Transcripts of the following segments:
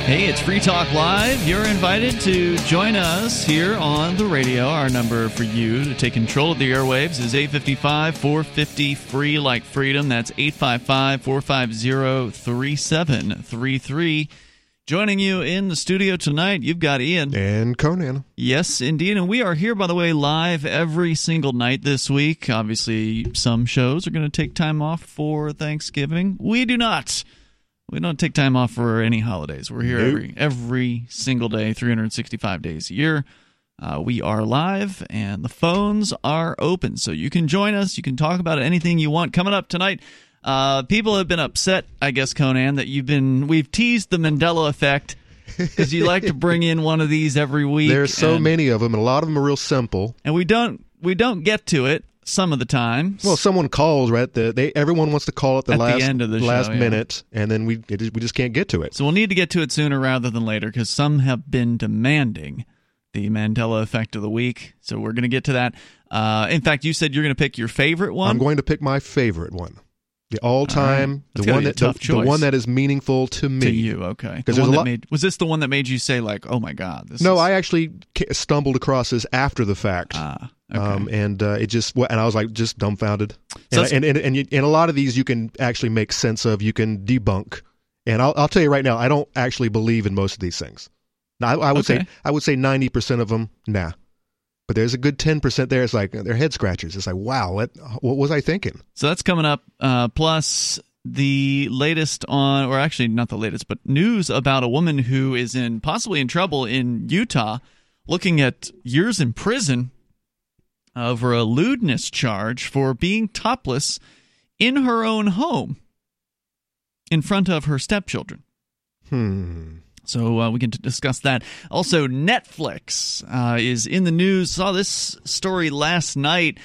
Hey, it's Free Talk Live. You're invited to join us here on the radio. Our number for you to take control of the airwaves is 855-450-FREE like freedom. That's 855-450-3733. Joining you in the studio tonight, you've got Ian. And Conan. Yes, indeed. And we are here, by the way, live every single night this week. Obviously, some shows are going to take time off for Thanksgiving. We do not. We don't take time off for any holidays. We're here every single day, 365 days a year. We are live, and the phones are open. So you can join us. You can talk about anything you want. Coming up tonight, people have been upset, I guess, Conan, that we've teased the Mandela effect because you like to bring in one of these every week. There's so many of them, and a lot of them are real simple. And we don't get to it some of the time. Well, someone calls, right? Everyone wants to call at the end of the last show, minute, and then we just can't get to it. So we'll need to get to it sooner rather than later because some have been demanding the Mandela effect of the week. So we're going to get to that. In fact, you said you're going to pick your favorite one. I'm going to pick my favorite one. The all-time, right. the one that is meaningful to me. To you, okay. Was this the one that made you say, like, oh my God? I actually stumbled across this after the fact. Okay. And I was like just dumbfounded. And a lot of these you can actually make sense of. You can debunk. And I'll tell you right now, I don't actually believe in most of these things. Now, I would say 90% of them, nah. But there's a good 10% there. It's like they're head scratchers. It's like, wow, what was I thinking? So that's coming up. Plus the latest or actually not the latest, but news about a woman who is possibly in trouble in Utah, looking at years in prison over a lewdness charge for being topless in her own home in front of her stepchildren. So we can discuss that. Also, Netflix is in the news. Saw this story last night.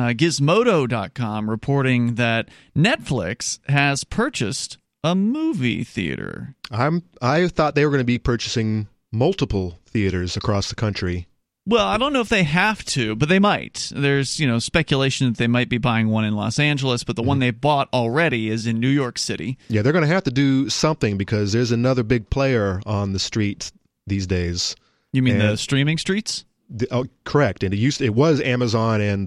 Gizmodo.com reporting that Netflix has purchased a movie theater. I thought they were going to be purchasing multiple theaters across the country. Well, I don't know if they have to, but they might. There's, speculation that they might be buying one in Los Angeles, but the one they bought already is in New York City. Yeah, they're going to have to do something because there's another big player on the street these days. You mean the streaming streets? Correct. And it was Amazon and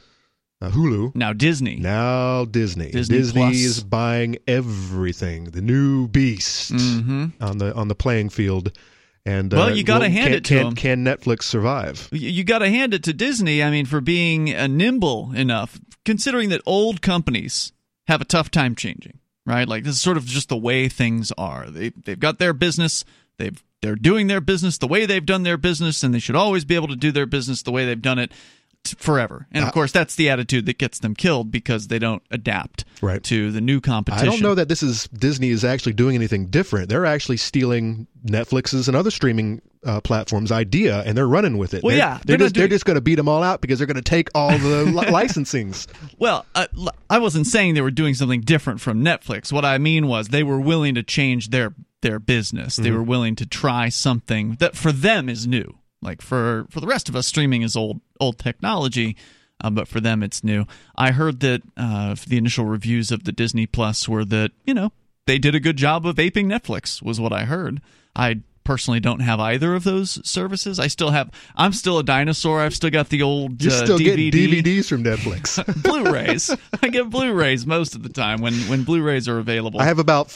Hulu. Now Disney. Disney Plus is buying everything. The new beast on the playing field. And well, you got to hand it to them. Can Netflix survive? You got to hand it to Disney. I mean, for being nimble enough, considering that old companies have a tough time changing, right? Like this is sort of just the way things are. They've got their business. They're doing their business the way they've done their business, and they should always be able to do their business the way they've done it forever. And of course, that's the attitude that gets them killed because they don't adapt to the new competition. I don't know that Disney is actually doing anything different. They're actually stealing Netflix's and other streaming platforms' idea, and they're running with it. Well, they're just going to beat them all out because they're going to take all the licensings. Well, I wasn't saying they were doing something different from Netflix. What I mean was they were willing to change their business. They were willing to try something that for them is new. Like for the rest of us, streaming is old technology, but for them it's new. I heard that the initial reviews of the Disney Plus were that they did a good job of aping Netflix, was what I heard. I personally don't have either of those services. I'm still a dinosaur. I've still got the old you still DVD. Get DVDs from Netflix. Blu-rays. I get Blu-rays most of the time when Blu-rays are available. I have about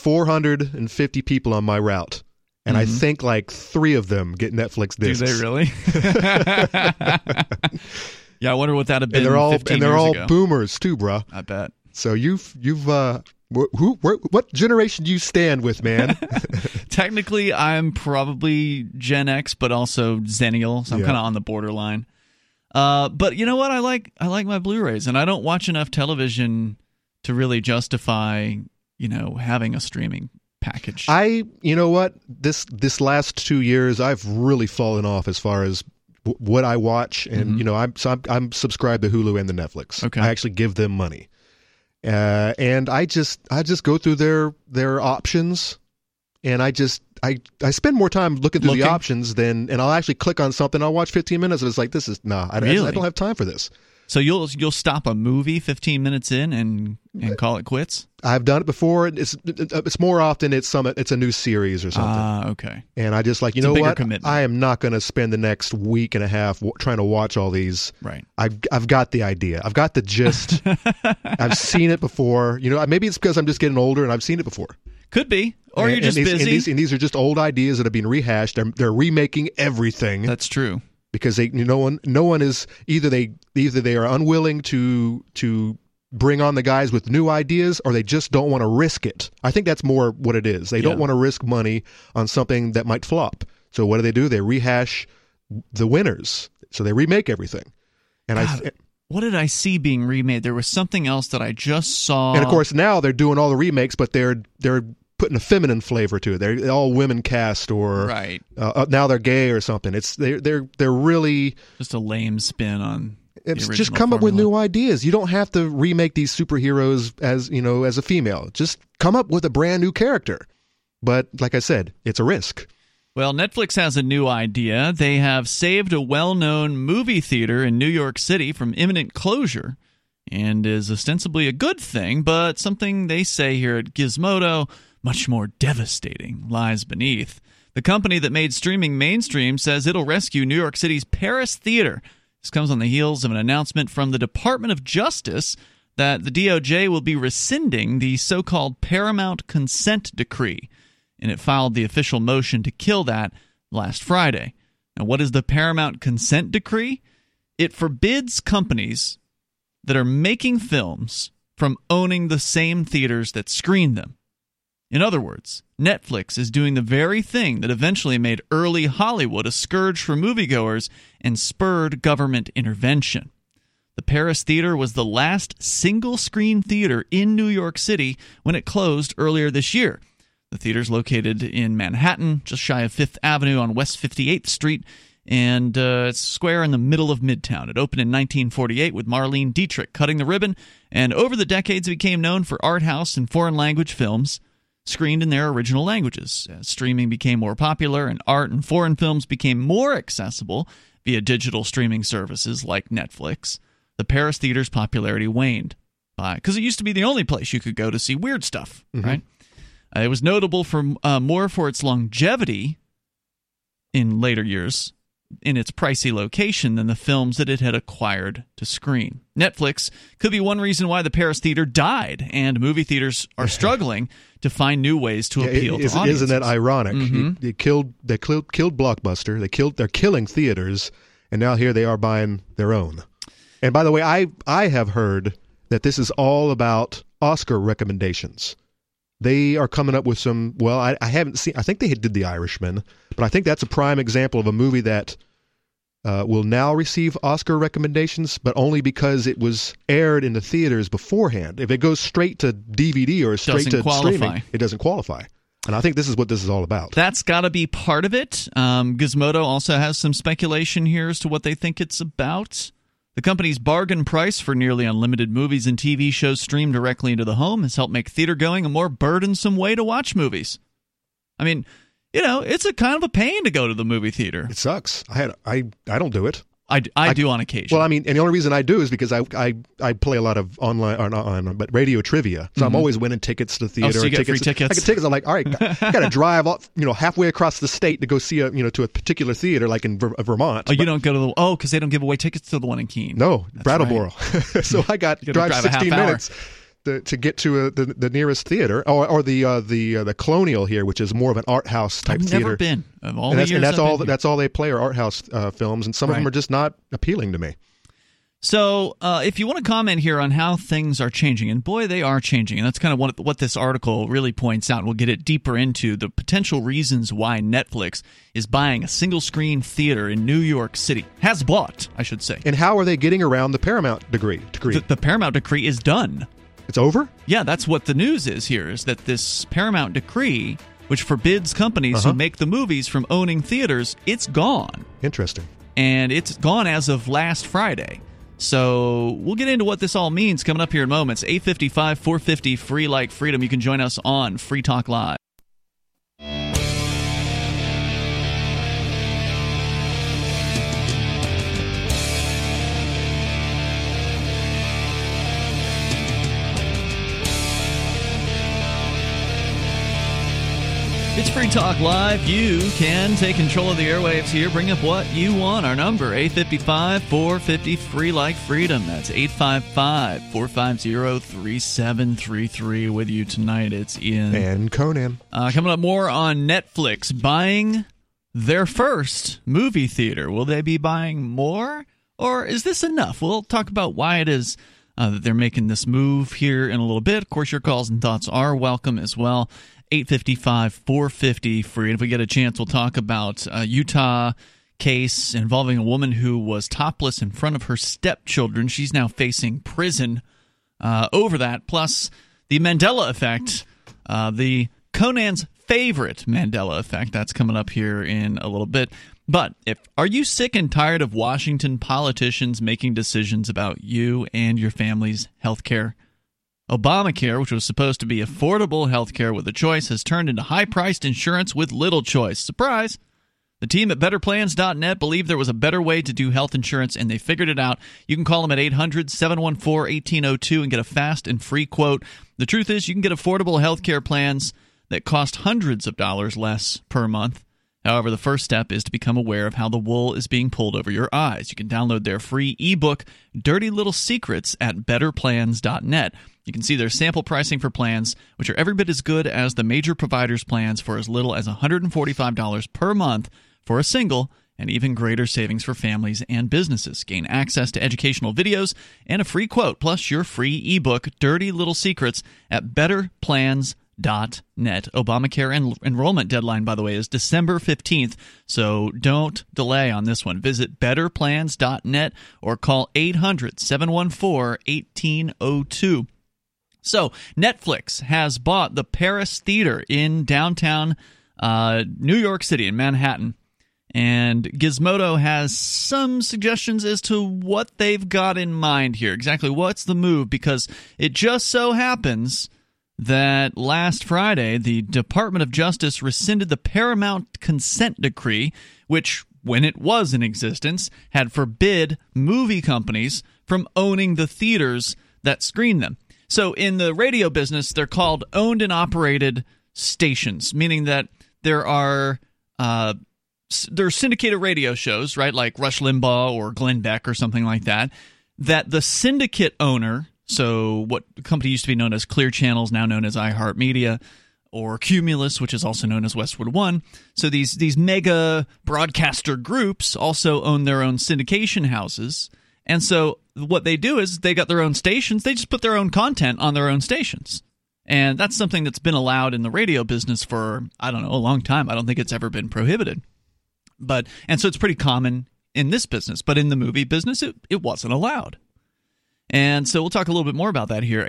450 people on my route. And I think like 3 of them get Netflix discs. Do they really? Yeah, I wonder what that'd have been. And they're all boomers too, bro. I bet. So you've what generation do you stand with, man? Technically, I'm probably Gen X, but also Zennial, so I'm kind of on the borderline. But you know what? I like my Blu-rays, and I don't watch enough television to really justify having a streaming package. You know what? This last 2 years, I've really fallen off as far as what I watch, and I'm subscribed to Hulu and the Netflix. Okay. I actually give them money, and I just go through their options, and I spend more time looking through the options and I'll actually click on something. I'll watch 15 minutes, and it's like I don't have time for this. So you'll stop a movie 15 minutes in and call it quits? I've done it before. It's more often it's a new series or something. Okay. And I just you know what? Commitment. I am not going to spend the next week and a half trying to watch all these. Right. I've got the idea. I've got the gist. I've seen it before. You know, maybe it's because I'm just getting older and I've seen it before. Could be. Or you're just busy. And these are just old ideas that have been rehashed. They're remaking everything. That's true. Because no one is either they are unwilling to bring on the guys with new ideas, or they just don't want to risk it. I think that's more what it is. They don't want to risk money on something that might flop. So what do? They rehash the winners. So they remake everything. And what did I see being remade? There was something else that I just saw. And of course now they're doing all the remakes, but they're putting a feminine flavor to it. They're all women cast, or right. Now they're gay or something. They're really just a lame spin on. It's just come up with new ideas. You don't have to remake these superheroes as a female. Just come up with a brand new character. But like I said, it's a risk. Well, Netflix has a new idea. They have saved a well-known movie theater in New York City from imminent closure, and is ostensibly a good thing, but something they say here at Gizmodo, much more devastating, lies beneath. The company that made streaming mainstream says it'll rescue New York City's Paris Theater. This comes on the heels of an announcement from the Department of Justice that the DOJ will be rescinding the so-called Paramount Consent Decree, and it filed the official motion to kill that last Friday. Now, what is the Paramount Consent Decree? It forbids companies that are making films from owning the same theaters that screen them. In other words, Netflix is doing the very thing that eventually made early Hollywood a scourge for moviegoers and spurred government intervention. The Paris Theater was the last single-screen theater in New York City when it closed earlier this year. The theater's located in Manhattan, just shy of 5th Avenue on West 58th Street, and it's square in the middle of Midtown. It opened in 1948 with Marlene Dietrich cutting the ribbon, and over the decades it became known for art house and foreign language films screened in their original languages. As streaming became more popular and art and foreign films became more accessible via digital streaming services like Netflix, the Paris Theater's popularity waned. Because it used to be the only place you could go to see weird stuff, right? It was notable for more for its longevity in later years in its pricey location than the films that it had acquired to screen. Netflix could be one reason why the Paris Theater died, and movie theaters are struggling to find new ways to appeal to audiences. Isn't that ironic? They killed Blockbuster. They're killing theaters, and now here they are buying their own. And by the way, I have heard that this is all about Oscar recommendations. They are coming up with some, well, I haven't seen, I think they did The Irishman, but I think that's a prime example of a movie that will now receive Oscar recommendations, but only because it was aired in the theaters beforehand. If it goes straight to DVD or straight to streaming, it doesn't qualify. And I think this is what this is all about. That's got to be part of it. Gizmodo also has some speculation here as to what they think it's about. The company's bargain price for nearly unlimited movies and TV shows streamed directly into the home has helped make theater-going a more burdensome way to watch movies. I mean, it's a kind of a pain to go to the movie theater. It sucks. I don't do it. I do on occasion. Well, I mean, and the only reason I do is because I play a lot of online, or not on, but radio trivia. So I'm always winning tickets to the theater. So you get free tickets. I get tickets. I'm like, all right, I got to drive off, halfway across the state to go see to a particular theater, like in Vermont. Oh, you don't go to because they don't give away tickets to the one in Keene. No, Brattleboro. Right. So I got drive 16 minutes. To get to the nearest theater, or the Colonial here, which is more of an art house type theater. I've never been. Of all and the years that's all they play are art house films, and some of them are just not appealing to me. So if you want to comment here on how things are changing, and boy, they are changing, and that's kind of what this article really points out. We'll get it deeper into the potential reasons why Netflix is buying a single-screen theater in New York City. Has bought, I should say. And how are they getting around the Paramount decree? The Paramount decree is done. It's over? Yeah, that's what the news is here, is that this Paramount decree, which forbids companies who make the movies from owning theaters, it's gone. Interesting. And it's gone as of last Friday. So we'll get into what this all means coming up here in moments. 855, 450, free like freedom. You can join us on Free Talk Live. Free Talk Live. You can take control of the airwaves here. Bring up what you want. Our number, 855-450-FREE like freedom. That's 855-450-3733. With you tonight, it's Ian. And Conan. Coming up more on Netflix. Buying their first movie theater. Will they be buying more? Or is this enough? We'll talk about why it is that they're making this move here in a little bit. Of course, your calls and thoughts are welcome as well. 855-450-FREE. And if we get a chance, we'll talk about a Utah case involving a woman who was topless in front of her stepchildren. She's now facing prison over that. Plus, the Mandela effect, the Conan's favorite Mandela effect. That's coming up here in a little bit. But are you sick and tired of Washington politicians making decisions about you and your family's health care? Obamacare, which was supposed to be affordable health care with a choice, has turned into high-priced insurance with little choice. Surprise! The team at BetterPlans.net believed there was a better way to do health insurance, and they figured it out. You can call them at 800-714-1802 and get a fast and free quote. The truth is, you can get affordable health care plans that cost hundreds of dollars less per month. However, the first step is to become aware of how the wool is being pulled over your eyes. You can download their free ebook, Dirty Little Secrets, at BetterPlans.net. You can see their sample pricing for plans, which are every bit as good as the major providers' plans for as little as $145 per month for a single, and even greater savings for families and businesses. Gain access to educational videos and a free quote, plus your free ebook, Dirty Little Secrets, at BetterPlans.net. Obamacare enrollment deadline, by the way, is December 15th, so don't delay on this one. Visit BetterPlans.net or call 800-714-1802. So, Netflix has bought the Paris Theater in downtown New York City, in Manhattan. And Gizmodo has some suggestions as to what they've got in mind here. Exactly what's the move? Because it just so happens that last Friday, the Department of Justice rescinded the Paramount Consent Decree, which, when it was in existence, had forbid movie companies from owning the theaters that screen them. So in the radio business, they're called owned and operated stations, meaning that there are syndicated radio shows, right, like Rush Limbaugh or Glenn Beck or something like that, that the syndicate owner, so what the company used to be known as Clear Channels, now known as iHeartMedia, or Cumulus, which is also known as Westwood One. So these mega broadcaster groups also own their own syndication houses. And so what they do is they got their own stations. They just put their own content on their own stations. And that's something that's been allowed in the radio business for, I don't know, a long time. I don't think it's ever been prohibited. And so it's pretty common in this business. But in the movie business, it wasn't allowed. And so we'll talk a little bit more about that here.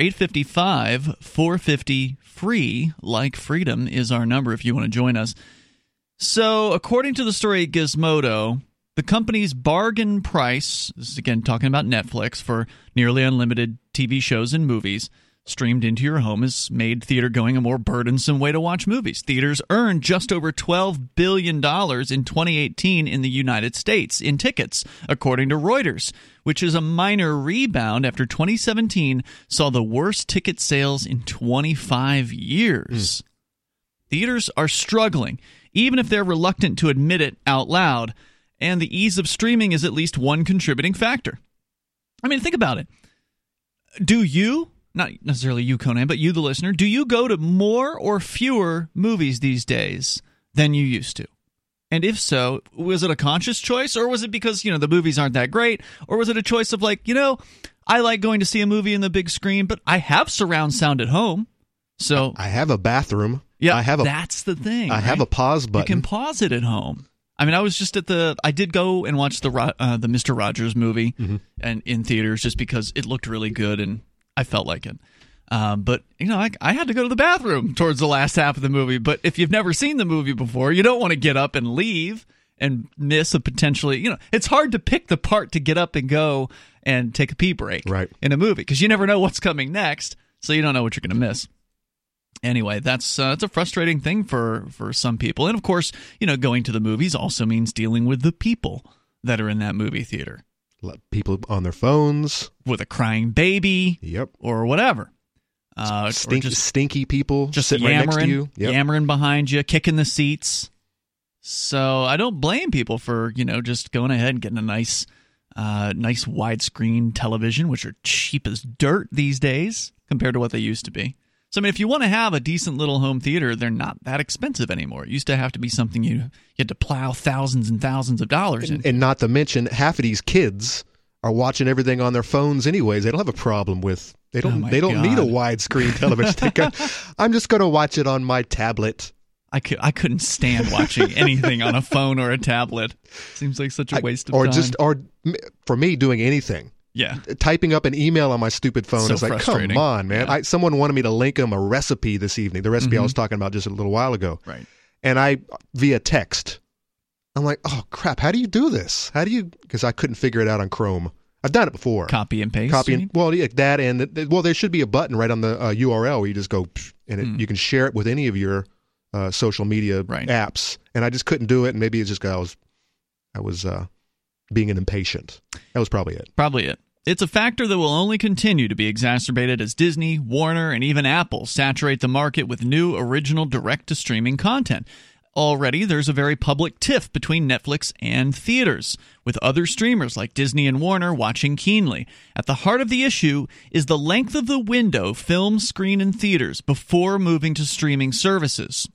855-450-FREE, like freedom, is our number if you want to join us. So according to the story at Gizmodo, the company's bargain price, this is again talking about Netflix, for nearly unlimited TV shows and movies streamed into your home has made theater-going a more burdensome way to watch movies. Theaters earned just over $12 billion in 2018 in the United States in tickets, according to Reuters, which is a minor rebound after 2017 saw the worst ticket sales in 25 years. Theaters are struggling, even if they're reluctant to admit it out loud, and the ease of streaming is at least one contributing factor. I mean, think about it. Do you, not necessarily you, Conan, but you, the listener, do you go to more or fewer movies these days than you used to? And if so, was it a conscious choice, or was it because, the movies aren't that great? Or was it a choice of like, I like going to see a movie in the big screen, but I have surround sound at home. So I have a bathroom. Yeah, that's the thing. I have a pause button. You can pause it at home. I mean, I was just I did go and watch the Mr. Rogers movie and in theaters just because it looked really good and I felt like it. But, I had to go to the bathroom towards the last half of the movie. But if you've never seen the movie before, you don't want to get up and leave and miss a potentially, it's hard to pick the part to get up and go and take a pee break in a movie because you never know what's coming next, so you don't know what you're going to miss. Anyway, that's a frustrating thing for some people. And, of course, going to the movies also means dealing with the people that are in that movie theater. People on their phones. With a crying baby. Yep. Or whatever. Stinky people just sitting right next to you. Yep. Yammering behind you, kicking the seats. So I don't blame people for, just going ahead and getting a nice widescreen television, which are cheap as dirt these days compared to what they used to be. So, I mean, if you want to have a decent little home theater, they're not that expensive anymore. It used to have to be something you had to plow thousands and thousands of dollars in. And not to mention, half of these kids are watching everything on their phones anyways. They don't have a problem with they don't need a widescrreen television. I'm just going to watch it on my tablet. I couldn't stand watching anything on a phone or a tablet. Seems like such a waste of time. Or for me, doing anything. Yeah. Typing up an email on my stupid phone is like, come on, man. Yeah. Someone wanted me to link them a recipe this evening, the recipe I was talking about just a little while ago. Right. And via text, I'm like, oh, crap, how do you do this? Because I couldn't figure it out on Chrome. I've done it before. Copy and paste? That and, there should be a button right on the URL where you just go, and you can share it with any of your social media apps. And I just couldn't do it, and maybe it's just because I was being an impatient. That was probably it. It's a factor that will only continue to be exacerbated as Disney, Warner, and even Apple saturate the market with new original direct-to-streaming content. Already, there's a very public tiff between Netflix and theaters, with other streamers like Disney and Warner watching keenly. At the heart of the issue is the length of the window films screen in theaters before moving to streaming services.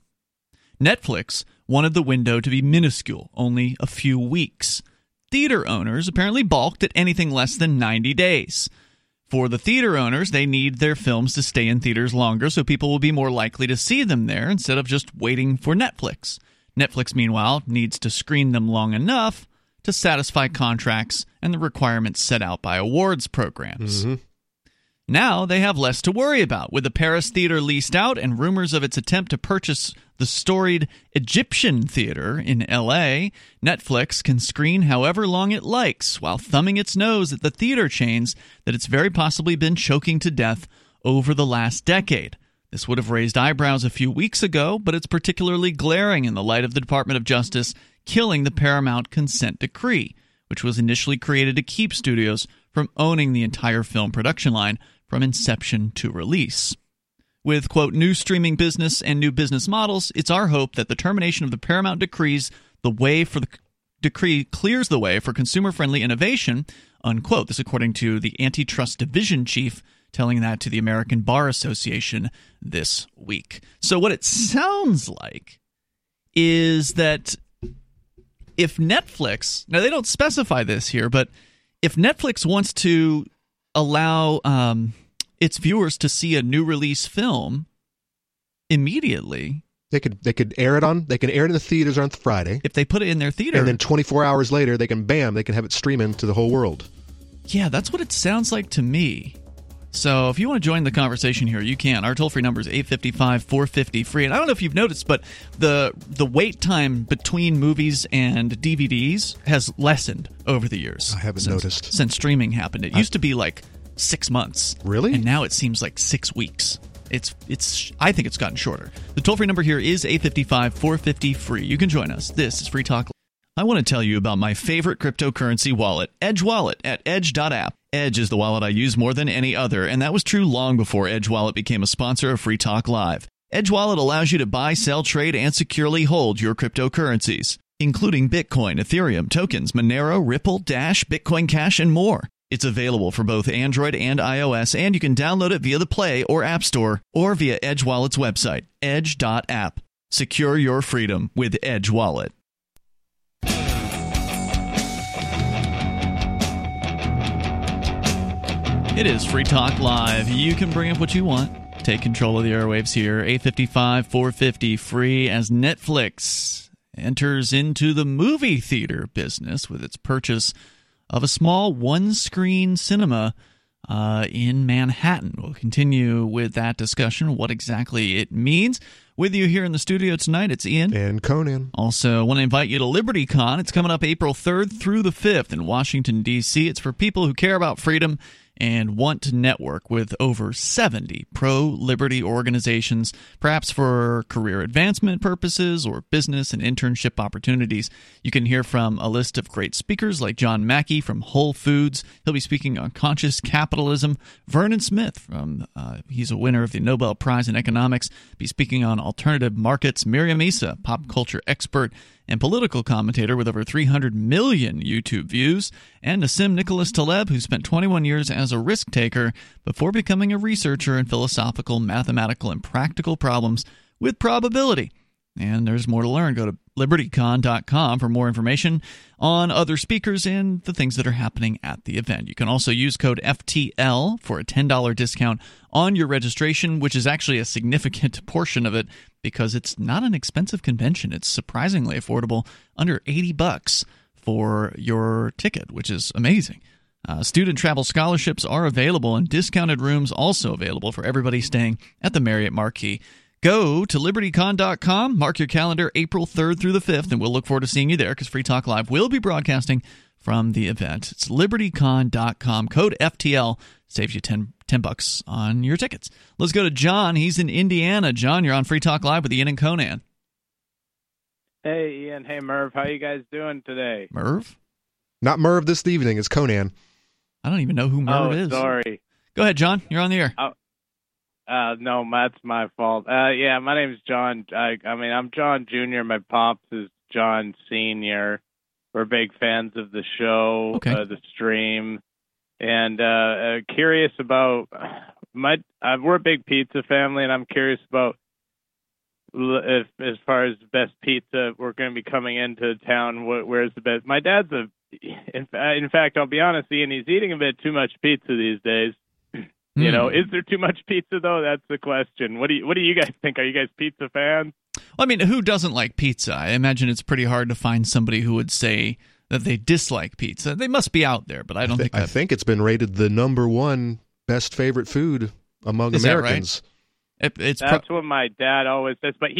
Netflix wanted the window to be minuscule, only a few weeks. Theater owners apparently balked at anything less than 90 days. For the theater owners, they need their films to stay in theaters longer so people will be more likely to see them there instead of just waiting for Netflix. Netflix, meanwhile, needs to screen them long enough to satisfy contracts and the requirements set out by awards programs. Mm-hmm. Now they have less to worry about. With the Paris theater leased out and rumors of its attempt to purchase the storied Egyptian Theater in L.A., Netflix can screen however long it likes while thumbing its nose at the theater chains that it's very possibly been choking to death over the last decade. This would have raised eyebrows a few weeks ago, but it's particularly glaring in the light of the Department of Justice killing the Paramount Consent Decree, which was initially created to keep studios from owning the entire film production line from inception to release. With, quote, new streaming business and new business models, it's our hope that the termination of the Paramount decree clears the way for consumer-friendly innovation, unquote. This according to the Antitrust Division chief telling that to the American Bar Association this week. So what it sounds like is that if Netflix, now they don't specify this here, but if Netflix wants to allow its viewers to see a new release film immediately, they could air it in the theaters on Friday. If they put it in their theater, and then 24 hours later they can have it streaming to the whole world. Yeah, that's what it sounds like to me. So if you want to join the conversation here, you can. Our toll-free number is 855-450-FREE. And I don't know if you've noticed, but the wait time between movies and DVDs has lessened over the years. I haven't noticed. Since streaming happened. It used to be like 6 months. Really? And now it seems like 6 weeks. I think it's gotten shorter. The toll-free number here is 855-450-FREE. You can join us. This is Free Talk. I want to tell you about my favorite cryptocurrency wallet, Edge Wallet, at edge.app. Edge is the wallet I use more than any other, and that was true long before Edge Wallet became a sponsor of Free Talk Live. Edge Wallet allows you to buy, sell, trade, and securely hold your cryptocurrencies, including Bitcoin, Ethereum, tokens, Monero, Ripple, Dash, Bitcoin Cash, and more. It's available for both Android and iOS, and you can download it via the Play or App Store or via Edge Wallet's website, edge.app. Secure your freedom with Edge Wallet. It is Free Talk Live. You can bring up what you want. Take control of the airwaves here. 855-450-FREE as Netflix enters into the movie theater business with its purchase of a small one-screen cinema in Manhattan. We'll continue with that discussion, what exactly it means. With you here in the studio tonight, it's Ian. And Conan. Also, want to invite you to LibertyCon. It's coming up April 3rd through the 5th in Washington, D.C. It's for people who care about freedom and want to network with over 70 pro-liberty organizations, perhaps for career advancement purposes or business and internship opportunities. You can hear from a list of great speakers like John Mackey from Whole Foods. He'll be speaking on conscious capitalism. Vernon Smith, he's a winner of the Nobel Prize in Economics, be speaking on alternative markets. Miriam Issa, pop culture expert and political commentator with over 300 million YouTube views, and Nassim Nicholas Taleb, who spent 21 years as a risk taker before becoming a researcher in philosophical, mathematical, and practical problems with probability. And there's more to learn. Go to libertycon.com for more information on other speakers and the things that are happening at the event. You can also use code FTL for a $10 discount on your registration, which is actually a significant portion of it because it's not an expensive convention. It's surprisingly affordable, under $80 for your ticket, which is amazing. Student travel scholarships are available, and discounted rooms also available for everybody staying at the Marriott Marquis. Go to libertycon.com, mark your calendar April 3rd through the 5th, and we'll look forward to seeing you there because Free Talk Live will be broadcasting from the event. It's libertycon.com. Code FTL saves you $10 on your tickets. Let's go to John. He's in Indiana. John, you're on Free Talk Live with Ian and Conan. Hey, Ian. Hey, Merv. How you guys doing today? Merv? Not Merv this evening. It's Conan. I don't even know who Merv is. Sorry. Go ahead, John. You're on the air. No, that's my fault. Yeah, my name's John. I'm John Jr. My pops is John Sr. We're big fans of the show, the stream, and curious about we're a big pizza family, and I'm curious about if, as far as best pizza, we're going to be coming into town. Where's the best? My dad's in fact, I'll be honest, Ian, he's eating a bit too much pizza these days. You know, is there too much pizza, though? That's the question. What do you guys think? Are you guys pizza fans? Well, I mean, who doesn't like pizza? I imagine it's pretty hard to find somebody who would say that they dislike pizza. They must be out there, but I don't think I think it's been rated the #1 best favorite food among Americans. That right? That's what my dad always says. But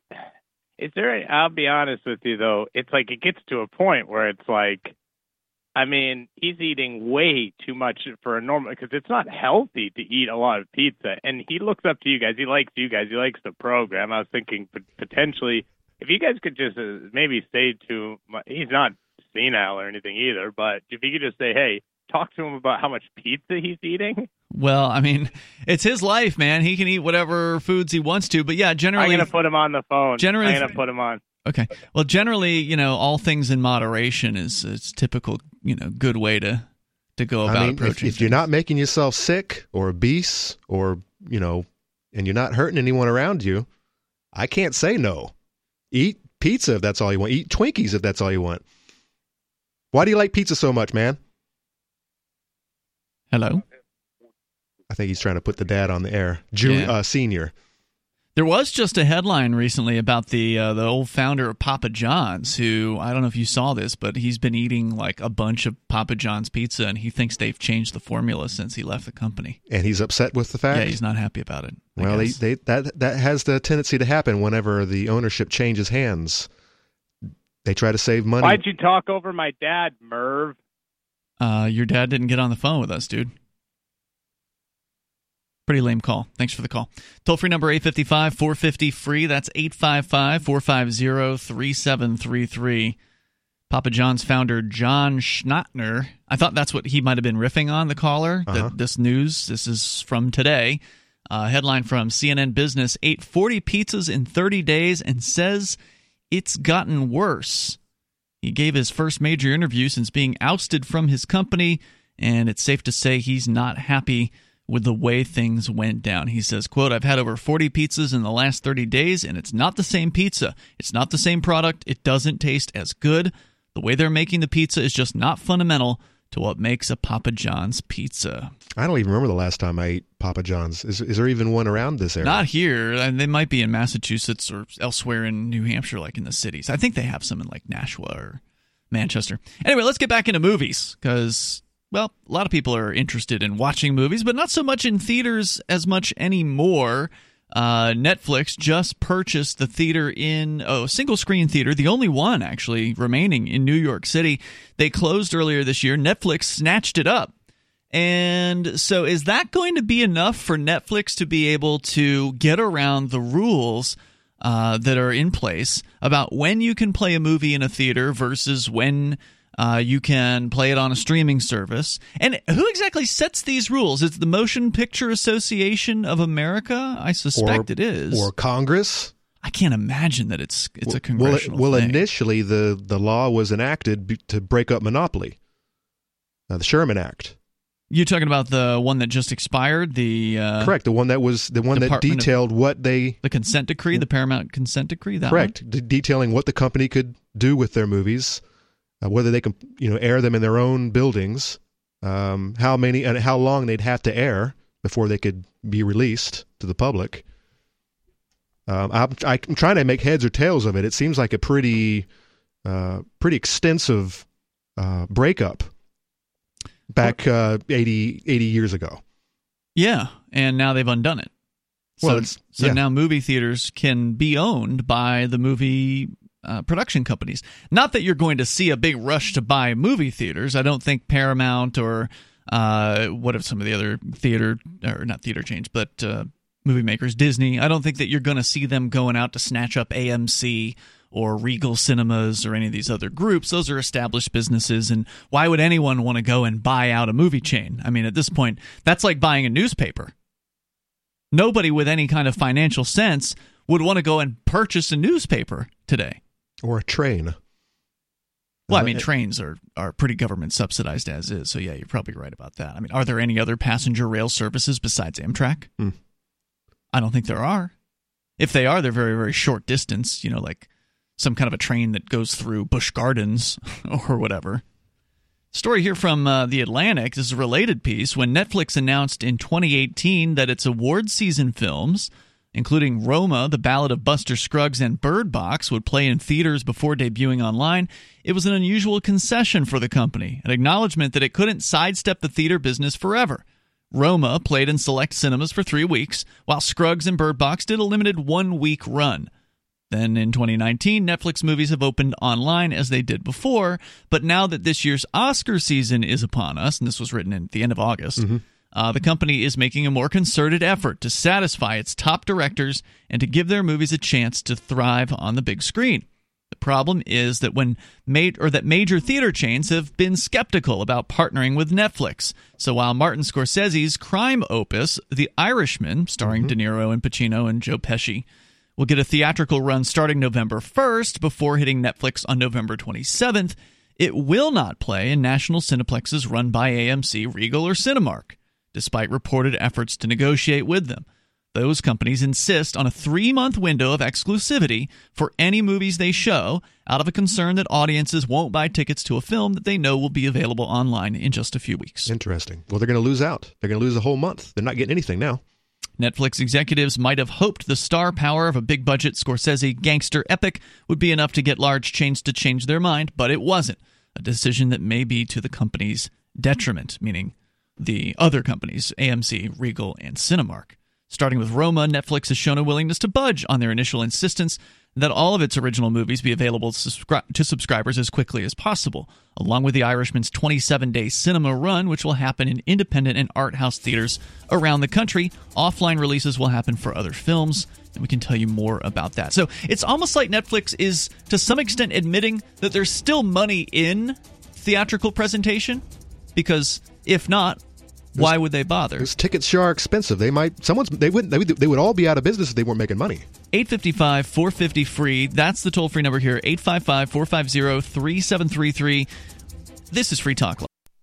I'll be honest with you, though. It's like it gets to a point where it's like, I mean, he's eating way too much for a normal, because it's not healthy to eat a lot of pizza. And he looks up to you guys. He likes you guys. He likes the program. I was thinking potentially if you guys could just maybe say he's not senile or anything either, but if you could just say, hey, talk to him about how much pizza he's eating. Well, I mean, it's his life, man. He can eat whatever foods he wants to. But yeah, generally, I'm going to put him on the phone. I'm going to put him on. Okay. Well, generally, all things in moderation is typical, good way to go about approaching if you're not making yourself sick or obese or, and you're not hurting anyone around you, I can't say no. Eat pizza if that's all you want. Eat Twinkies if that's all you want. Why do you like pizza so much, man? Hello? I think he's trying to put the dad on the air. Senior. There was just a headline recently about the old founder of Papa John's, who, I don't know if you saw this, but he's been eating like a bunch of Papa John's pizza, and he thinks they've changed the formula since he left the company. And he's upset with the fact? Yeah, he's not happy about it. Well, that has the tendency to happen whenever the ownership changes hands. They try to save money. Why'd you talk over my dad, Merv? Your dad didn't get on the phone with us, dude. Pretty lame call. Thanks for the call. Toll-free number 855-450-FREE. That's 855-450-3733. Papa John's founder John Schnatter. I thought that's what he might have been riffing on, the caller. This is from today. Headline from CNN Business: ate 40 pizzas in 30 days and says it's gotten worse. He gave his first major interview since being ousted from his company, and it's safe to say he's not happy with the way things went down. He says, quote, I've had over 40 pizzas in the last 30 days, and it's not the same pizza. It's not the same product. It doesn't taste as good. The way they're making the pizza is just not fundamental to what makes a Papa John's pizza. I don't even remember the last time I ate Papa John's. Is there even one around this area? Not here. And they might be in Massachusetts or elsewhere in New Hampshire, like in the cities. I think they have some in like Nashua or Manchester. Anyway, let's get back into movies because, well, a lot of people are interested in watching movies, but not so much in theaters as much anymore. Netflix just purchased the theater in a single-screen theater, the only one actually remaining in New York City. They closed earlier this year. Netflix snatched it up And so is that going to be enough for Netflix to be able to get around the rules that are in place about when you can play a movie in a theater versus when you can play it on a streaming service? And who exactly sets these rules? It's the Motion Picture Association of America? I suspect it is. Or Congress? I can't imagine that it's a congressional thing. Initially the law was enacted to break up monopoly, the Sherman Act. You're talking about the one that just expired? Correct, the one that detailed the consent decree, the Paramount consent decree. That correct, one? Detailing what the company could do with their movies, whether they can air them in their own buildings, how many and how long they'd have to air before they could be released to the public. I'm trying to make heads or tails of it. It seems like a pretty extensive breakup back 80 years ago. Yeah, and now they've undone it. So now movie theaters can be owned by the movie production companies. Not that you're going to see a big rush to buy movie theaters. I don't think Paramount or what if some of the other not theater chains, but movie makers, Disney, I don't think that you're going to see them going out to snatch up AMC or Regal Cinemas or any of these other groups. Those are established businesses, and why would anyone want to go and buy out a movie chain? I mean, at this point, that's like buying a newspaper. Nobody with any kind of financial sense would want to go and purchase a newspaper today. Or a train. Well, I mean, trains are pretty government subsidized as is, so yeah, you're probably right about that. I mean, are there any other passenger rail services besides Amtrak? I don't think there are. If they are, they're very, very short distance, like some kind of a train that goes through Busch Gardens or whatever. Story here from The Atlantic. This is a related piece. When Netflix announced in 2018 that its award season films, including Roma, The Ballad of Buster Scruggs, and Bird Box, would play in theaters before debuting online, it was an unusual concession for the company, an acknowledgement that it couldn't sidestep the theater business forever. Roma played in select cinemas for 3 weeks, while Scruggs and Bird Box did a limited 1-week run. Then in 2019, Netflix movies have opened online as they did before, but now that this year's Oscar season is upon us, and this was written at the end of August, the company is making a more concerted effort to satisfy its top directors and to give their movies a chance to thrive on the big screen. The problem is that major theater chains have been skeptical about partnering with Netflix. So while Martin Scorsese's crime opus, The Irishman, starring De Niro and Pacino and Joe Pesci, will get a theatrical run starting November 1st before hitting Netflix on November 27th, it will not play in national cineplexes run by AMC, Regal, or Cinemark, despite reported efforts to negotiate with them. Those companies insist on a 3-month window of exclusivity for any movies they show, out of a concern that audiences won't buy tickets to a film that they know will be available online in just a few weeks. Interesting. Well, they're going to lose out. They're going to lose a whole month. They're not getting anything now. Netflix executives might have hoped the star power of a big-budget Scorsese gangster epic would be enough to get large chains to change their mind, but it wasn't. A decision that may be to the company's detriment, meaning the other companies, AMC, Regal, and Cinemark. Starting with Roma, Netflix has shown a willingness to budge on their initial insistence that all of its original movies be available to subscribers as quickly as possible, along with The Irishman's 27-day cinema run, which will happen in independent and art house theaters around the country. Offline releases will happen for other films, and we can tell you more about that. So it's almost like Netflix is, to some extent, admitting that there's still money in theatrical presentation, because if not, why would they bother? Those tickets sure are expensive. They would all be out of business if they weren't making money. 855-450-FREE. That's the toll-free number here. 855-450-3733. This is Free Talk Live.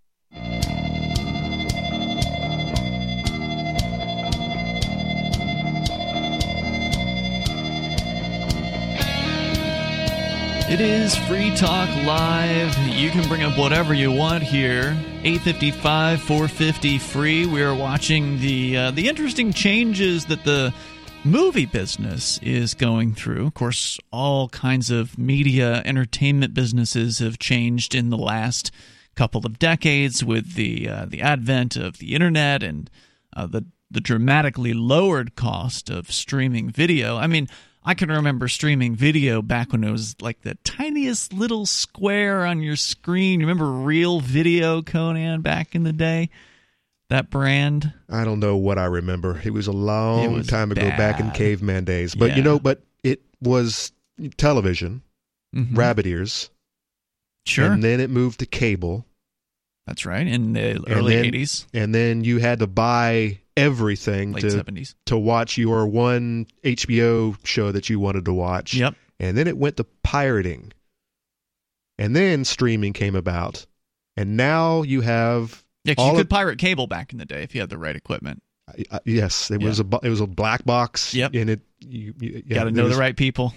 It is Free Talk Live. You can bring up whatever you want here. 855-450-FREE. We are watching the interesting changes that the movie business is going through. Of course, all kinds of media entertainment businesses have changed in the last couple of decades with the advent of the internet and the dramatically lowered cost of streaming video. I mean, I can remember streaming video back when it was like the tiniest little square on your screen. You remember Real Video, Conan, back in the day? That brand? I don't know what I remember. It was a long time ago, bad. back in caveman days. But but it was television, rabbit ears. Sure. And then it moved to cable. That's right, in the early 80s. And then you had to buy everything late 70s. To watch your one HBO show that you wanted to watch. Yep. And then it went to pirating. And then streaming came about. And now you have... Yeah, because you could pirate cable back in the day if you had the right equipment. Yes, it was a black box. Yep. And you got to know the right people.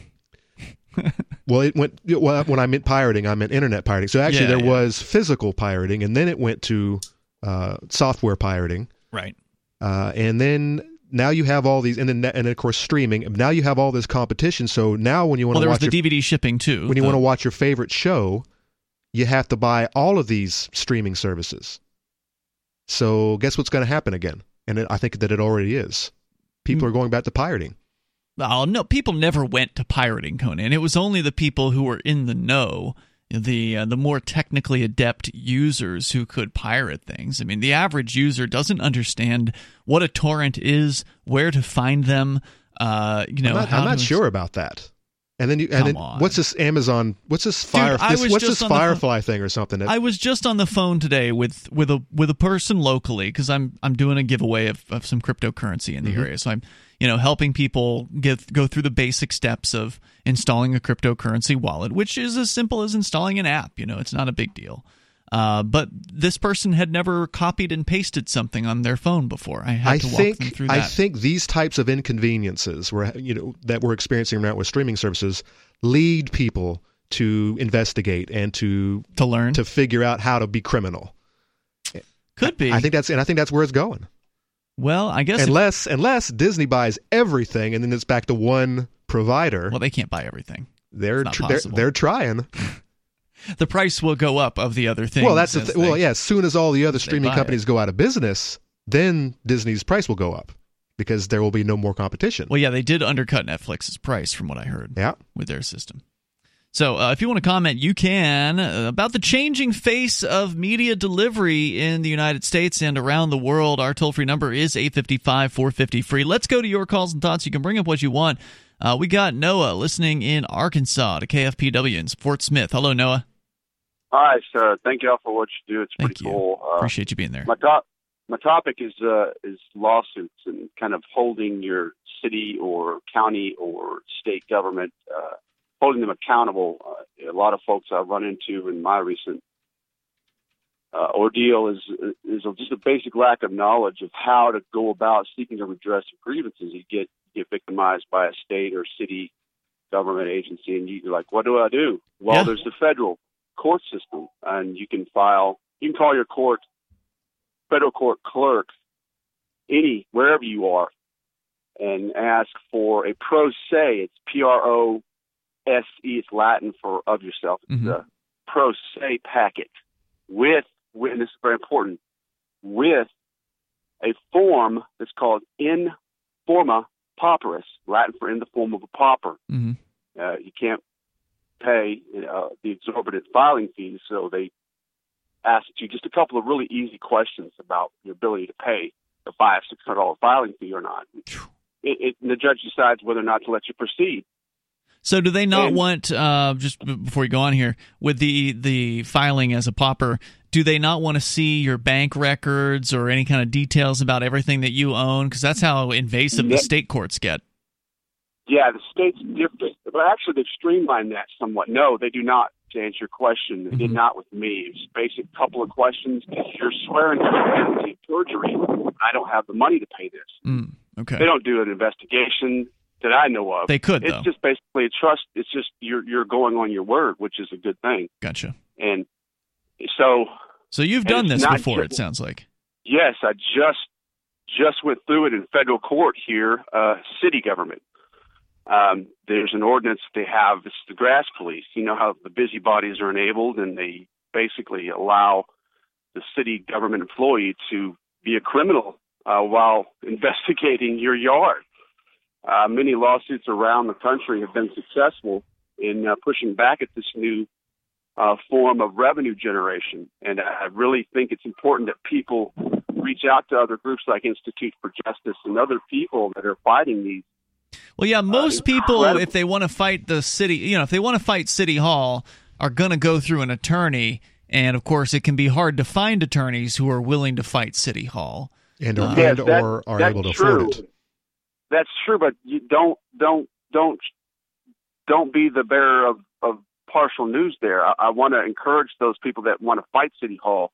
Well, when I meant pirating, I meant internet pirating. So actually, there was physical pirating, and then it went to software pirating. Right. And then now you have all these, and of course streaming. Now you have all this competition. So now when you want to watch, there was the DVD shipping too. When you want to watch your favorite show, you have to buy all of these streaming services. So guess what's going to happen again? And I think that it already is. People are going back to pirating. Oh, no, people never went to pirating, Conan. It was only the people who were in the know, the more technically adept users who could pirate things. I mean, the average user doesn't understand what a torrent is, where to find them. I'm not sure about that. And then what's this Amazon? What's this Firefly thing or something? I was just on the phone today with a person locally because I'm doing a giveaway of some cryptocurrency in the area. So I'm helping people go through the basic steps of installing a cryptocurrency wallet, which is as simple as installing an app. It's not a big deal. But this person had never copied and pasted something on their phone before. I had to walk them through that. I think these types of inconveniences that we're experiencing now with streaming services lead people to investigate and to learn, to figure out how to be criminal. Could be. I think that's where it's going. Well, I guess unless Disney buys everything and then it's back to one provider. Well, they can't buy everything. They're trying. The price will go up of the other things. Well, that's as soon as all the other streaming companies go out of business, then Disney's price will go up because there will be no more competition. Well, yeah, they did undercut Netflix's price from what I heard. Yeah. With their system. So if you want to comment, you can about the changing face of media delivery in the United States and around the world. Our toll-free number is 855-450-FREE. Let's go to your calls and thoughts. You can bring up what you want. We got Noah listening in Arkansas to KFPW in Fort Smith. Hello, Noah. Hi, sir. Thank you all for what you do. It's pretty cool. Appreciate you being there. My topic is lawsuits and kind of holding your city or county or state government, holding them accountable. A lot of folks I've run into in my recent ordeal is just a basic lack of knowledge of how to go about seeking to redress grievances. You get victimized by a state or city government agency, and you're like, what do I do? Well, there's the federal court system, and you can call your federal court clerk wherever you are and ask for a pro se. It's PROSE, it's Latin for of yourself. It's a pro se packet with, and this is very important, with a form that's called in forma pauperis, Latin for in the form of a pauper. You can't pay the exorbitant filing fees, so they asked you just a couple of really easy questions about your ability to pay the $500-$600 filing fee or not. The judge decides whether or not to let you proceed. So do they not want, just before you go on here, with the filing as a pauper, do they not want to see your bank records or any kind of details about everything that you own? Because that's how invasive the state courts get. Yeah, the state's different. But actually, they've streamlined that somewhat. No, they do not, to answer your question. They did not with me. It's a basic couple of questions. You're swearing to perjury. I don't have the money to pay this. Okay. They don't do an investigation that I know of. They could, though. It's just basically a trust. It's just you're going on your word, which is a good thing. Gotcha. And so you've done this before, it sounds like. Yes, I just went through it in federal court here, city government. There's an ordinance they have. It's the grass police. You know how the busybodies are enabled, and they basically allow the city government employee to be a criminal while investigating your yard. Many lawsuits around the country have been successful in pushing back at this new form of revenue generation. And I really think it's important that people reach out to other groups like Institute for Justice and other people that are fighting these. Well, yeah, most people, if they want to fight the city, if they want to fight City Hall, are going to go through an attorney. And, of course, it can be hard to find attorneys who are willing to fight City Hall. And are able to afford it. That's true, but you don't be the bearer of partial news there. I want to encourage those people that want to fight City Hall.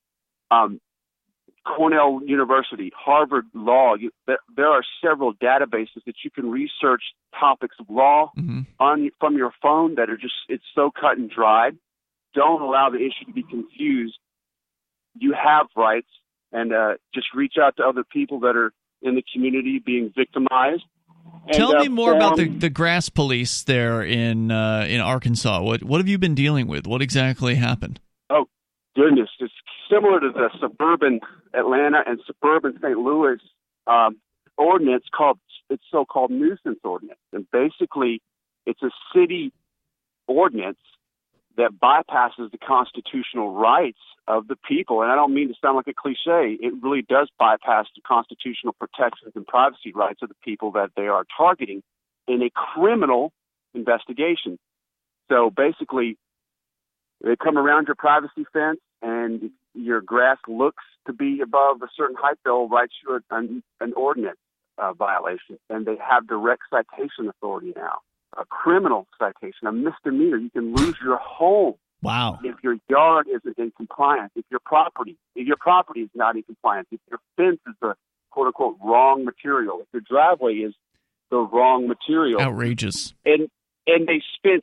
Cornell University, Harvard Law. There are several databases that you can research topics of law from your phone that are it's so cut and dried. Don't allow the issue to be confused. You have rights, and just reach out to other people that are in the community being victimized. Tell me more about the grass police there in Arkansas. What have you been dealing with? What exactly happened? Oh, goodness. It's similar to the suburban Atlanta and suburban St. Louis ordinance it's so-called nuisance ordinance. And basically, it's a city ordinance that bypasses the constitutional rights of the people. And I don't mean to sound like a cliche. It really does bypass the constitutional protections and privacy rights of the people that they are targeting in a criminal investigation. So basically, they come around your privacy fence, and if your grass looks to be above a certain height, they'll write you an ordinance violation. And they have direct citation authority now. A criminal citation, a misdemeanor. You can lose your home. Wow. If your yard isn't in compliance, if your property is not in compliance, if your fence is the quote unquote wrong material, if your driveway is the wrong material. Outrageous. And they spent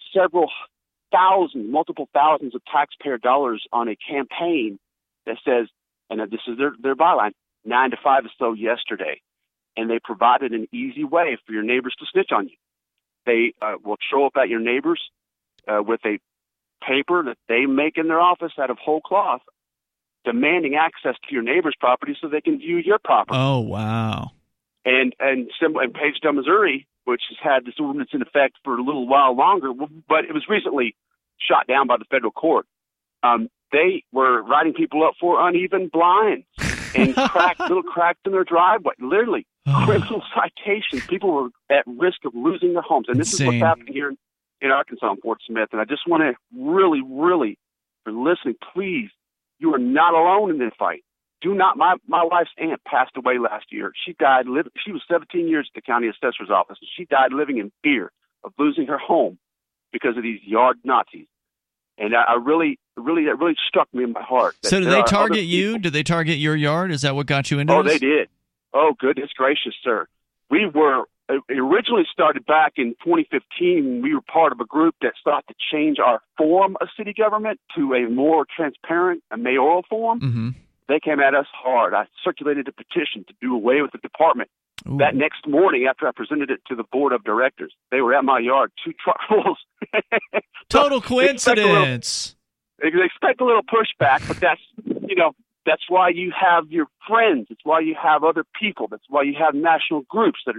multiple thousands of taxpayer dollars on a campaign that says, and this is their byline, 9 to 5 is so yesterday. And they provided an easy way for your neighbors to snitch on you. They will show up at your neighbors with a paper that they make in their office out of whole cloth, demanding access to your neighbor's property so they can view your property. Oh, wow. And Pagetown, Missouri, which has had this ordinance in effect for a little while longer, but it was recently shot down by the federal court. They were writing people up for uneven blinds and little cracks in their driveway. Literally, criminal citations. People were at risk of losing their homes. And this is what's happening here in Arkansas and Fort Smith. And I just want to really, really, for listening, please, you are not alone in this fight. Do not. My wife's aunt passed away last year. She died. She was 17 years at the county assessor's office, and she died living in fear of losing her home because of these yard Nazis. And that really struck me in my heart. So did they target you? Did they target your yard? Is that what got you into this? Oh, they did. Oh, goodness gracious, sir. We were originally started back in 2015. We were part of a group that sought to change our form of city government to a more transparent, a mayoral form. Mm-hmm. They came at us hard. I circulated a petition to do away with the department. Ooh. That next morning, after I presented it to the board of directors, they were at my yard, 2 truckfuls. Total coincidence. They expect a little pushback, but that's why you have your friends. It's why you have other people. That's why you have national groups that are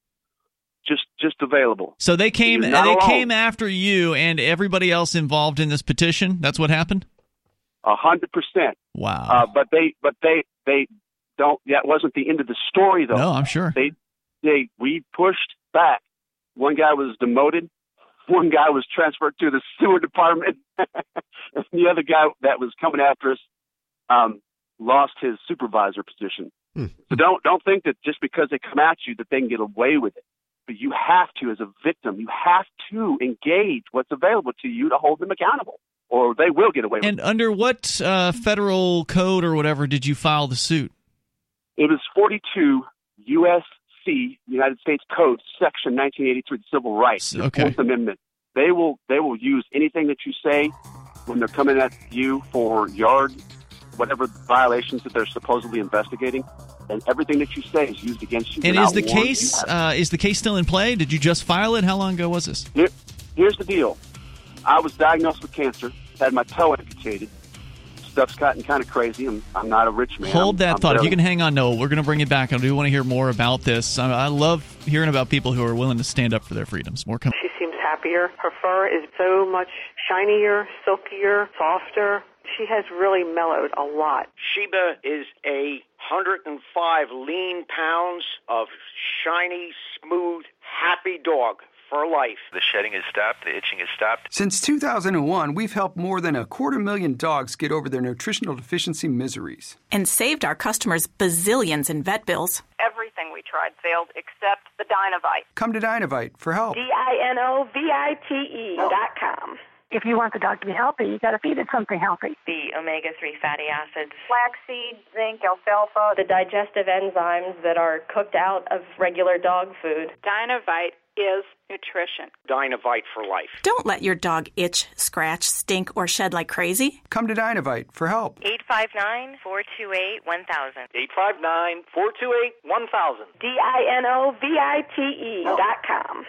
just available. So they came came after you and everybody else involved in this petition. That's what happened? 100%. Wow. But they don't. That wasn't the end of the story, though. No, I'm sure. We pushed back. One guy was demoted. One guy was transferred to the sewer department. And the other guy that was coming after us lost his supervisor position. So don't think that just because they come at you that they can get away with it. But you have to, as a victim, you have to engage what's available to you to hold them accountable, or they will get away with it. And under what federal code or whatever did you file the suit? It was 42 U.S.C. United States Code, Section 1983, Civil Rights, the Fourth Amendment. They will use anything that you say when they're coming at you for whatever violations that they're supposedly investigating, and everything that you say is used against you. And is the case still in play? Did you just file it? How long ago was this? Here's the deal. I was diagnosed with cancer, had my toe amputated. Stuff's gotten kind of crazy. I'm not a rich man. Hold that thought. If you can hang on, Noah, we're going to bring it back. I do want to hear more about this. I love hearing about people who are willing to stand up for their freedoms. More coming. She seems happier. Her fur is so much shinier, silkier, softer. She has really mellowed a lot. Sheba is a 105 lean pounds of shiny, smooth, happy dog for life. The shedding is stopped. The itching is stopped. Since 2001, we've helped more than 250,000 dogs get over their nutritional deficiency miseries. And saved our customers bazillions in vet bills. Everything we tried failed except the Dinovite. Come to Dinovite for help. DINOVITE.com. If you want the dog to be healthy, you got to feed it something healthy. The omega-3 fatty acids. Flaxseed, zinc, alfalfa. The digestive enzymes that are cooked out of regular dog food. Dinovite is nutrition. Dinovite for life. Don't let your dog itch, scratch, stink, or shed like crazy. Come to Dinovite for help. 859-428-1000. 859-428-1000. DINOVITE.com.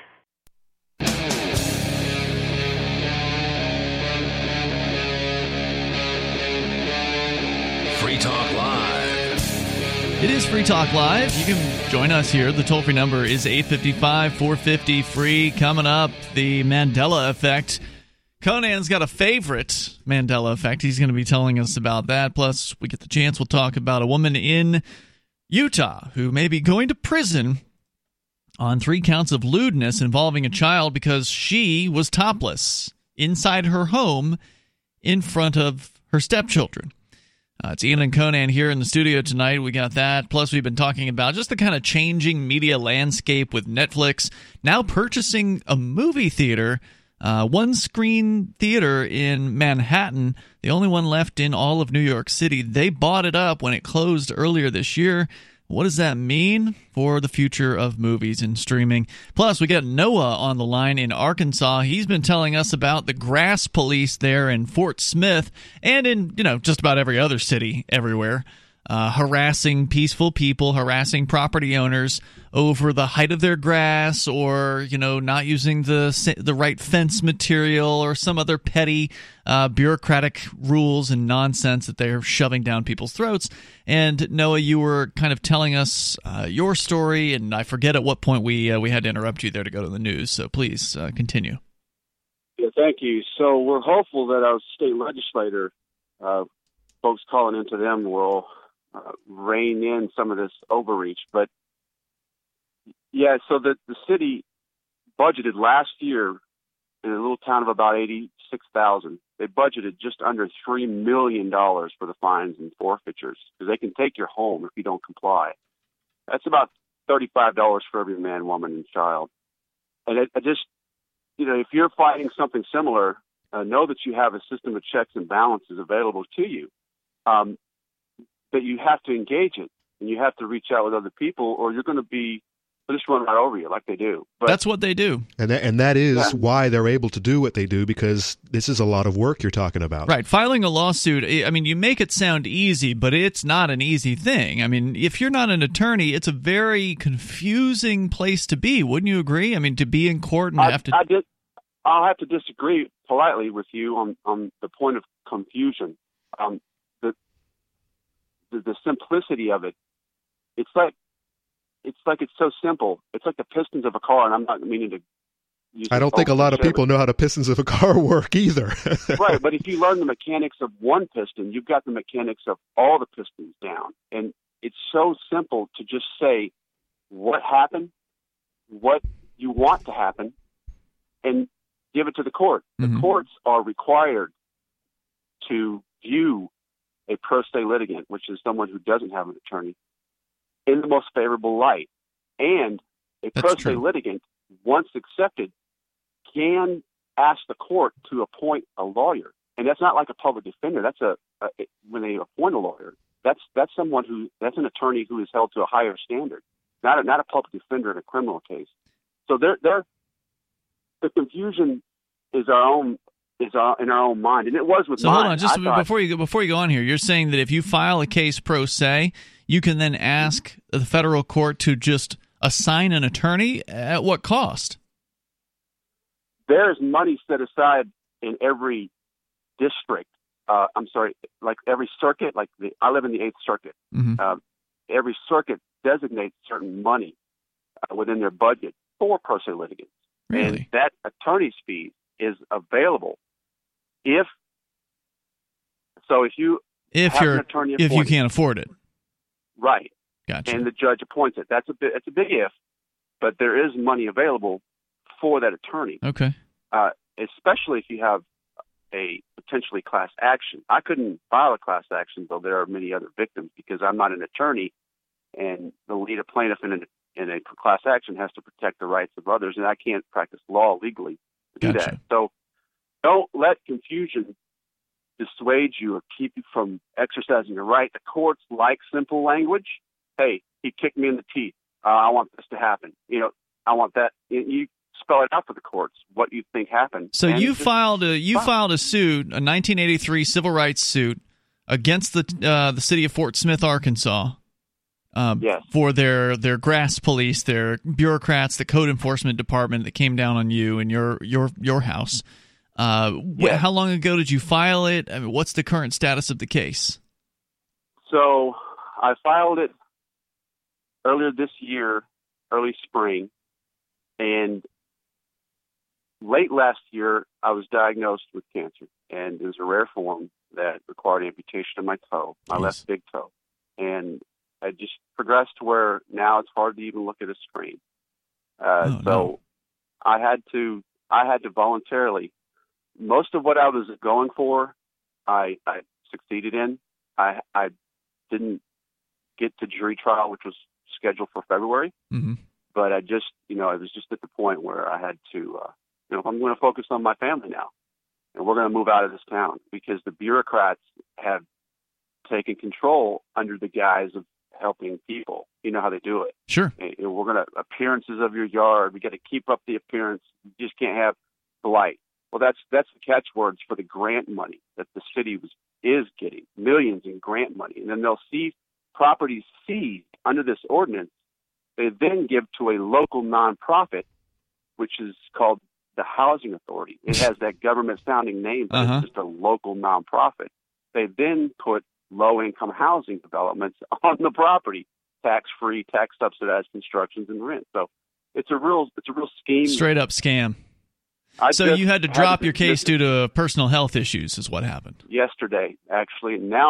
Free Talk Live. It is Free Talk Live. You can join us here. The toll-free number is 855-450-FREE. Coming up, the Mandela Effect. Conan's got a favorite Mandela Effect. He's going to be telling us about that. Plus, we get the chance. We'll talk about a woman in Utah who may be going to prison on 3 counts of lewdness involving a child because she was topless inside her home in front of her stepchildren. It's Ian and Conan here in the studio tonight. We got that. Plus, we've been talking about just the kind of changing media landscape with Netflix now purchasing a movie theater, one-screen theater in Manhattan, the only one left in all of New York City. They bought it up when it closed earlier this year. What does that mean for the future of movies and streaming? Plus, we got Noah on the line in Arkansas. He's been telling us about the grass police there in Fort Smith and in, just about every other city everywhere, harassing peaceful people, harassing property owners over the height of their grass or, not using the right fence material or some other petty bureaucratic rules and nonsense that they're shoving down people's throats. And Noah, you were kind of telling us your story, and I forget at what point we had to interrupt you there to go to the news. So please continue. Yeah, thank you. So we're hopeful that our state legislator, folks calling into them, will rein in some of this overreach. But yeah, so the city budgeted last year in a little town of about 86,000. They budgeted just under $3 million for the fines and forfeitures because they can take your home if you don't comply. That's about $35 for every man, woman, and child. And I just, if you're fighting something similar, know that you have a system of checks and balances available to you. But you have to engage it, and you have to reach out with other people, or you're going to be just run right over you like they do. But that's what they do. And that is why they're able to do what they do, because this is a lot of work you're talking about. Right. Filing a lawsuit, I mean, you make it sound easy, but it's not an easy thing. I mean, if you're not an attorney, it's a very confusing place to be. Wouldn't you agree? I mean, to be in court and have to... I'll have to disagree politely with you on the point of confusion. The simplicity of it, it's like it's so simple. It's like the pistons of a car, and I'm not meaning to use I don't think a lot of people know how the pistons of a car work either. Right, but if you learn the mechanics of one piston, you've got the mechanics of all the pistons down. And it's so simple to just say what happened, what you want to happen, and give it to the court. Mm-hmm. The courts are required to view a pro se litigant, which is someone who doesn't have an attorney, in the most favorable light. And a pro se litigant, once accepted, can ask the court to appoint a lawyer. And that's not like a public defender. That's when they appoint a lawyer, that's an attorney who is held to a higher standard, not a public defender in a criminal case. So the confusion is in our own mind, and it was with mine. So hold on, just before you go on here, you're saying that if you file a case pro se, you can then ask the federal court to just assign an attorney at what cost? There's money set aside in every district. Like every circuit. I live in the 8th Circuit. Mm-hmm. Every circuit designates certain money within their budget for pro se litigants, really? And that attorney's fee is available if you can't afford it. Right. Gotcha. And the judge appoints it. It's a big if, but there is money available for that attorney. Okay. Especially if you have a potentially class action. I couldn't file a class action, though there are many other victims, because I'm not an attorney, and the lead plaintiff in a class action has to protect the rights of others, and I can't practice law legally to do that. So don't let confusion dissuade you or keep you from exercising your right. The courts like simple language. Hey, he kicked me in the teeth. I want this to happen. I want that. You spell it out for the courts what you think happened. So you filed a suit, a 1983 civil rights suit against the city of Fort Smith, Arkansas. Yes. For their grass police, their bureaucrats, the code enforcement department that came down on you and your house. Yes. How long ago did you file it? I mean, what's the current status of the case? So I filed it earlier this year, early spring, and late last year I was diagnosed with cancer, and it was a rare form that required amputation of my toe, my left big toe, and I just progressed to where now it's hard to even look at a screen. So I had to voluntarily. Most of what I was going for, I succeeded in. I didn't get to jury trial, which was scheduled for February. Mm-hmm. But I just, it was just at the point where I had to, I'm going to focus on my family now, and we're going to move out of this town because the bureaucrats have taken control under the guise of helping people. You know how they do it. Sure. And we're going to appearances of your yard. We got to keep up the appearance. You just can't have blight. Well, that's the catchwords for the grant money that the city is getting, millions in grant money. And then they'll see properties seized under this ordinance. They then give to a local nonprofit, which is called the Housing Authority. It has that government-sounding name, but it's just a local nonprofit. They then put low-income housing developments on the property, tax-free, tax-subsidized constructions and rent. So it's a real scheme. Straight-up scam. So you had to drop your case due to personal health issues is what happened. Yesterday, actually. Now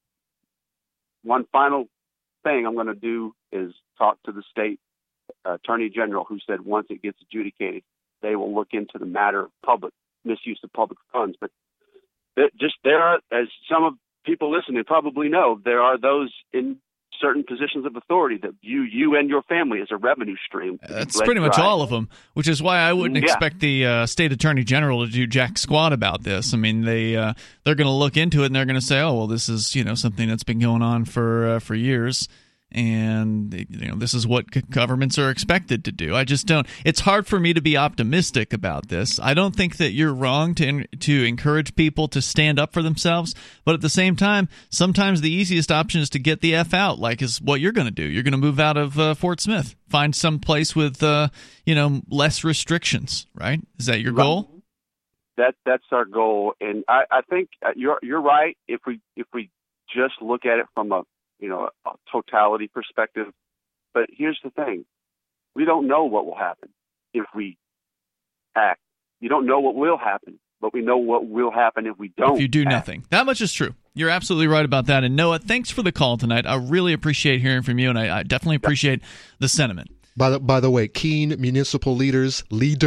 one final thing I'm going to do is talk to the state attorney general, who said once it gets adjudicated, they will look into the matter of public misuse of public funds. But there are, as some of people listening probably know, there are those in certain positions of authority that view you and your family as a revenue stream. That's pretty much all of them, which is why I wouldn't expect the state attorney general to do jack squat about this. I mean, they're going to look into it and they're going to say, oh, well, this is something that's been going on for years. And this is what governments are expected to do. I just don't. It's hard for me to be optimistic about this. I don't think that you're wrong to encourage people to stand up for themselves, but at the same time, sometimes the easiest option is to get the F out, like is what you're going to do. You're going to move out of Fort Smith, find some place with less restrictions. Right? Is that your goal? That's our goal, and I think you're right. If we just look at it from a totality perspective. But here's the thing. We don't know what will happen if we act. You don't know what will happen, but we know what will happen if we don't. If you do nothing. That much is true. You're absolutely right about that. And Noah, thanks for the call tonight. I really appreciate hearing from you, and I definitely appreciate the sentiment. By the way, Keene municipal leaders,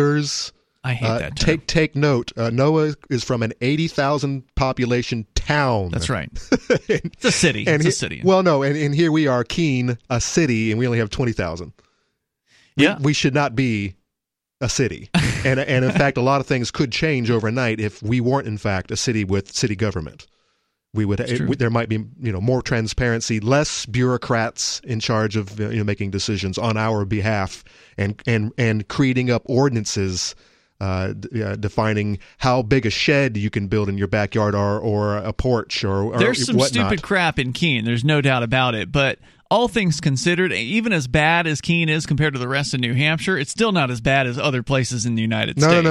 I hate that term. Take note. Noah is from an 80,000 population town. That's right. It's a city. It's a city. Well, no, and here we are, Keene, a city, and we only have 20,000. Yeah, we should not be a city. and in fact, a lot of things could change overnight if we weren't in fact a city with city government. There might be more transparency, less bureaucrats in charge of making decisions on our behalf, and creating up ordinances. Defining how big a shed you can build in your backyard or a porch or there's some whatnot. Stupid crap in Keene. There's no doubt about it. But all things considered, even as bad as Keene is compared to the rest of New Hampshire, it's still not as bad as other places in the United States.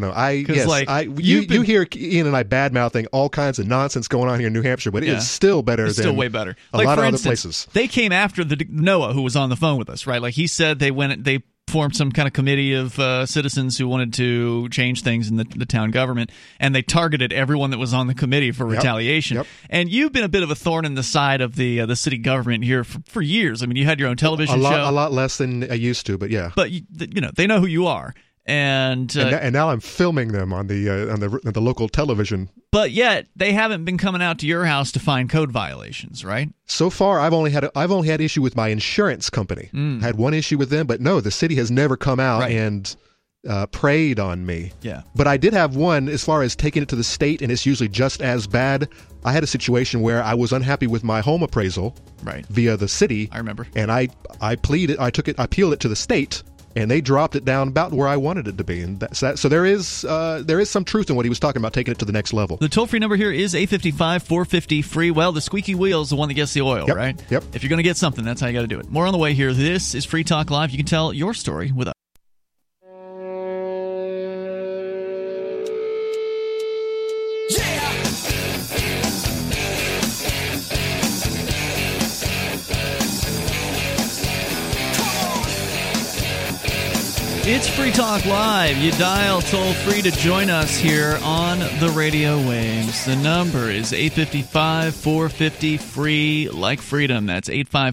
No. You hear Ian and I bad-mouthing all kinds of nonsense going on here in New Hampshire, but it's still better it's than still way better. a lot for of instance, other places. They came after Noah, who was on the phone with us, right? Like he said, they formed some kind of committee of citizens who wanted to change things in the town government, and they targeted everyone that was on the committee for retaliation. Yep. And you've been a bit of a thorn in the side of the city government here for years. I mean, you had your own television show. A lot less than I used to, but yeah. But they know who you are. And now I'm filming them on the local television. But yet they haven't been coming out to your house to find code violations, right? So far, I've only had issue with my insurance company. I had one issue with them, but no, the city has never come out and preyed on me. Yeah. But I did have one as far as taking it to the state, and it's usually just as bad. I had a situation where I was unhappy with my home appraisal via the city. I remember. And I appealed it to the state. And they dropped it down about where I wanted it to be, and that's that. So there is some truth in what he was talking about, taking it to the next level. The toll-free number here is 855-450-FREE. Well, the squeaky wheel is the one that gets the oil, right? Yep. If you're going to get something, that's how you got to do it. More on the way here. This is Free Talk Live. You can tell your story with us. It's Free Talk Live. You dial toll-free to join us here on the radio waves. The number is 855-450-FREE, like freedom. That's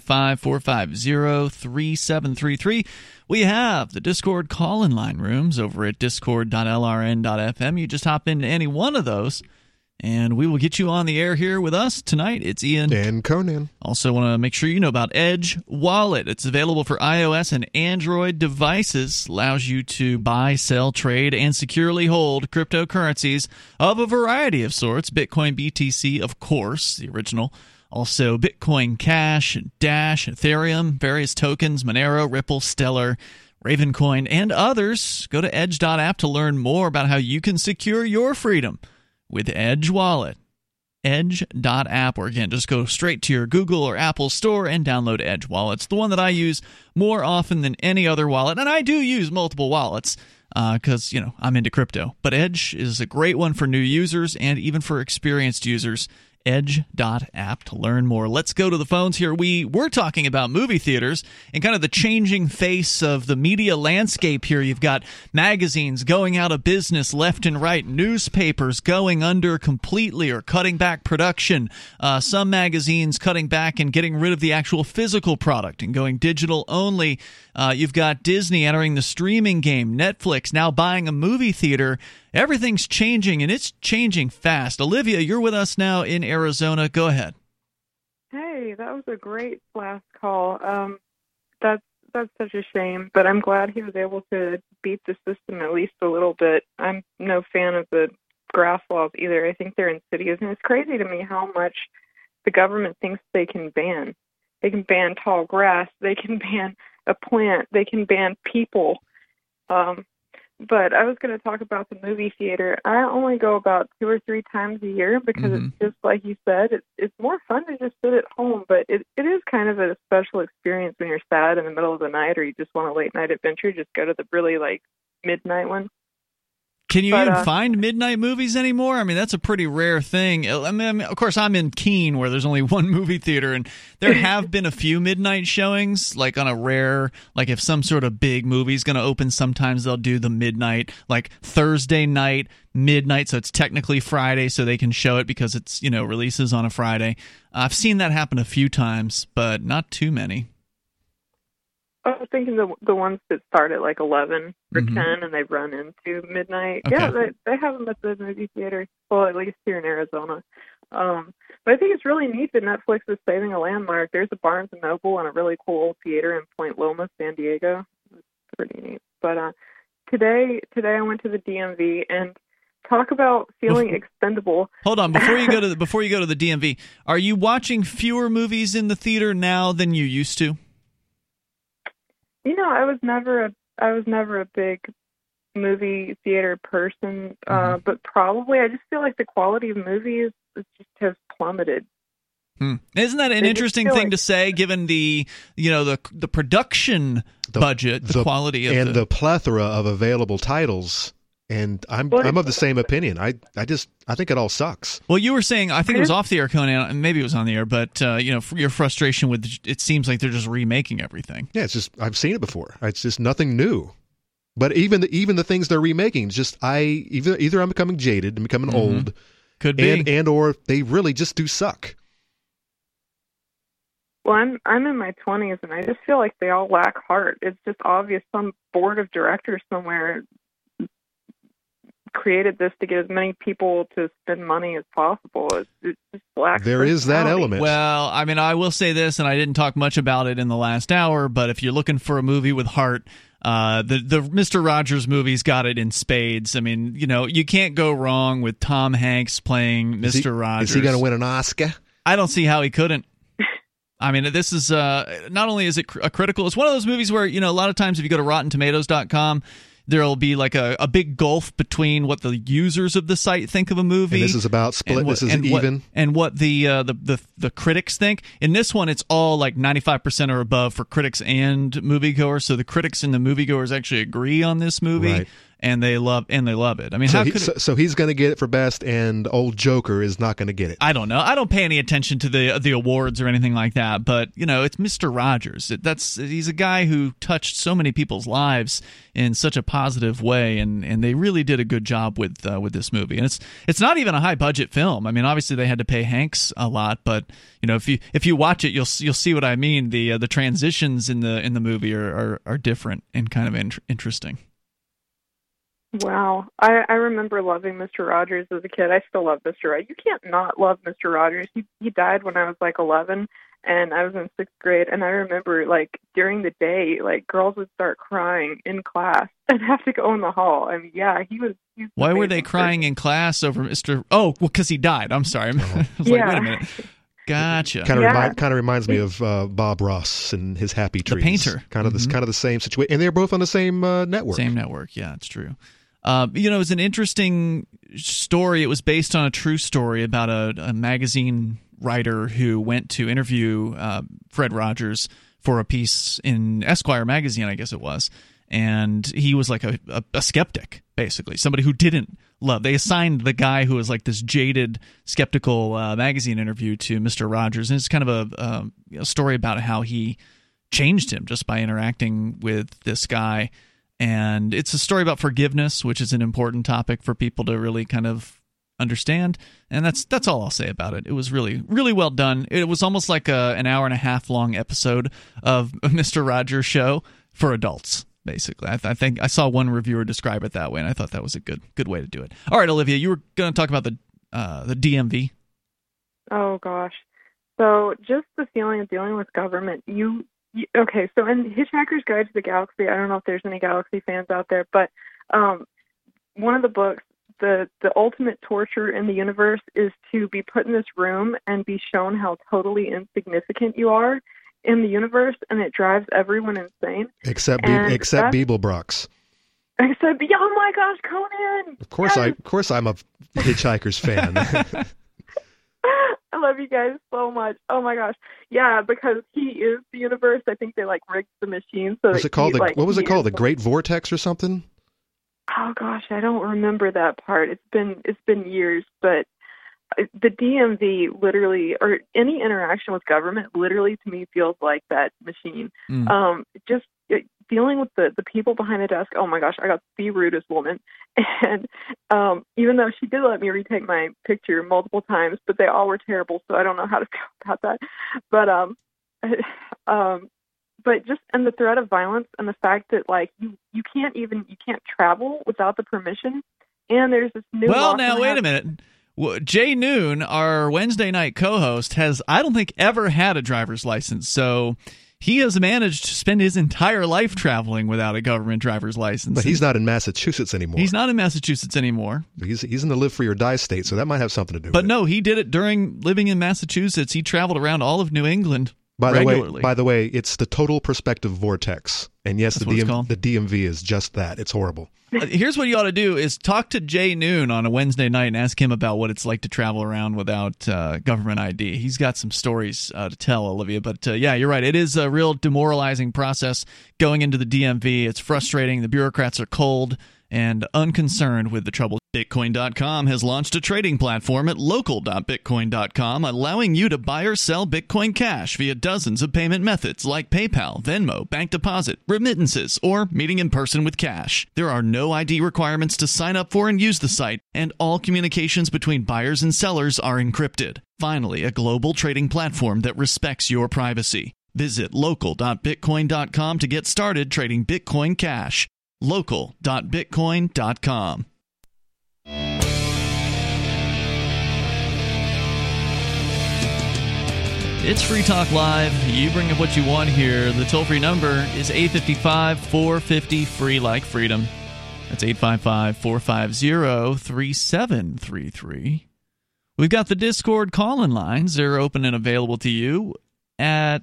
855-450-3733. We have the Discord call-in line rooms over at discord.lrn.fm. You just hop into any one of those, and we will get you on the air here with us tonight. It's Ian. And Conan. Also want to make sure you know about Edge Wallet. It's available for iOS and Android devices. Allows you to buy, sell, trade, and securely hold cryptocurrencies of a variety of sorts. Bitcoin, BTC, of course, the original. Also Bitcoin Cash, Dash, Ethereum, various tokens, Monero, Ripple, Stellar, Ravencoin, and others. Go to edge.app to learn more about how you can secure your freedom with Edge Wallet. Edge.app, or again, just go straight to your Google or Apple store and download Edge Wallet. It's the one that I use more often than any other wallet, and I do use multiple wallets because, I'm into crypto. But Edge is a great one for new users and even for experienced users. Edge.app to learn more. Let's go to the phones here. We're talking about movie theaters and kind of the changing face of the media landscape here. You've got magazines going out of business left and right, newspapers going under completely or cutting back production, some magazines cutting back and getting rid of the actual physical product and going digital only. You've got Disney entering the streaming game, Netflix now buying a movie theater. Everything's changing, and it's changing fast. Olivia, you're with us now in Arizona. Go ahead. Hey, that was a great last call. That's such a shame, but I'm glad he was able to beat the system at least a little bit. I'm no fan of the grass laws either. I think they're insidious, and it's crazy to me how much the government thinks they can ban. They can ban tall grass. They can ban a plant. They can ban people. But I was going to talk about the movie theater. I only go about 2 or 3 times a year because it's just like you said, it's more fun to just sit at home, but it is kind of a special experience when you're sad in the middle of the night or you just want a late night adventure. Just go to the really midnight one. Can you even find midnight movies anymore? I mean, that's a pretty rare thing. I mean, of course, I'm in Keene where there's only one movie theater, and there have been a few midnight showings, like on a rare, like if some sort of big movie's going to open, sometimes they'll do the midnight, like Thursday night, midnight, so it's technically Friday, so they can show it because it's, releases on a Friday. I've seen that happen a few times, but not too many. I was thinking the ones that start at 11 or 10 and they run into midnight. Okay. Yeah, they have them at the movie theater, well, at least here in Arizona. But I think it's really neat that Netflix is saving a landmark. There's a Barnes & Noble and a really cool theater in Point Loma, San Diego. It's pretty neat. But today I went to the DMV, and talk about feeling expendable. Hold on, before you go to the DMV, are you watching fewer movies in the theater now than you used to? I was never a big movie theater person, but probably I just feel like the quality of movies just has plummeted. Isn't that an interesting thing to say, given the production budget, the quality of the plethora of available titles? And I'm of the same opinion. I think it all sucks. Well, you were saying, I think it was off the air, Conan, and maybe it was on the air, but your frustration with it seems like they're just remaking everything. Yeah, it's just I've seen it before. It's just nothing new. But even the things they're remaking, just either I'm becoming jaded and becoming old, could be, and or they really just do suck. Well, I'm in my 20s, and I just feel like they all lack heart. It's just obvious some board of directors somewhere created this to get as many people to spend money as possible. It's just black. There is that element. Well, I mean, I will say this, and I didn't talk much about it in the last hour, but if you're looking for a movie with heart, the Mr. Rogers movie's got it in spades. I mean, you can't go wrong with Tom Hanks playing Mr. Rogers. Is he going to win an Oscar? I don't see how he couldn't. I mean, this is not only is it a critical, it's one of those movies where, a lot of times if you go to RottenTomatoes.com, there'll be like a big gulf between what the users of the site think of a movie. And this is about split. This is even. And what the critics think. In this one, it's all like 95% or above for critics and moviegoers. So the critics and the moviegoers actually agree on this movie. Right. And they love it. I mean, so he's going to get it for best, and old Joker is not going to get it. I don't know. I don't pay any attention to the awards or anything like that. But it's Mr. Rogers. He's a guy who touched so many people's lives in such a positive way, and they really did a good job with this movie. And it's not even a high budget film. I mean, obviously they had to pay Hanks a lot, but if you watch it, you'll see what I mean. The transitions in the movie are different and kind of interesting. Wow. I remember loving Mr. Rogers as a kid. I still love Mr. Rogers. You can't not love Mr. Rogers. He died when I was like 11, and I was in 6th grade, and I remember like during the day, like girls would start crying in class and have to go in the hall. I mean, yeah, he was Why were they crying in class over Mr. Oh, well, because he died. I'm sorry. I was like, wait a minute. Gotcha. Kind of reminds me of Bob Ross and his Happy Trees. The painter. Kind of the same situation, and they're both on the same network. Same network. Yeah, it's true. It's an interesting story. It was based on a true story about a magazine writer who went to interview Fred Rogers for a piece in Esquire magazine, I guess it was. And he was like a skeptic, basically, somebody who didn't love. They assigned the guy who was like this jaded, skeptical magazine interview to Mr. Rogers. And it's kind of a story about how he changed him just by interacting with this guy. And it's a story about forgiveness, which is an important topic for people to really kind of understand. And that's all I'll say about it. It was really, really well done. It was almost like an hour and a half long episode of a Mr. Rogers show for adults, basically. I think I saw one reviewer describe it that way, and I thought that was a good way to do it. All right, Olivia, you were going to talk about the DMV. Oh, gosh. So just the feeling of dealing with government, okay, so in Hitchhiker's Guide to the Galaxy, I don't know if there's any Galaxy fans out there, but one of the books, the ultimate torture in the universe is to be put in this room and be shown how totally insignificant you are in the universe, and it drives everyone insane. Except Beeblebrox. Except, oh my gosh, Conan! Of course, I'm a Hitchhiker's fan. I love you guys so much. Oh my gosh. Yeah, because he is the universe. I think they rigged the machine so what was it called? The Great Vortex or something? Oh gosh, I don't remember that part. It's been years, but the DMV literally, or any interaction with government literally to me feels like that machine. Just dealing with the people behind the desk. Oh my gosh, I got the rudest woman. And even though she did let me retake my picture multiple times, but they all were terrible, so I don't know how to feel about that. But just, and the threat of violence and the fact that you can't travel without the permission. And there's this new Well, now wait a minute. Jay Noon, our Wednesday night co-host, has, I don't think, ever had a driver's license. So he has managed to spend his entire life traveling without a government driver's license. But he's not in Massachusetts anymore. He's not in Massachusetts anymore. He's in the live free or die state, so that might have something to do with it. But no, he did it during living in Massachusetts. He traveled around all of New England regularly. By the way, it's the total perspective vortex. And yes, the DMV is just that. It's horrible. Here's what you ought to do is talk to Jay Noon on a Wednesday night and ask him about what it's like to travel around without government ID. He's got some stories to tell, Olivia. But yeah, you're right. It is a real demoralizing process going into the DMV. It's frustrating. The bureaucrats are cold. and unconcerned with the trouble. Bitcoin.com has launched a trading platform at local.bitcoin.com, allowing you to buy or sell Bitcoin Cash via dozens of payment methods like PayPal, Venmo, bank deposit, remittances, or meeting in person with cash. There are no ID requirements to sign up for and use the site, and all communications between buyers and sellers are encrypted. Finally, a global trading platform that respects your privacy. Visit local.bitcoin.com to get started trading Bitcoin Cash. local.bitcoin.com. It's Free Talk Live. You bring up what you want here. The toll-free number is 855-450-FREE like freedom. That's 855-450-3733. We've got the Discord call-in lines. They're open and available to you at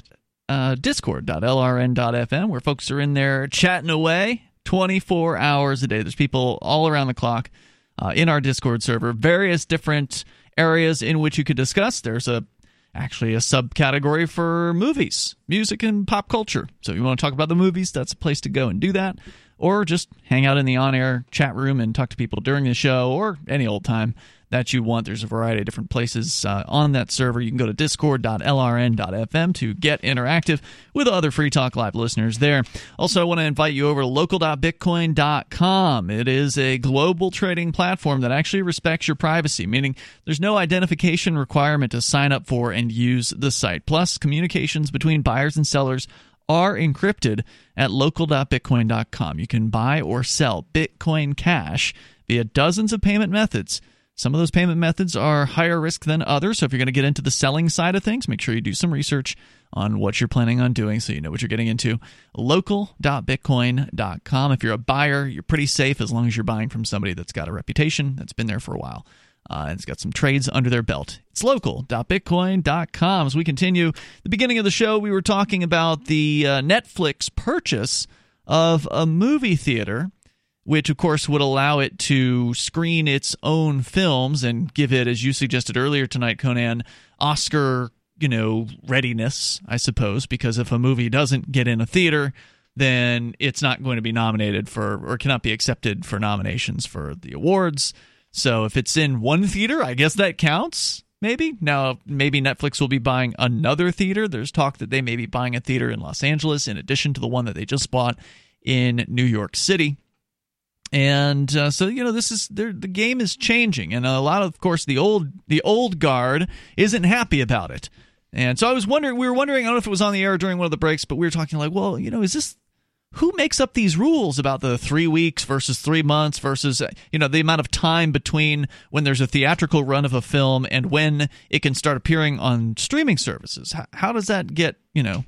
discord.lrn.fm, where folks are in there chatting away 24 hours a day. There's people all around the clock in our Discord server. Various different areas in which you could discuss. There's actually a subcategory for movies, music, and pop culture. So if you want to talk about the movies, that's a place to go and do that. Or just hang out in the on-air chat room and talk to people during the show or any old time that you want. There's a variety of different places on that server. You can go to discord.lrn.fm to get interactive with other Free Talk Live listeners there. Also, I want to invite you over to local.bitcoin.com. It is a global trading platform that actually respects your privacy, meaning there's no identification requirement to sign up for and use the site. Plus, communications between buyers and sellers are encrypted at local.bitcoin.com. You can buy or sell Bitcoin Cash via dozens of payment methods. Some of those payment methods are higher risk than others, so if you're going to get into the selling side of things, make sure you do some research on what you're planning on doing so you know what you're getting into. Local.bitcoin.com. If you're a buyer, you're pretty safe as long as you're buying from somebody that's got a reputation, that's been there for a while, and it's got some trades under their belt. It's local.bitcoin.com. As we continue, the beginning of the show, we were talking about the Netflix purchase of a movie theater, which, of course, would allow it to screen its own films and give it, as you suggested earlier tonight, Conan, Oscar, readiness, I suppose, because if a movie doesn't get in a theater, then it's not going to be nominated for, or cannot be accepted for nominations for the awards. So if it's in one theater, I guess that counts, maybe. Now, maybe Netflix will be buying another theater. There's talk that they may be buying a theater in Los Angeles in addition to the one that they just bought in New York City. And so this is the game is changing, and a lot of course the old guard isn't happy about it. And so we were wondering, I don't know if it was on the air during one of the breaks, but we were talking like, well, is this, who makes up these rules about the 3 weeks versus 3 months versus the amount of time between when there's a theatrical run of a film and when it can start appearing on streaming services? How does that get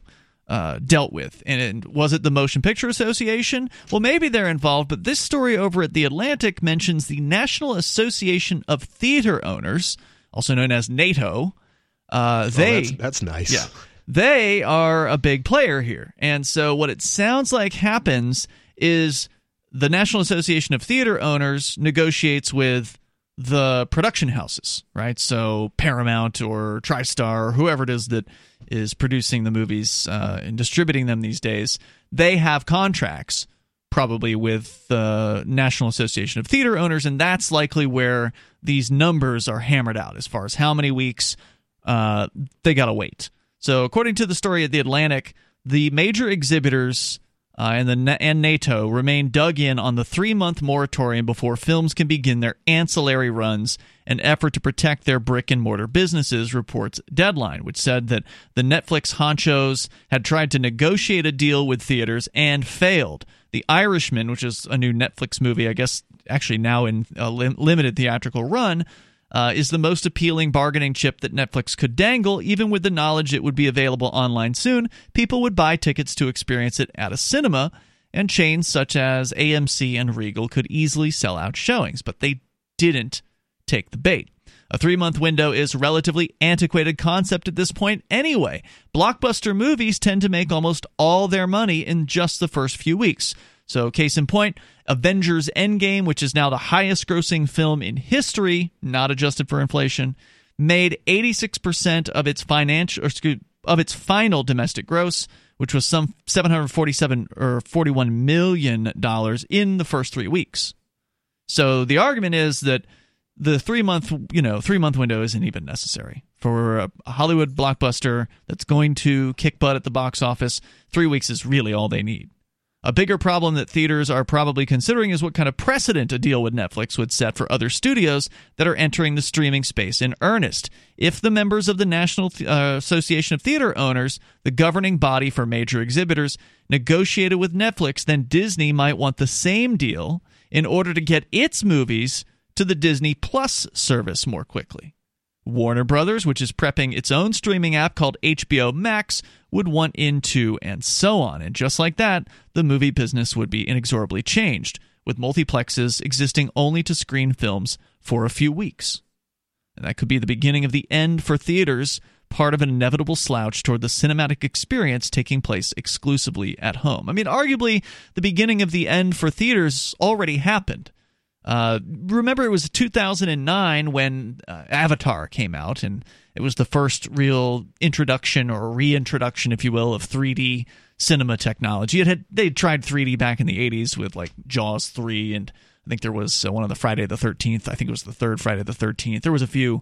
dealt with? And was it the Motion Picture Association? Well, maybe they're involved, but this story over at The Atlantic mentions the National Association of Theater Owners, also known as NATO. That's nice. Yeah, they are a big player here. And so what it sounds like happens is the National Association of Theater Owners negotiates with the production houses, right? So Paramount or TriStar or whoever it is that is producing the movies and distributing them these days, they have contracts probably with the National Association of Theater Owners, and that's likely where these numbers are hammered out as far as how many weeks they got to wait. So according to the story at The Atlantic, the major exhibitors and NATO remain dug in on the 3-month moratorium before films can begin their ancillary runs, an effort to protect their brick-and-mortar businesses, reports Deadline, which said that the Netflix honchos had tried to negotiate a deal with theaters and failed. The Irishman, which is a new Netflix movie, I guess actually now in a limited theatrical run, is the most appealing bargaining chip that Netflix could dangle. Even with the knowledge it would be available online soon, people would buy tickets to experience it at a cinema, and chains such as AMC and Regal could easily sell out showings, but they didn't take the bait. A 3-month window is a relatively antiquated concept at this point anyway. Blockbuster movies tend to make almost all their money in just the first few weeks. So, case in point, Avengers Endgame, which is now the highest-grossing film in history, not adjusted for inflation, made 86% of its final domestic gross, which was some $747 or $41 million in the first 3 weeks. So the argument is that the 3-month window isn't even necessary for a Hollywood blockbuster that's going to kick butt at the box office. 3 weeks is really all they need. A bigger problem that theaters are probably considering is what kind of precedent a deal with Netflix would set for other studios that are entering the streaming space in earnest. If the members of the National Association of Theater Owners, the governing body for major exhibitors, negotiated with Netflix, then Disney might want the same deal in order to get its movies to the Disney Plus service more quickly. Warner Brothers, which is prepping its own streaming app called HBO Max, would want in too, and so on. And just like that, the movie business would be inexorably changed, with multiplexes existing only to screen films for a few weeks. And that could be the beginning of the end for theaters, part of an inevitable slouch toward the cinematic experience taking place exclusively at home. I mean, arguably, the beginning of the end for theaters already happened. Remember, it was 2009 when Avatar came out, and it was the first real introduction or reintroduction, if you will, of 3D cinema technology. They'd tried 3D back in the 80s with like Jaws 3, and I think there was one of the Friday the 13th. I think it was the third Friday the 13th. There was a few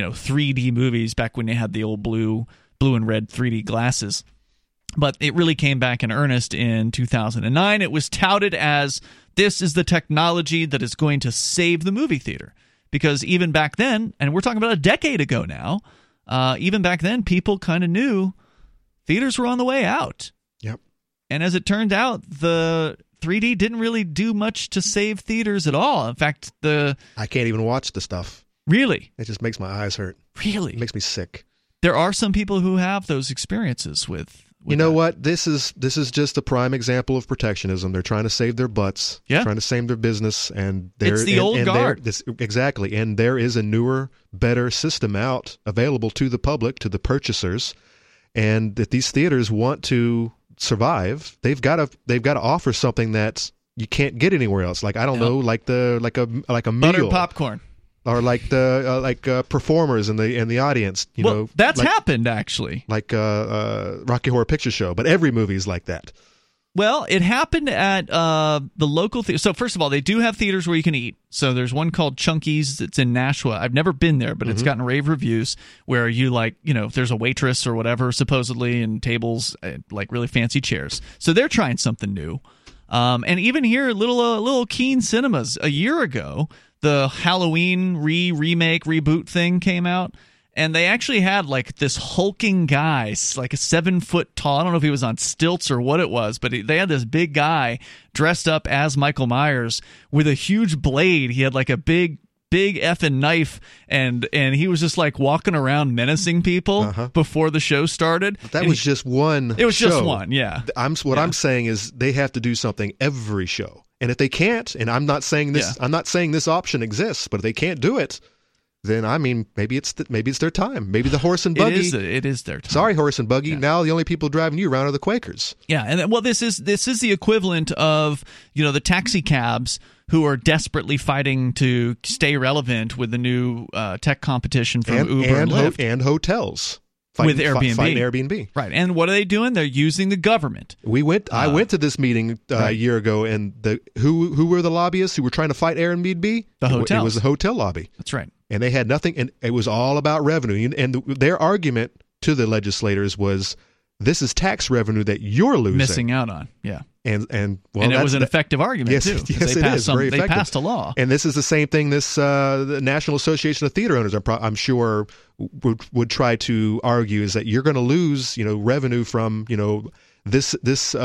3D movies back when they had the old blue and red 3D glasses. But it really came back in earnest in 2009. It was touted as this is the technology that is going to save the movie theater. Because even back then, and we're talking about a decade ago now, even back then, people kind of knew theaters were on the way out. Yep. And as it turned out, the 3D didn't really do much to save theaters at all. In fact, I can't even watch the stuff. Really? It just makes my eyes hurt. Really? It makes me sick. There are some people who have those experiences with you know what? This is just a prime example of protectionism. They're trying to save their butts, trying to save their business, and it's the old guard. Exactly, and there is a newer, better system available to the public, to the purchasers, and if these theaters want to survive, they've got to offer something that you can't get anywhere else. Like I don't know, like a meal, butter popcorn. Or like the performers in the audience, that's happened actually. Like Rocky Horror Picture Show, but every movie's like that. Well, it happened at the local theater. So first of all, they do have theaters where you can eat. So there's one called Chunky's that's in Nashua. I've never been there, but it's gotten rave reviews where you there's a waitress or whatever supposedly and tables, like really fancy chairs. So they're trying something new. And even here, little Keen Cinemas a year ago, the Halloween remake reboot thing came out, and they actually had like this hulking guy, like a 7 foot tall. I don't know if he was on stilts or what it was, but they had this big guy dressed up as Michael Myers with a huge blade. He had like a big effing knife, and he was just like walking around menacing people before the show started. But that was just one. It was show. just one, yeah. I'm saying is they have to do something every show. And if they can't, and I'm not saying this option exists, but if they can't do it, then I mean maybe it's their time. Maybe the horse and buggy. It is their time. Sorry, horse and buggy. Yeah. Now the only people driving you around are the Quakers. Yeah, and this is the equivalent of the taxi cabs who are desperately fighting to stay relevant with the new tech competition from Uber and Lyft. And hotels. With Airbnb. Fighting Airbnb. Right. And what are they doing? They're using the government. I went to this meeting a year ago, and who were the lobbyists who were trying to fight Airbnb? The hotels. It was the hotel lobby. That's right. And they had nothing, and it was all about revenue. And their argument to the legislators was, this is tax revenue that you're losing. Missing out on, yeah. And it was an effective argument, too. Yes, it is. Very effective. They passed a law. And this is the same thing the National Association of Theater Owners, I'm sure, would try to argue, is that you're going to lose, revenue from, this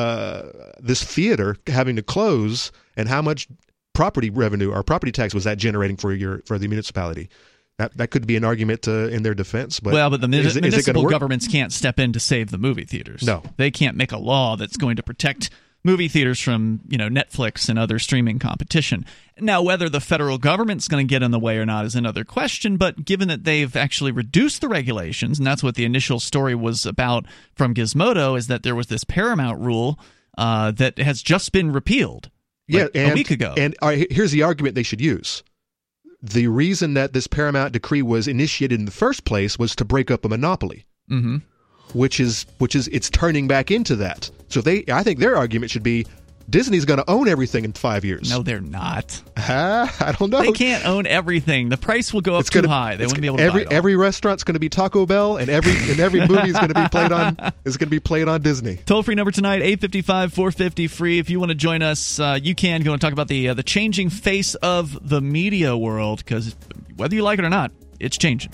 theater having to close, and how much property revenue or property tax was that generating for the municipality. That could be an argument in their defense. But the municipal governments can't step in to save the movie theaters. No. They can't make a law that's going to protect movie theaters from Netflix and other streaming competition. Now, whether the federal government's going to get in the way or not is another question, but given that they've actually reduced the regulations, and that's what the initial story was about from Gizmodo, is that there was this Paramount rule that has just been repealed a week ago. And here's the argument they should use. The reason that this Paramount decree was initiated in the first place was to break up a monopoly, which is it's turning back into that. So I think their argument should be, Disney's going to own everything in 5 years. No, they're not. I don't know. They can't own everything. The price will go up too high. They wouldn't be able to buy it all. Every restaurant's going to be Taco Bell, and every movie is going to be played on Disney. Toll-free number tonight, 855-450-FREE. If you want to join us, you can. You want to talk about the changing face of the media world, because whether you like it or not, it's changing.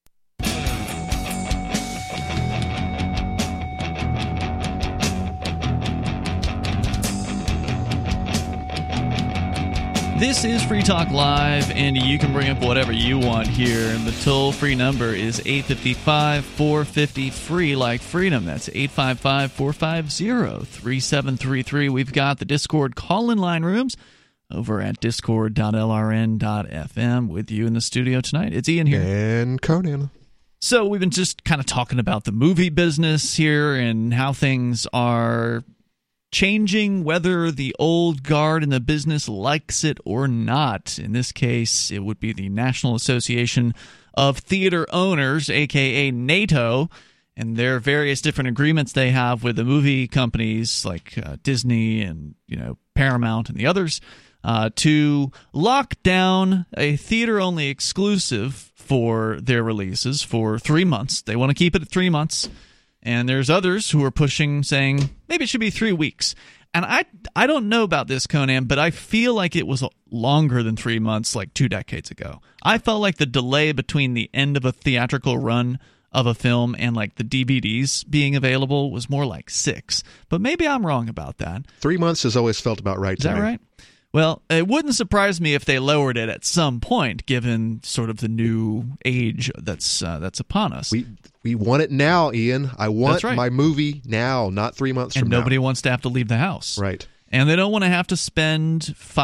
This is Free Talk Live, and you can bring up whatever you want here. And the toll-free number is 855-450-FREE, like freedom. That's 855-450-3733. We've got the Discord call-in line rooms over at discord.lrn.fm with you in the studio tonight. It's Ian here. And Conan. So we've been just kind of talking about the movie business here and how things are changing, whether the old guard in the business likes it or not. In this case, it would be the National Association of Theater Owners, aka NATO, and their various different agreements they have with the movie companies like Disney and Paramount and the others to lock down a theater-only exclusive for their releases for 3 months. They want to keep it at 3 months. And there's others who are pushing, saying maybe it should be 3 weeks. And I don't know about this, Conan, but I feel like it was longer than 3 months, like 2 decades ago. I felt like the delay between the end of a theatrical run of a film and like the DVDs being available was more like 6. But maybe I'm wrong about that. 3 months has always felt about right to me. Is that right? Well, it wouldn't surprise me if they lowered it at some point, given sort of the new age that's upon us. We want it now, Ian. I want my movie now, not 3 months from now. And nobody wants to have to leave the house, right? And they don't want to have to spend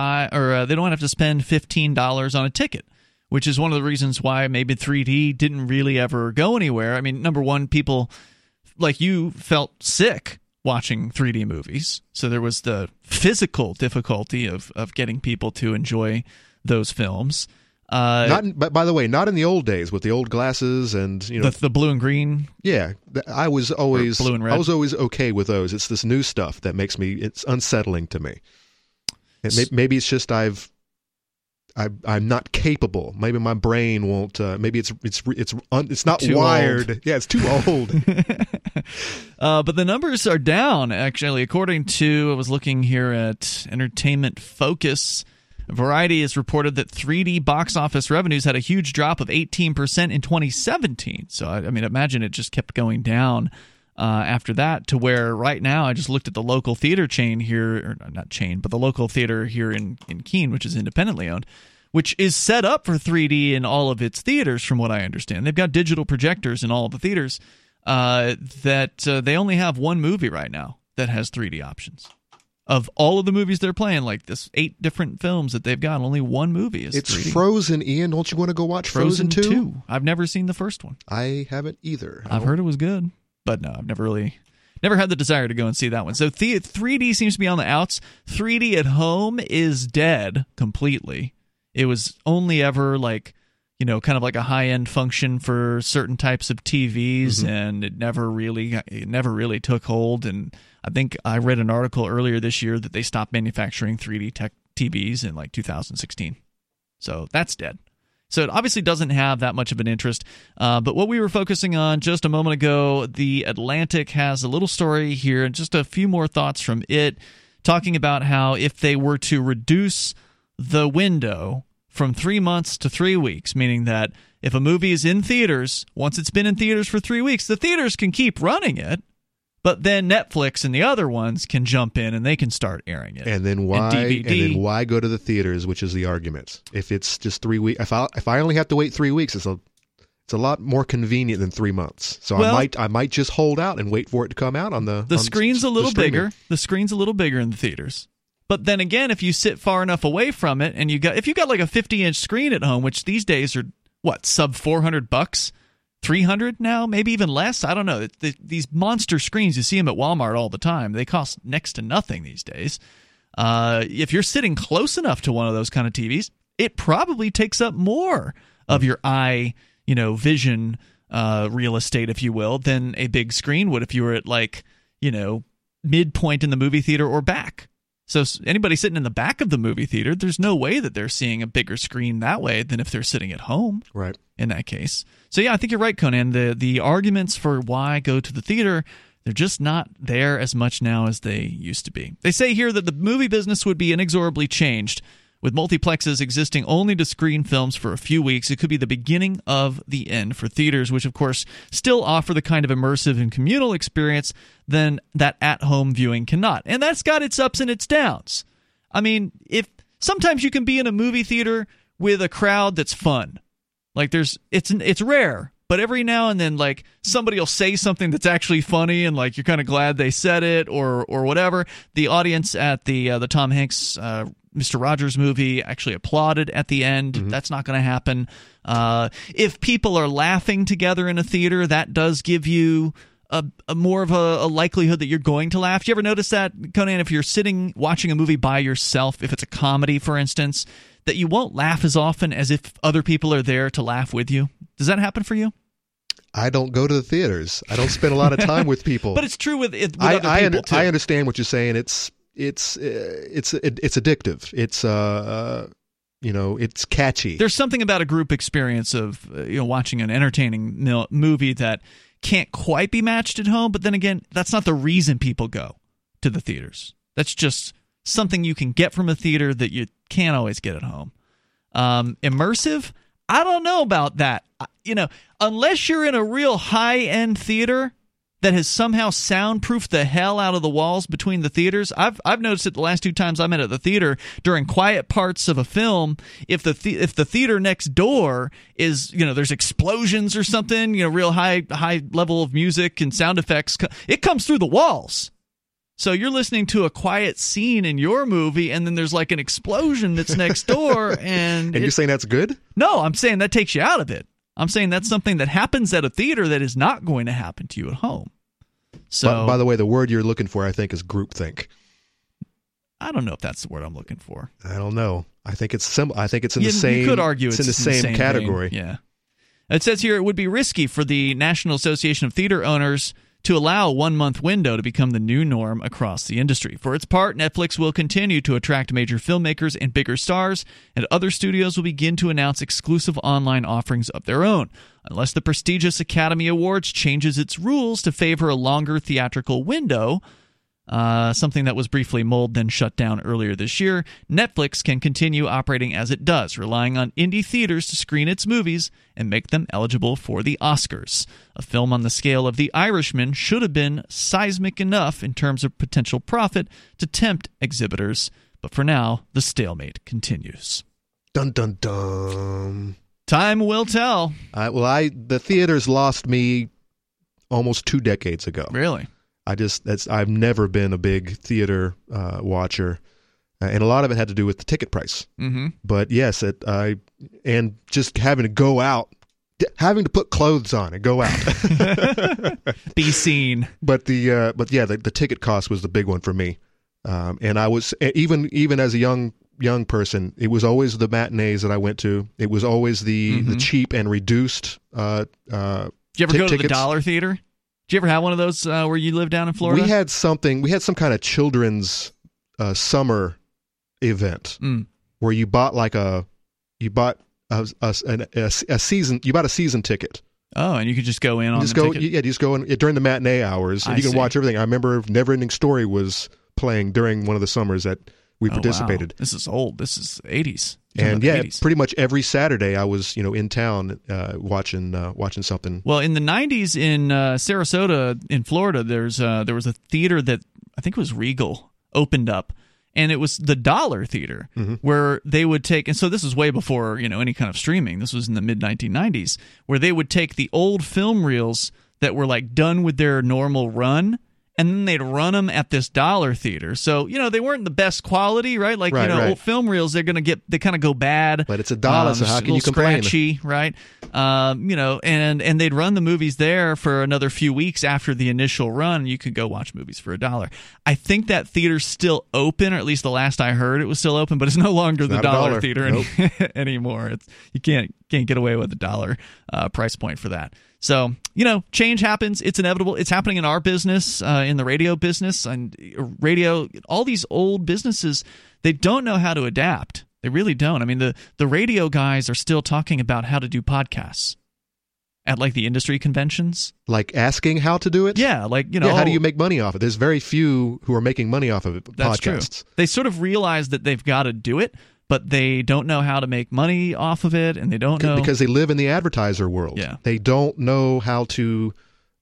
$15 on a ticket, which is one of the reasons why maybe 3D didn't really ever go anywhere. I mean, number one, people like you felt sick watching 3D movies, so there was the physical difficulty of getting people to enjoy those films. But by the way, not in the old days with the old glasses and the blue and green. Yeah, I was always blue and red. I was always okay with those. It's this new stuff that makes it's unsettling to me. Maybe it's just I'm not capable. Maybe my brain won't. Maybe it's not too wired. Old. Yeah, it's too old. But the numbers are down, actually. According to, I was looking here at Entertainment Focus, Variety has reported that 3D box office revenues had a huge drop of 18% in 2017. So, I mean, imagine it just kept going down after that to where right now, I just looked at the local theater chain here, or not chain, but the local theater here in Keene, which is independently owned, which is set up for 3D in all of its theaters, from what I understand. They've got digital projectors in all of the theaters. They only have one movie right now that has 3D options. Of all of the movies they're playing, like this 8 different films that they've got, only one movie is 3D. It's Frozen, Ian. Don't you want to go watch Frozen 2? I've never seen the first one. I haven't either. I've heard it was good, but no, I've never had the desire to go and see that one. So 3D seems to be on the outs. 3D at home is dead completely. It was only ever like, kind of like a high-end function for certain types of TVs, and it never really took hold. And I think I read an article earlier this year that they stopped manufacturing 3D tech TVs in like 2016. So that's dead. So it obviously doesn't have that much of an interest. But what we were focusing on just a moment ago, The Atlantic has a little story here and just a few more thoughts from it, talking about how if they were to reduce the window from 3 months to 3 weeks, meaning that if a movie is in theaters, once it's been in theaters for 3 weeks, the theaters can keep running it, but then Netflix and the other ones can jump in and they can start airing it. And then why go to the theaters, which is the argument? If it's just 3 weeks, if I only have to wait 3 weeks, it's a lot more convenient than 3 months. So I might just hold out and wait for it to come out on the screen's a little bigger. The screen's a little bigger in the theaters. But then again, if you sit far enough away from it, and if you got like a 50-inch screen at home, which these days are sub $400, $300 now, maybe even less. I don't know. These monster screens, you see them at Walmart all the time. They cost next to nothing these days. If you're sitting close enough to one of those kind of TVs, it probably takes up more of your eye, vision real estate, if you will, than a big screen would if you were at midpoint in the movie theater or back. So anybody sitting in the back of the movie theater, there's no way that they're seeing a bigger screen that way than if they're sitting at home. Right. In that case. So yeah, I think you're right, Conan. The arguments for why go to the theater, they're just not there as much now as they used to be. They say here that the movie business would be inexorably changed. With multiplexes existing only to screen films for a few weeks, it could be the beginning of the end for theaters, which of course still offer the kind of immersive and communal experience then that at-home viewing cannot. And that's got its ups and its downs. I mean, if sometimes you can be in a movie theater with a crowd that's fun. Like it's rare, but every now and then like somebody will say something that's actually funny and like you're kind of glad they said it or whatever. The audience at the Tom Hanks Mr. Rogers movie actually applauded at the end. Mm-hmm. That's not going to happen. If people are laughing together in a theater, that does give you a more of a likelihood that you're going to laugh. Do you ever notice that, Conan, if you're sitting watching a movie by yourself, if it's a comedy, for instance, that you won't laugh as often as if other people are there to laugh with you? Does that happen for you? I don't go to the theaters. I don't spend a lot of time with people. But it's true with other people, too. I understand what you're saying. It's addictive. It's catchy. There's something about a group experience of watching an entertaining movie that can't quite be matched at home. But then again, that's not the reason people go to the theaters. That's just something you can get from a theater that you can't always get at home. Immersive? I don't know about that. Unless you're in a real high-end theater that has somehow soundproofed the hell out of the walls between the theaters. I've noticed it the last 2 times I'm at the theater during quiet parts of a film. If the theater next door is there's explosions or something, real high level of music and sound effects, it comes through the walls. So you're listening to a quiet scene in your movie, and then there's like an explosion that's next door, and you're saying that's good? No, I'm saying that takes you out of it. I'm saying that's something that happens at a theater that is not going to happen to you at home. So, by the way, the word you're looking for, I think, is groupthink. I don't know if that's the word I'm looking for. I don't know. I think it's I think it's in the same. You could argue it's in the same category. Vein. Yeah. It says here it would be risky for the National Association of Theater Owners to allow a 1-month window to become the new norm across the industry. For its part, Netflix will continue to attract major filmmakers and bigger stars, and other studios will begin to announce exclusive online offerings of their own. Unless the prestigious Academy Awards changes its rules to favor a longer theatrical window, something that was briefly mulled then shut down earlier this year, Netflix can continue operating as it does, relying on indie theaters to screen its movies and make them eligible for the Oscars. A film on the scale of The Irishman should have been seismic enough in terms of potential profit to tempt exhibitors, but for now, the stalemate continues. Dun dun dun. Time will tell. The theaters lost me almost 2 decades ago. Really? I've never been a big theater watcher, and a lot of it had to do with the ticket price. Mm-hmm. But yes, and just having to go out, having to put clothes on and go out, be seen. But the ticket cost was the big one for me, and I was even as a young person, it was always the matinees that I went to. It was always the cheap and reduced. Did you ever go to the Dollar Theater? Did you ever have one of those where you live down in Florida? We had some kind of children's summer event where you bought a season. You bought a season ticket. Oh, and you could just go in on the ticket? Yeah, you just go in during the matinee hours, and you can watch everything. I remember Neverending Story was playing during one of the summers that we participated. Wow. This is old. This is 80s. And yeah, 80s. Pretty much every Saturday I was, in town watching something. Well, in the 90s in Sarasota in Florida, there was a theater that I think it was Regal opened up, and it was the Dollar Theater where they would take, and so this was way before any kind of streaming. This was in the mid 1990s, where they would take the old film reels that were like done with their normal run, and then they'd run them at this Dollar Theater. So, they weren't the best quality, right? Like, old film reels, they kind of go bad. But it's $1, so how can you complain? Scratchy, right? And they'd run the movies there for another few weeks after the initial run. You could go watch movies for $1. I think that theater's still open, or at least the last I heard it was still open, but it's no longer the Dollar Theater anymore. You can't get away with $1 price point for that. So, change happens. It's inevitable. It's happening in our business, in the radio business, and radio. All these old businesses, they don't know how to adapt. They really don't. I mean, the radio guys are still talking about how to do podcasts at like the industry conventions. Like asking how to do it? Yeah, how do you make money off it? There's very few who are making money off of it. That's podcasts. True. They sort of realize that they've got to do it, but they don't know how to make money off of it, and they don't know because they live in the advertiser world. Yeah. They don't know how to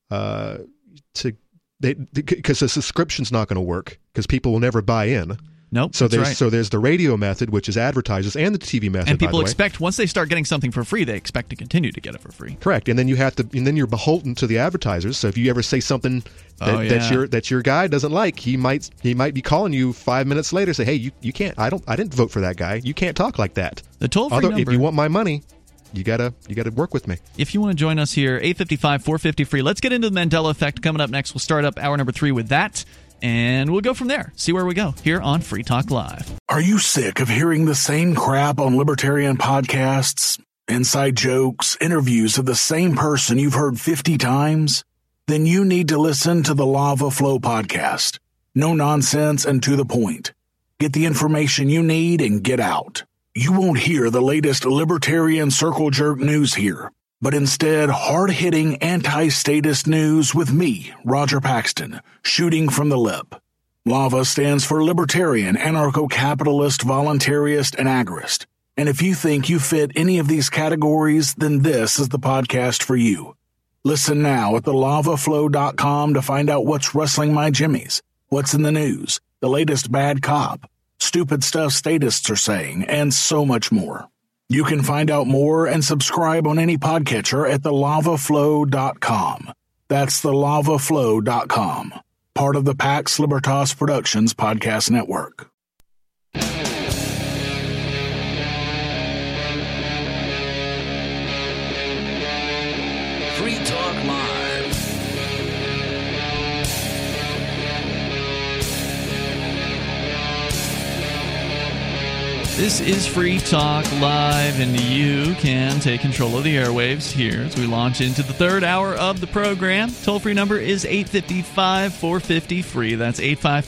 because the subscription's not going to work because people will never buy in. Nope. So there's the radio method, which is advertisers, and the TV method. And people expect once they start getting something for free, they expect to continue to get it for free. Correct. And then you're beholden to the advertisers. So if you ever say something that your guy doesn't like, he might be calling you 5 minutes later, say, hey, you can't. I didn't vote for that guy. You can't talk like that. The toll-free number. If you want my money, you gotta work with me. If you want to join us here, 855-450 free. Let's get into the Mandela Effect coming up next. We'll start up hour number 3 with that. And we'll go from there. See where we go here on Free Talk Live. Are you sick of hearing the same crap on libertarian podcasts? Inside jokes, interviews of the same person you've heard 50 times? Then you need to listen to the Lava Flow podcast. No nonsense and to the point. Get the information you need and get out. You won't hear the latest libertarian circle jerk news here, but instead hard-hitting anti-statist news with me, Roger Paxton, shooting from the lip. LAVA stands for Libertarian, Anarcho-Capitalist, Voluntarist, and Agorist. And if you think you fit any of these categories, then this is the podcast for you. Listen now at thelavaflow.com to find out what's rustling my jimmies, what's in the news, the latest bad cop, stupid stuff statists are saying, and so much more. You can find out more and subscribe on any podcatcher at thelavaflow.com. That's thelavaflow.com, part of the Pax Libertas Productions podcast network. Free Talk Live. This is Free Talk Live, and you can take control of the airwaves here as we launch into the third hour of the program. Toll-free number is 855-450-FREE. That's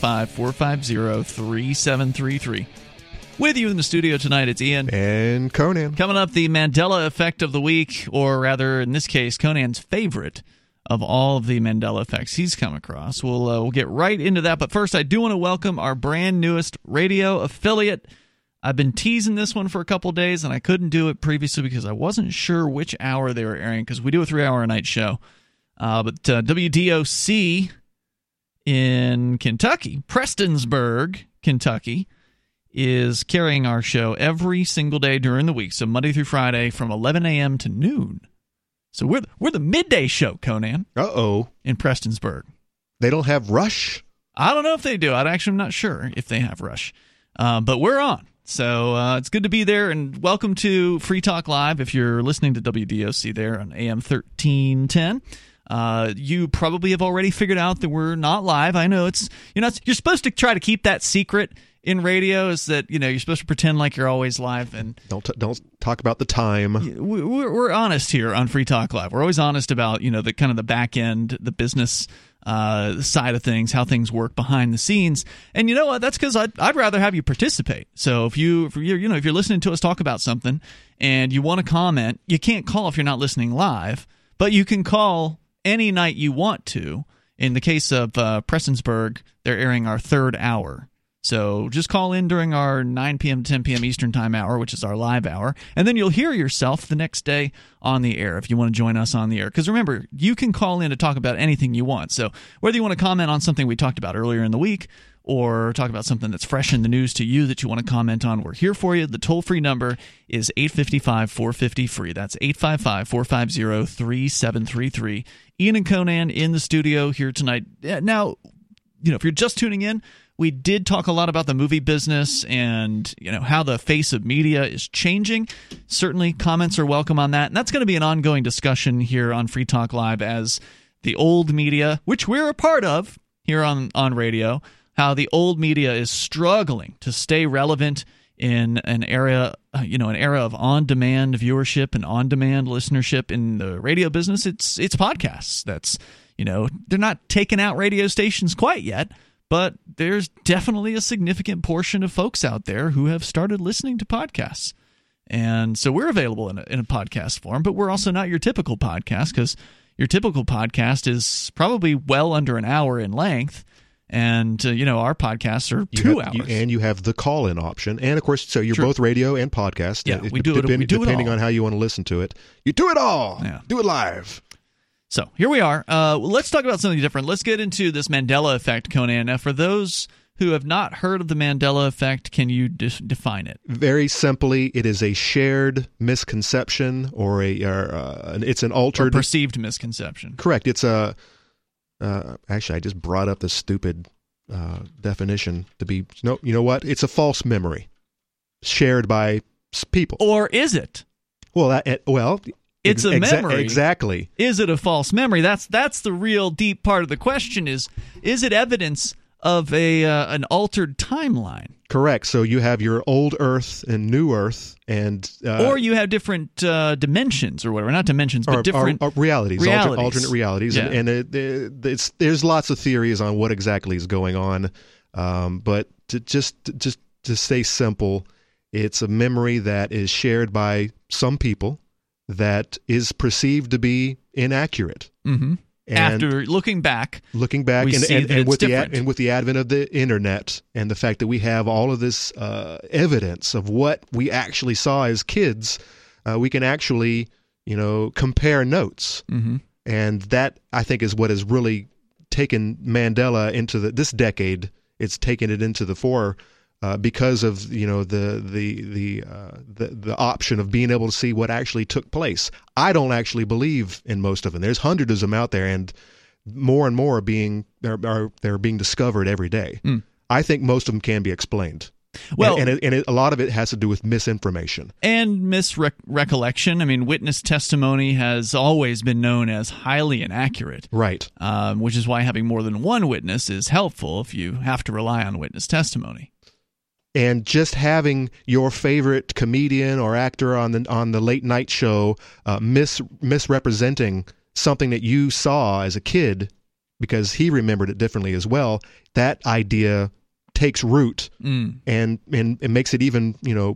855-450-3733. With you in the studio tonight, it's Ian. And Conan. Coming up, the Mandela Effect of the week, or rather, in this case, Conan's favorite of all of the Mandela effects he's come across. We'll get right into that, but first, I do want to welcome our brand newest radio affiliate. I've been teasing this one for a couple days, and I couldn't do it previously because I wasn't sure which hour they were airing, because we do a 3-hour-a-night show. But WDOC in Kentucky, Prestonsburg, Kentucky, is carrying our show every single day during the week, so Monday through Friday from 11 a.m. to noon. So we're the midday show, Conan. Uh-oh. In Prestonsburg. They don't have Rush? I don't know if they do. I'm not sure if they have Rush. But we're on. So it's good to be there, and welcome to Free Talk Live. If you're listening to WDOC there on AM 1310, you probably have already figured out that we're not live. I know you're supposed to try to keep that secret in radio, is that you're supposed to pretend like you're always live, and don't talk about the time. We're honest here on Free Talk Live. We're always honest about the kind of the back end, the business side of things, how things work behind the scenes. And you know what? That's because I'd rather have you participate. So if you're listening to us talk about something and you want to comment, you can't call if you're not listening live, but you can call any night you want to. In the case of Prestonsburg, they're airing our third hour. So just call in during our 9 p.m. to 10 p.m. Eastern Time hour, which is our live hour, and then you'll hear yourself the next day on the air if you want to join us on the air. Because remember, you can call in to talk about anything you want. So whether you want to comment on something we talked about earlier in the week or talk about something that's fresh in the news to you that you want to comment on, we're here for you. The toll-free number is 855-450-FREE. That's 855-450-3733. Ian and Conan in the studio here tonight. Now, if you're just tuning in, we did talk a lot about the movie business and how the face of media is changing. Certainly, comments are welcome on that. And that's going to be an ongoing discussion here on Free Talk Live as the old media, which we're a part of here on radio, how the old media is struggling to stay relevant in an era of on-demand viewership and on-demand listenership in the radio business. It's podcasts. That's, they're not taking out radio stations quite yet, but there's definitely a significant portion of folks out there who have started listening to podcasts. And so we're available in a podcast form, but we're also not your typical podcast, because your typical podcast is probably well under an hour in length. And, our podcasts are 2 hours. And you have the call-in option. And, of course, so you're both radio and podcast. Yeah, we do it all. Depending on how you want to listen to it. You do it all. Yeah. Do it live. So here we are. Let's talk about something different. Let's get into this Mandela effect, Conan. Now, for those who have not heard of the Mandela effect, can you define it? Very simply, it is a shared misconception, or it's an altered... Or perceived misconception. Correct. It's a... actually, I just brought up the stupid definition to be... No, you know what? It's a false memory shared by people. Or is it? Well, it's a memory. Exactly. Is it a false memory? That's the real deep part of the question. Is it evidence of an altered timeline? Correct. So you have your old Earth and new Earth, and or you have different dimensions or whatever. Not dimensions, but different realities. Alternate realities. Yeah. And there's lots of theories on what exactly is going on. But to say simple, it's a memory that is shared by some people that is perceived to be inaccurate. Mm-hmm. After looking back, and with the advent of the internet and the fact that we have all of this evidence of what we actually saw as kids, we can actually, compare notes. Mm-hmm. And that, I think, is what has really taken Mandela into this decade. It's taken it into the fore because of the option of being able to see what actually took place. I don't actually believe in most of them. There's hundreds of them out there, and more are being discovered every day. Mm. I think most of them can be explained. Well, and a lot of it has to do with misinformation and misrecollection. I mean, witness testimony has always been known as highly inaccurate, right? Which is why having more than one witness is helpful if you have to rely on witness testimony. And just having your favorite comedian or actor on the late night show misrepresenting something that you saw as a kid because he remembered it differently as well, that idea takes root and it makes it even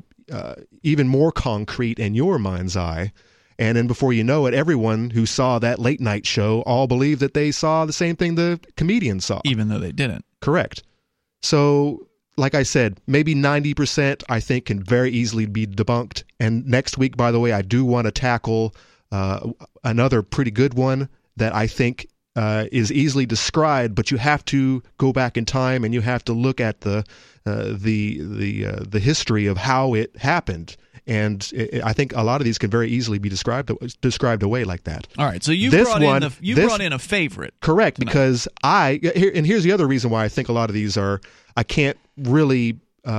more concrete in your mind's eye. And then before you know it, everyone who saw that late night show all believed that they saw the same thing the comedian saw, even though they didn't. Correct. So, like I said, maybe 90% I think can very easily be debunked. And next week, by the way, I do want to tackle another pretty good one that I think is easily described, but you have to go back in time and you have to look at the history of how it happened. And I think a lot of these can very easily be described away like that. All right, so you brought in a favorite. Correct, tonight. Because here's the other reason why I think a lot of these I can't really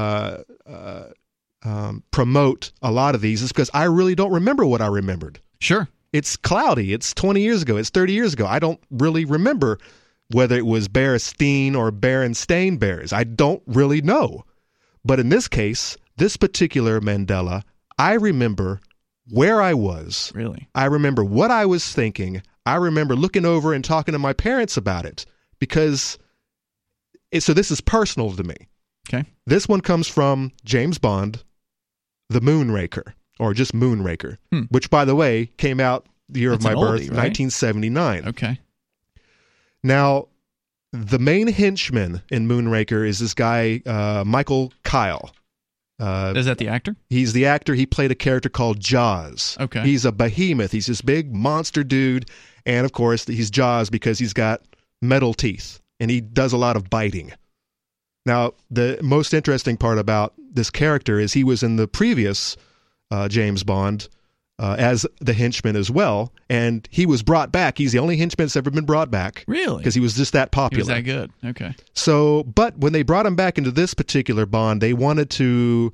promote a lot of these is because I really don't remember what I remembered. Sure. It's cloudy. It's 20 years ago. It's 30 years ago. I don't really remember whether it was Berenstein or Berenstain Bears. I don't really know. But in this case, this particular Mandela, I remember where I was. Really? I remember what I was thinking. I remember looking over and talking to my parents about it because... So this is personal to me. Okay. This one comes from James Bond, The Moonraker, or just Moonraker, which, by the way, came out the year of my birth, oldie, right? 1979. Okay. Now, the main henchman in Moonraker is this guy, Michael Kyle. Is that the actor? He's the actor. He played a character called Jaws. Okay. He's a behemoth. He's this big monster dude. And, of course, he's Jaws because he's got metal teeth. And he does a lot of biting. Now, the most interesting part about this character is he was in the previous James Bond as the henchman as well, and he was brought back. He's the only henchman that's ever been brought back. Really? Because he was just that popular. He was that good. Okay. So, but when they brought him back into this particular Bond, they wanted to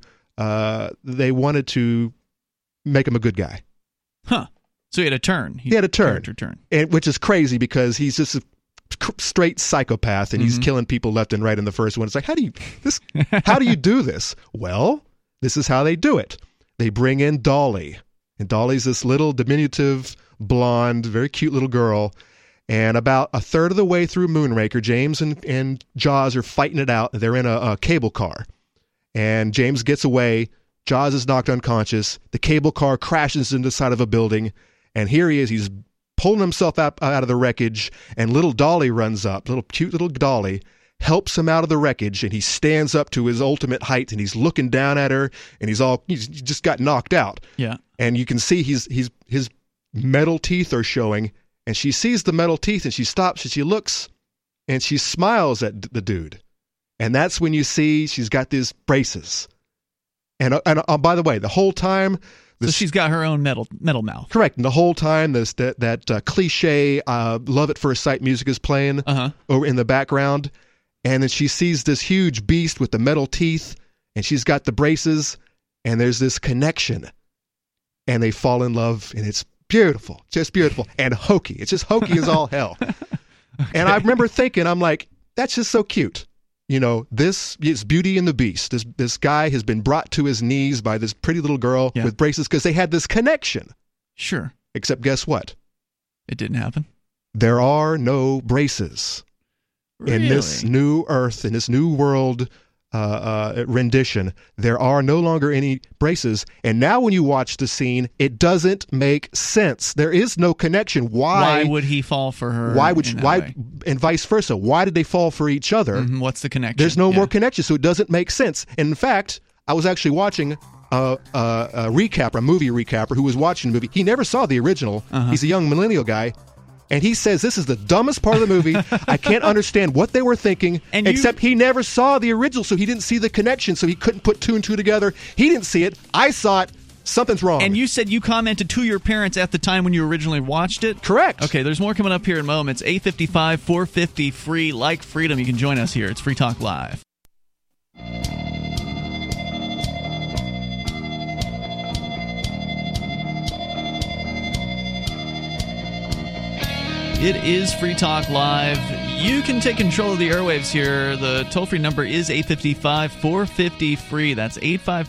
make him a good guy. Huh. So he had a turn. He had a turn. Character turn. And which is crazy because he's just a straight psychopath and he's killing people left and right in the first one. It's like, how do you do this? Well, this is how they do it. They bring in Dolly. And Dolly's this little diminutive, blonde, very cute little girl. And about a third of the way through Moonraker, James and Jaws are fighting it out. They're in a cable car. And James gets away. Jaws is knocked unconscious. The cable car crashes into the side of a building. And here he is. He's pulling himself out of the wreckage. And little Dolly runs up. Cute little Dolly helps him out of the wreckage. And he stands up to his ultimate height. And he's looking down at her. And he's just got knocked out. Yeah. And you can see his metal teeth are showing. And she sees the metal teeth. And she stops. And she looks. And she smiles at the dude. And that's when you see she's got these braces. And by the way, the whole time... So she's got her own metal mouth. Correct. And the whole time, that cliche love at first sight music is playing over in the background. And then she sees this huge beast with the metal teeth. And she's got the braces. And there's this connection. And they fall in love. And it's beautiful. Just beautiful. And hokey. It's just hokey as all hell. Okay. And I remember thinking, I'm like, that's just so cute. You know, this is Beauty and the Beast. This guy has been brought to his knees by this pretty little girl with braces because they had this connection. Sure. Except guess what? It didn't happen. There are no braces in this new earth, in this new world rendition. There are no longer any braces. And now when you watch the scene, it doesn't make sense. There is no connection. Why would he fall for her? Why and vice versa? Why did they fall for each other? Mm-hmm. What's the connection? There's no more connection, so it doesn't make sense. And in fact, I was actually watching a movie recapper who was watching the movie. He never saw the original. He's a young millennial guy. And he says, this is the dumbest part of the movie. I can't understand what they were thinking, except he never saw the original, so he didn't see the connection, so he couldn't put two and two together. He didn't see it. I saw it. Something's wrong. And you said you commented to your parents at the time when you originally watched it? Correct. Okay, there's more coming up here in moments. 855 450 free. Like freedom, you can join us here. It's Free Talk Live. It is Free Talk Live. You can take control of the airwaves here. The toll-free number is 855-450-FREE. That's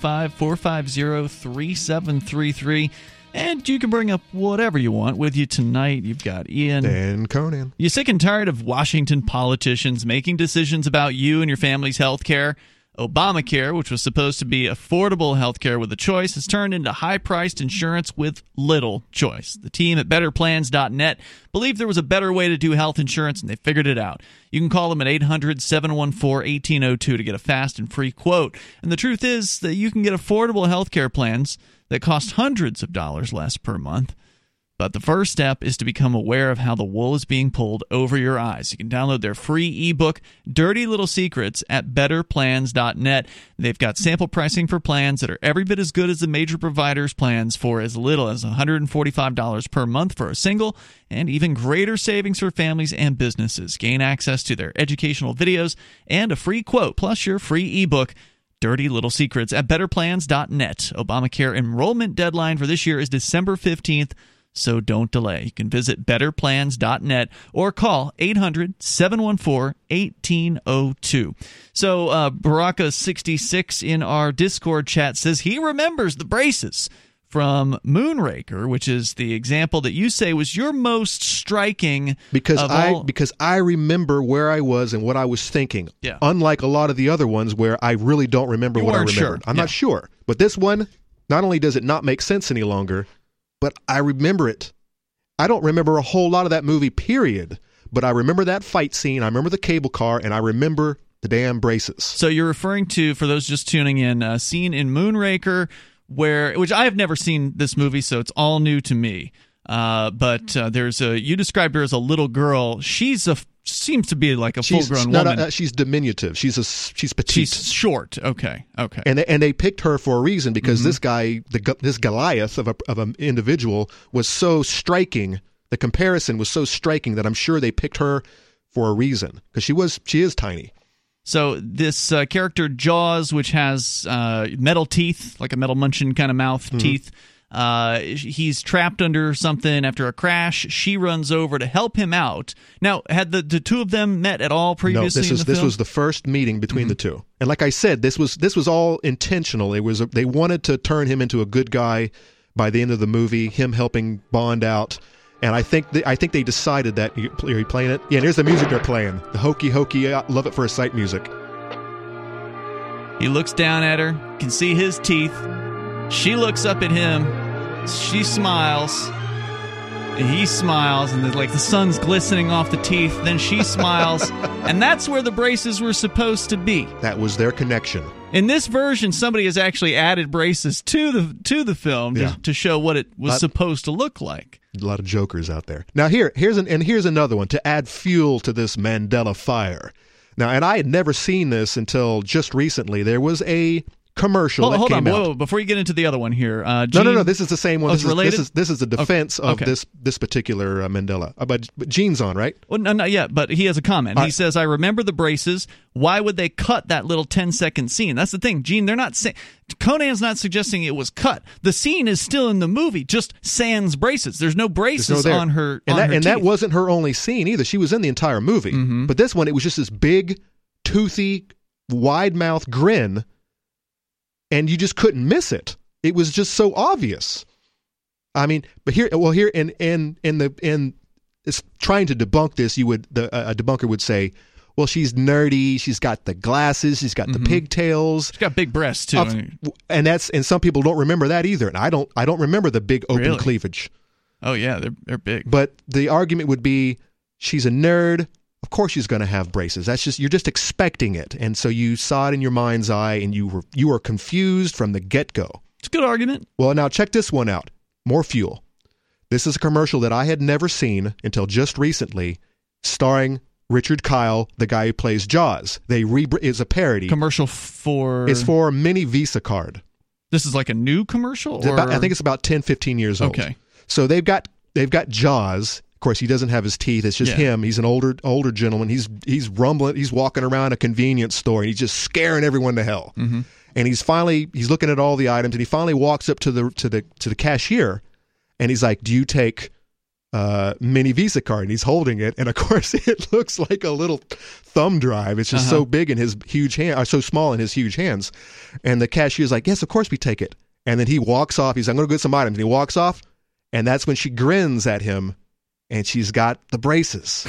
855-450-3733. And you can bring up whatever you want with you tonight. You've got Ian. And Conan. You sick and tired of Washington politicians making decisions about you and your family's health care? Obamacare, which was supposed to be affordable health care with a choice, has turned into high-priced insurance with little choice. The team at BetterPlans.net believed there was a better way to do health insurance, and they figured it out. You can call them at 800-714-1802 to get a fast and free quote. And the truth is that you can get affordable health care plans that cost hundreds of dollars less per month. But the first step is to become aware of how the wool is being pulled over your eyes. You can download their free ebook, Dirty Little Secrets, at BetterPlans.net. They've got sample pricing for plans that are every bit as good as the major providers' plans for as little as $145 per month for a single, and even greater savings for families and businesses. Gain access to their educational videos and a free quote, plus your free ebook, Dirty Little Secrets, at BetterPlans.net. Obamacare enrollment deadline for this year is December 15th. So don't delay. You can visit betterplans.net or call 800-714-1802. So Baraka66 in our Discord chat says he remembers the braces from Moonraker, which is the example that you say was your most striking. Because I remember where I was and what I was thinking. Yeah. Unlike a lot of the other ones where I really don't remember what I remembered. Sure. I'm not sure. But this one, not only does it not make sense any longer, but I remember it. I don't remember a whole lot of that movie, period. But I remember that fight scene. I remember the cable car, and I remember the damn braces. So you're referring to, for those just tuning in, a scene in Moonraker which I have never seen this movie, so it's all new to me. But you described her as a little girl. Seems to be like a full-grown woman. She's diminutive. She's petite. She's short. Okay. And they picked her for a reason because this guy, this Goliath of an individual, was so striking. The comparison was so striking that I'm sure they picked her for a reason because she is tiny. So this character Jaws, which has metal teeth, like a metal munchin kind of mouth teeth. He's trapped under something after a crash. She runs over to help him out. Now, had the two of them met at all previously? No, this was the first meeting between the two. And like I said, this was all intentional. They wanted to turn him into a good guy by the end of the movie, him helping Bond out. And I think they decided that. Are you playing it? Yeah, and here's the music they're playing. The hokey, love at first sight music. He looks down at her, can see his teeth. She looks up at him. She smiles. And he smiles, and the sun's glistening off the teeth. Then she smiles, and that's where the braces were supposed to be. That was their connection. In this version, somebody has actually added braces to the film to show what it was supposed to look like. A lot of jokers out there. Now here's another one to add fuel to this Mandela fire. Now, and I had never seen this until just recently. There was a commercial that came out. Whoa, before you get into the other one here. Gene, no, this is the same one. Oh, this is a defense of this particular Mandela. But Gene's on, right? Well, no, not yet, but he has a comment. He says, I remember the braces. Why would they cut that little 10-second scene? That's the thing, Gene. They're not saying... Conan's not suggesting it was cut. The scene is still in the movie, just sans braces. There's no braces on her and that wasn't her only scene either. She was in the entire movie. Mm-hmm. But this one, it was just this big, toothy, wide-mouthed grin, and you just couldn't miss it. It was just so obvious. I mean, but it's trying to debunk this, a debunker would say, well, she's nerdy. She's got the glasses. She's got the pigtails. She's got big breasts too, and some people don't remember that either. And I don't remember the big open cleavage. Oh yeah, they're big. But the argument would be, she's a nerd. Of course, she's going to have braces. You're just expecting it, and so you saw it in your mind's eye, and you were confused from the get-go. It's a good argument. Well, now check this one out. More fuel. This is a commercial that I had never seen until just recently, starring Richard Kyle, the guy who plays Jaws. It's a parody. Commercial for... It's for a mini Visa card. This is like a new commercial? I think it's about 10, 15 years old. Okay. So they've got Jaws. Of course, he doesn't have his teeth. It's just him. He's an older gentleman. He's rumbling. He's walking around a convenience store, and he's just scaring everyone to hell. Mm-hmm. And he's looking at all the items, and he finally walks up to the cashier, and he's like, "Do you take mini Visa card?" And he's holding it, and of course, it looks like a little thumb drive. It's just so big in his huge hand, or so small in his huge hands. And the cashier's like, "Yes, of course we take it." And then he walks off. He's like, "I'm going to get some items," and he walks off, and that's when she grins at him. And she's got the braces.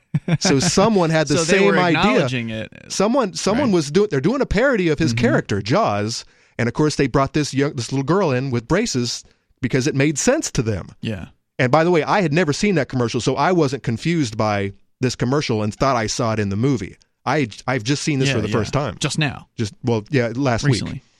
So someone had the same idea. It. Someone was doing. They're doing a parody of his character, Jaws, and of course they brought this little girl in with braces because it made sense to them. Yeah. And by the way, I had never seen that commercial, so I wasn't confused by this commercial and thought I saw it in the movie. I've just seen this for the first time. Just now. Last Recently. week.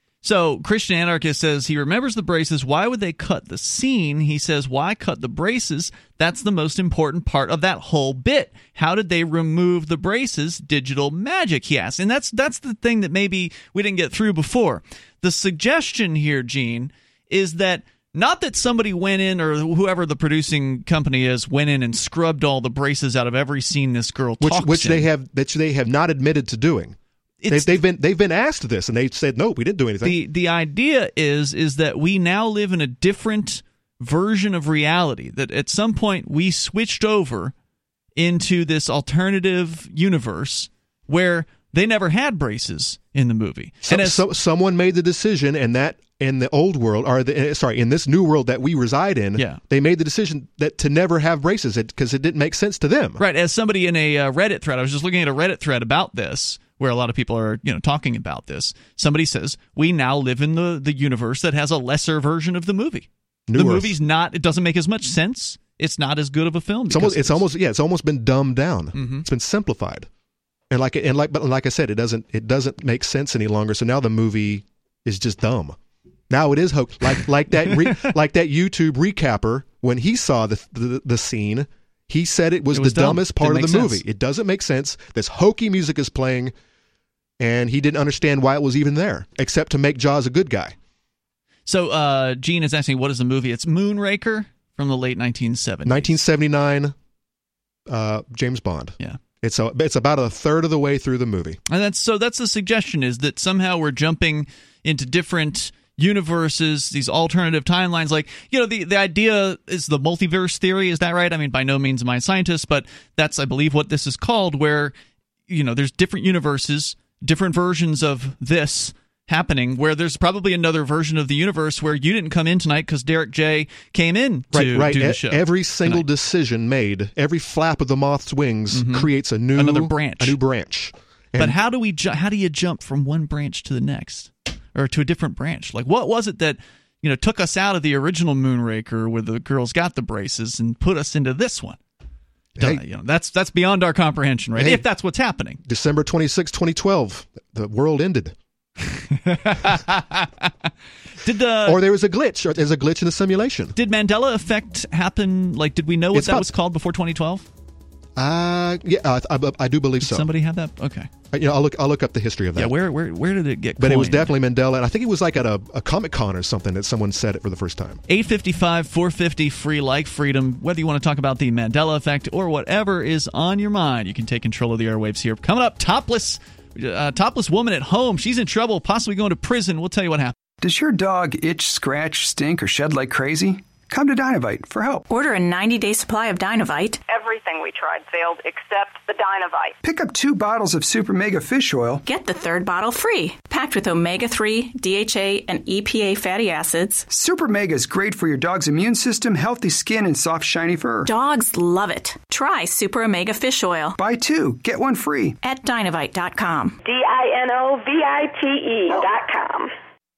So, Christian Anarchist says he remembers the braces. Why would they cut the scene? He says, why cut the braces? That's the most important part of that whole bit. How did they remove the braces? Digital magic, he asks. And that's the thing that maybe we didn't get through before. The suggestion here, Gene, is that not that somebody went in, or whoever the producing company is, went in and scrubbed all the braces out of every scene this girl talks which they have not admitted to doing. They've been asked this, and they said, no, we didn't do anything. The idea is that we now live in a different version of reality, that at some point we switched over into this alternative universe where they never had braces in the movie. Someone made the decision, and that in the old world, in this new world that we reside in, they made the decision that to never have braces because it didn't make sense to them. Right. As somebody in a Reddit thread, I was just looking at a Reddit thread about this, where a lot of people are talking about this. Somebody says, we now live in the universe that has a lesser version of the movie. Movie's not, it doesn't make as much sense. It's not as good of a film. It's almost been dumbed down. Mm-hmm. It's been simplified. But like I said, it doesn't make sense any longer. So now the movie is just dumb. Now it is like that YouTube recapper, when he saw the scene, he said it was the dumbest part of the movie. It doesn't make sense. This hokey music is playing, and he didn't understand why it was even there, except to make Jaws a good guy. So Gene is asking, what is the movie? It's Moonraker from the late 1970s. 1979, James Bond. Yeah. It's about a third of the way through the movie. And that's the suggestion, is that somehow we're jumping into different universes, these alternative timelines. Like, the idea is the multiverse theory. Is that right? I mean, by no means am I a scientist, but that's, I believe, what this is called, where, there's different universes, different versions of this happening, where there's probably another version of the universe where you didn't come in tonight because Derek J came in to do the show. Every single decision made, every flap of the moth's wings creates another branch. A new branch. But how do you jump from one branch to the next, or to a different branch? Like, what was it that took us out of the original Moonraker, where the girls got the braces, and put us into this one? Hey, that's beyond our comprehension, right? Hey, if that's what's happening. December 26, 2012, the world ended. Or there was a glitch, or there's a glitch in the simulation. Did Mandela effect happen? Like, did we know what that was called before 2012? I do believe so. Did somebody have that? Okay. I'll look up the history of that. Yeah, where did it get coined? But it was definitely Mandela, and I think it was like at a Comic-Con or something that someone said it for the first time. 855-450 free like freedom. Whether you want to talk about the Mandela effect or whatever is on your mind, you can take control of the airwaves here. Coming up, topless woman at home. She's in trouble, possibly going to prison. We'll tell you what happened. Does your dog itch, scratch, stink, or shed like crazy? Come to Dynavite for help. Order a 90-day supply of Dynavite. Everything we tried failed except the Dynavite. Pick up 2 bottles of Super Mega Fish Oil. Get the 3rd bottle free. Packed with omega-3, DHA, and EPA fatty acids. Super Mega is great for your dog's immune system, healthy skin, and soft, shiny fur. Dogs love it. Try Super Omega Fish Oil. Buy 2, get 1 free. At Dynavite.com. DINOVITE.com.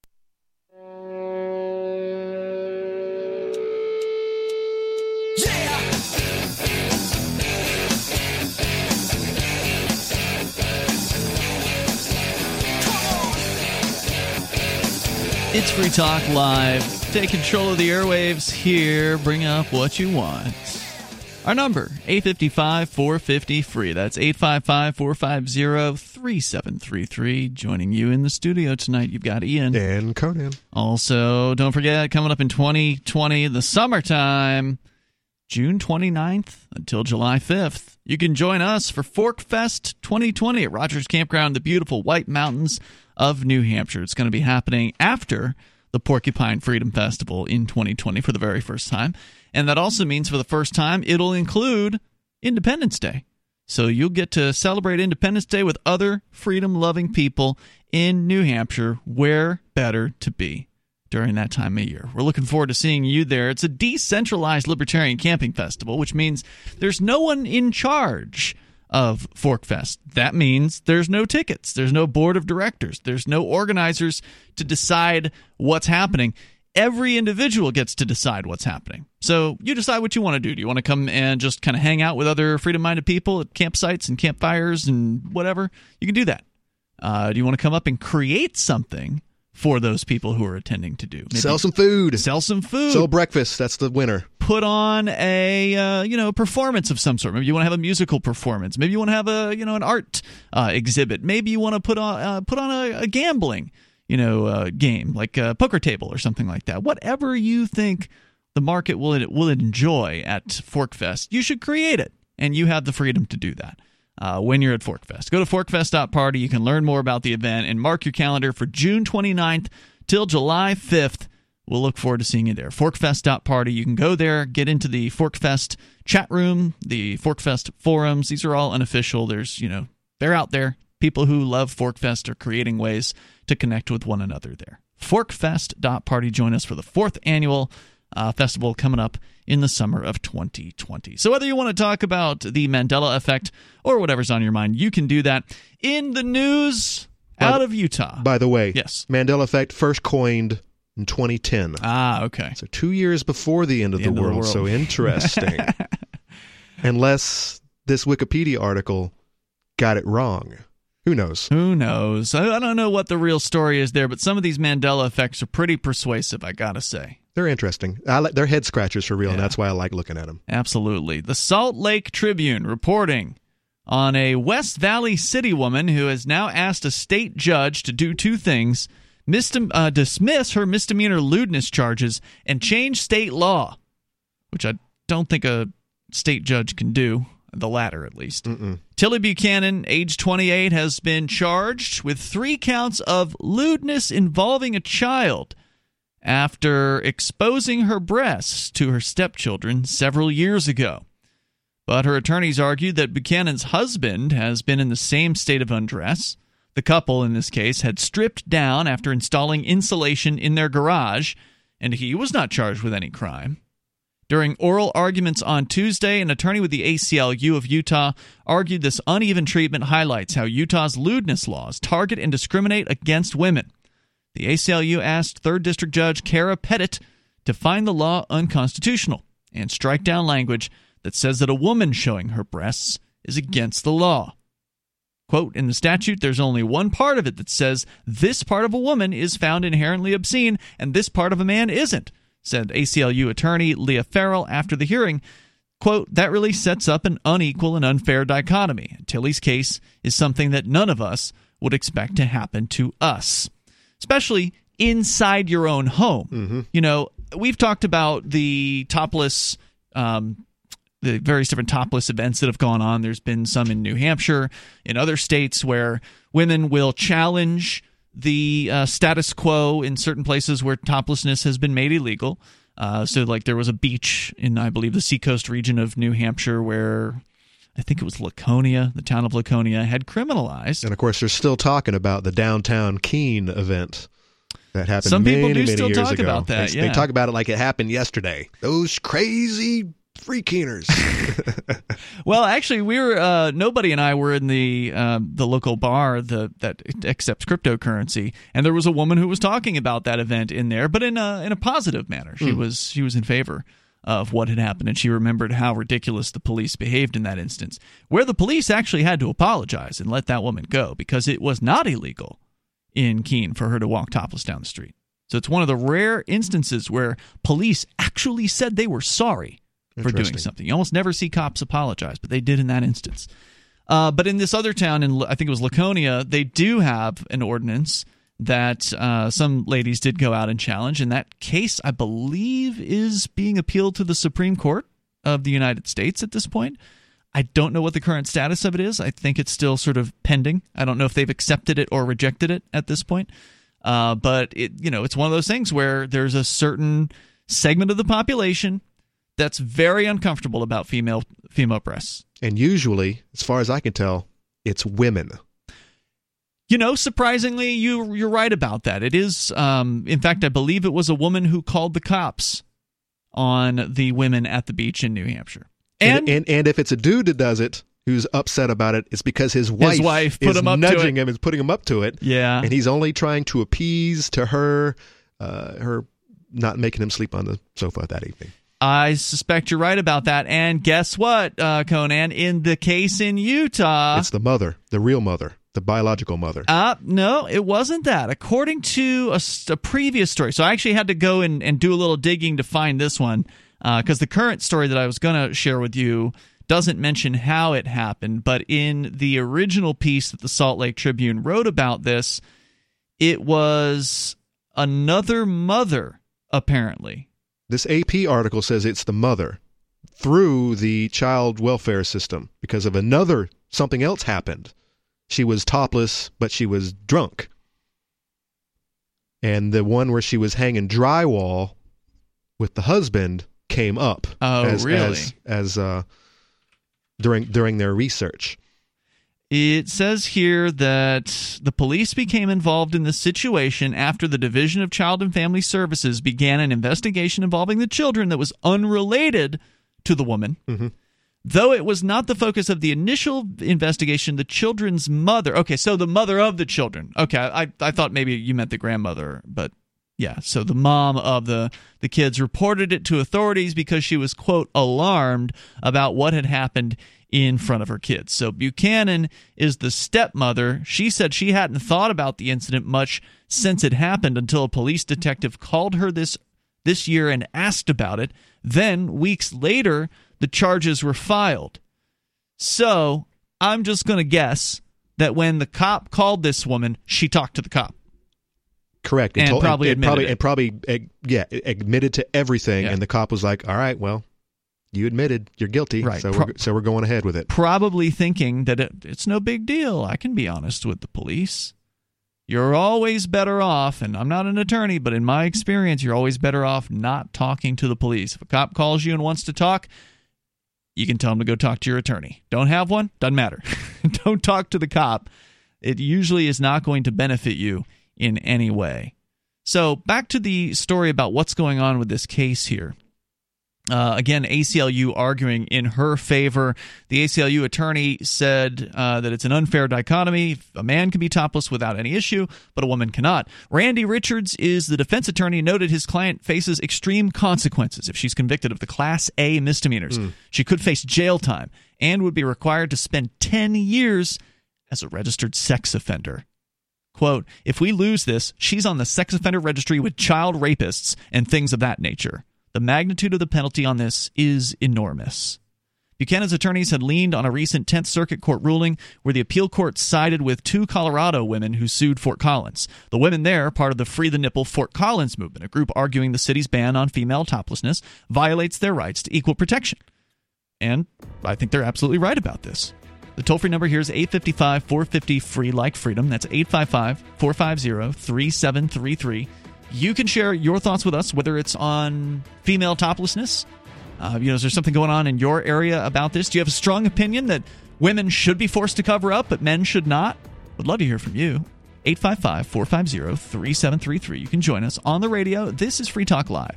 It's Free Talk Live. Take control of the airwaves here. Bring up what you want. Our number, 855-450-FREE. That's 855-450-3733. Joining you in the studio tonight, you've got Ian. And Conan. Also, don't forget, coming up in 2020, the summertime, June 29th until July 5th, you can join us for Fork Fest 2020 at Rogers Campground in the beautiful White Mountains of New Hampshire. It's going to be happening after the Porcupine Freedom Festival in 2020 for the very first time. And that also means for the first time, it'll include Independence Day. So you'll get to celebrate Independence Day with other freedom-loving people in New Hampshire. Where better to be during that time of year? We're looking forward to seeing you there. It's a decentralized libertarian camping festival, which means there's no one in charge of Forkfest. That means there's no tickets. There's no board of directors. There's no organizers to decide what's happening. Every individual gets to decide what's happening. So you decide what you want to do. Do you want to come and just kind of hang out with other freedom-minded people at campsites and campfires and whatever? You can do that. Do you want to come up and create something for those people who are attending to do? Maybe sell some food. Sell some food. Sell breakfast. That's the winner. Put on a performance of some sort. Maybe you want to have a musical performance. Maybe you want to have an art exhibit. Maybe you want to put on a gambling game like a poker table or something like that. Whatever you think the market will enjoy at Forkfest, you should create it, and you have the freedom to do that. When you're at Forkfest. Go to forkfest.party. You can learn more about the event and mark your calendar for June 29th till July 5th. We'll look forward to seeing you there. Forkfest.party. You can go there, get into the Forkfest chat room, the Forkfest forums. These are all unofficial. They're out there. People who love Forkfest are creating ways to connect with one another there. Forkfest.party. Join us for the 4th annual festival coming up in the summer of 2020. So whether you want to talk about the Mandela effect or whatever's on your mind, you can do that. In the news out of Utah. By the way, yes, Mandela effect first coined in 2010. Okay. So 2 years before the end of the world. So interesting. Unless this Wikipedia article got it wrong. Who knows? Who knows? I don't know what the real story is there, but some of these Mandela effects are pretty persuasive, I gotta say. They're interesting. They're head scratchers for real, and that's why I like looking at them. Absolutely. The Salt Lake Tribune reporting on a West Valley city woman who has now asked a state judge to do two things: dismiss her misdemeanor lewdness charges and change state law, which I don't think a state judge can do. The latter, at least. Tilly Buchanan, age 28, has been charged with 3 counts of lewdness involving a child after exposing her breasts to her stepchildren several years ago. But her attorneys argued that Buchanan's husband has been in the same state of undress. The couple, in this case, had stripped down after installing insulation in their garage, and he was not charged with any crime. During oral arguments on Tuesday, an attorney with the ACLU of Utah argued this uneven treatment highlights how Utah's lewdness laws target and discriminate against women. The ACLU asked 3rd District Judge Kara Pettit to find the law unconstitutional and strike down language that says that a woman showing her breasts is against the law. Quote, in the statute, there's only one part of it that says this part of a woman is found inherently obscene and this part of a man isn't, said ACLU attorney Leah Farrell after the hearing. Quote, that really sets up an unequal and unfair dichotomy. Tilly's case is something that none of us would expect to happen to us, especially inside your own home. Mm-hmm. You know, we've talked about the topless the various different topless events that have gone on. There's been some in New Hampshire, in other states where women will challenge the status quo in certain places where toplessness has been made illegal. So like there was a beach in, I believe, the Seacoast region of New Hampshire where I think it was Laconia, the town of Laconia, had criminalized. And of course, they're still talking about the downtown Keene event that happened Some people many, do many still years talk ago. about that, They talk about it like it happened yesterday. Those crazy free Keeners. Well, actually, we were nobody and I were in the local bar that accepts cryptocurrency, and there was a woman who was talking about that event in there, but in a positive manner. She was in favor of what had happened, and she remembered how ridiculous the police behaved in that instance, where the police actually had to apologize and let that woman go because it was not illegal in Keene for her to walk topless down the street. So it's one of the rare instances where police actually said they were sorry for doing something. You almost never see cops apologize, but they did in that instance. But in this other town, I think it was Laconia, they do have an ordinance that some ladies did go out and challenge, and that case, I believe, is being appealed to the Supreme Court of the United States at this point. I don't know what the current status of it is. I think it's still sort of pending. I don't know if they've accepted it or rejected it at this point. But it's one of those things where there's a certain segment of the population that's very uncomfortable about female breasts. And usually, as far as I can tell, it's women. You know, surprisingly, you're right about that. It is, in fact, I believe it was a woman who called the cops on the women at the beach in New Hampshire. And if it's a dude that does it, who's upset about it, it's because his wife put him up nudging to it. him, is putting him up to it. Yeah. And he's only trying to appease to her not making him sleep on the sofa that evening. I suspect you're right about that. And guess what, Conan? In the case in Utah... It's the mother, the real mother, the biological mother. No, it wasn't that. According to a previous story. So I actually had to go and do a little digging to find this one, because the current story that I was going to share with you doesn't mention how it happened. But in the original piece that the Salt Lake Tribune wrote about this, it was another mother, apparently. This AP article says it's the mother through the child welfare system because of something else happened. She was topless, but she was drunk. And the one where she was hanging drywall with the husband came up really? as during their research. It says here that the police became involved in the situation after the Division of Child and Family Services began an investigation involving the children that was unrelated to the woman. Mm-hmm. Though it was not the focus of the initial investigation, the children's mother... Okay, so the mother of the children. Okay, I thought maybe you meant the grandmother, but yeah. So the mom of the kids reported it to authorities because she was, quote, alarmed about what had happened in front of her kids. So Buchanan is the stepmother. She said she hadn't thought about the incident much since it happened until a police detective called her this year and asked about it. Then, weeks later, the charges were filed. So, I'm just going to guess that when the cop called this woman, she talked to the cop. Correct. And probably admitted to everything. Yeah. And the cop was like, all right, well, you admitted you're guilty, right. so we're going ahead with it. Probably thinking that it's no big deal. I can be honest with the police. you're always better off, and I'm not an attorney, but in my experience, you're always better off not talking to the police. If a cop calls you and wants to talk, you can tell him to go talk to your attorney. Don't have one? Doesn't matter. Don't talk to the cop. It usually is not going to benefit you in any way. So back to the story about what's going on with this case here. Again, ACLU arguing in her favor. The ACLU attorney said that it's an unfair dichotomy. A man can be topless without any issue, but a woman cannot. Randy Richards is the defense attorney, noted his client faces extreme consequences if she's convicted of the Class A misdemeanors. She could face jail time and would be required to spend 10 years as a registered sex offender. Quote, if we lose this, she's on the sex offender registry with child rapists and things of that nature. The magnitude of the penalty on this is enormous. Buchanan's attorneys had leaned on a recent 10th Circuit Court ruling where the appeal court sided with 2 Colorado women who sued Fort Collins. The women there, part of the Free the Nipple Fort Collins movement, a group arguing the city's ban on female toplessness violates their rights to equal protection. And I think they're absolutely right about this. The toll-free number here is 855-450-FREE like freedom. That's 855-450-3733. You can share your thoughts with us, whether it's on female toplessness. Is there something going on in your area about this? Do you have a strong opinion that women should be forced to cover up, but men should not? Would love to hear from you. 855-450-3733. You can join us on the radio. This is Free Talk Live.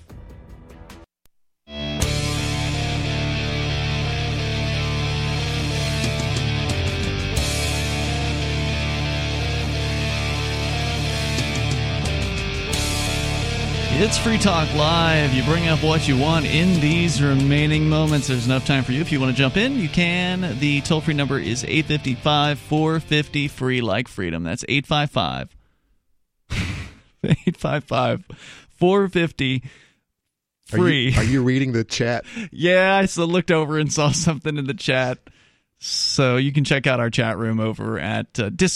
It's Free Talk Live. You bring up what you want in these remaining moments. There's enough time for you. If you want to jump in, you can. The toll-free number is 855-450-FREE like freedom. That's 855-450-FREE. Are you reading the chat? Yeah, I looked over and saw something in the chat. So you can check out our chat room over at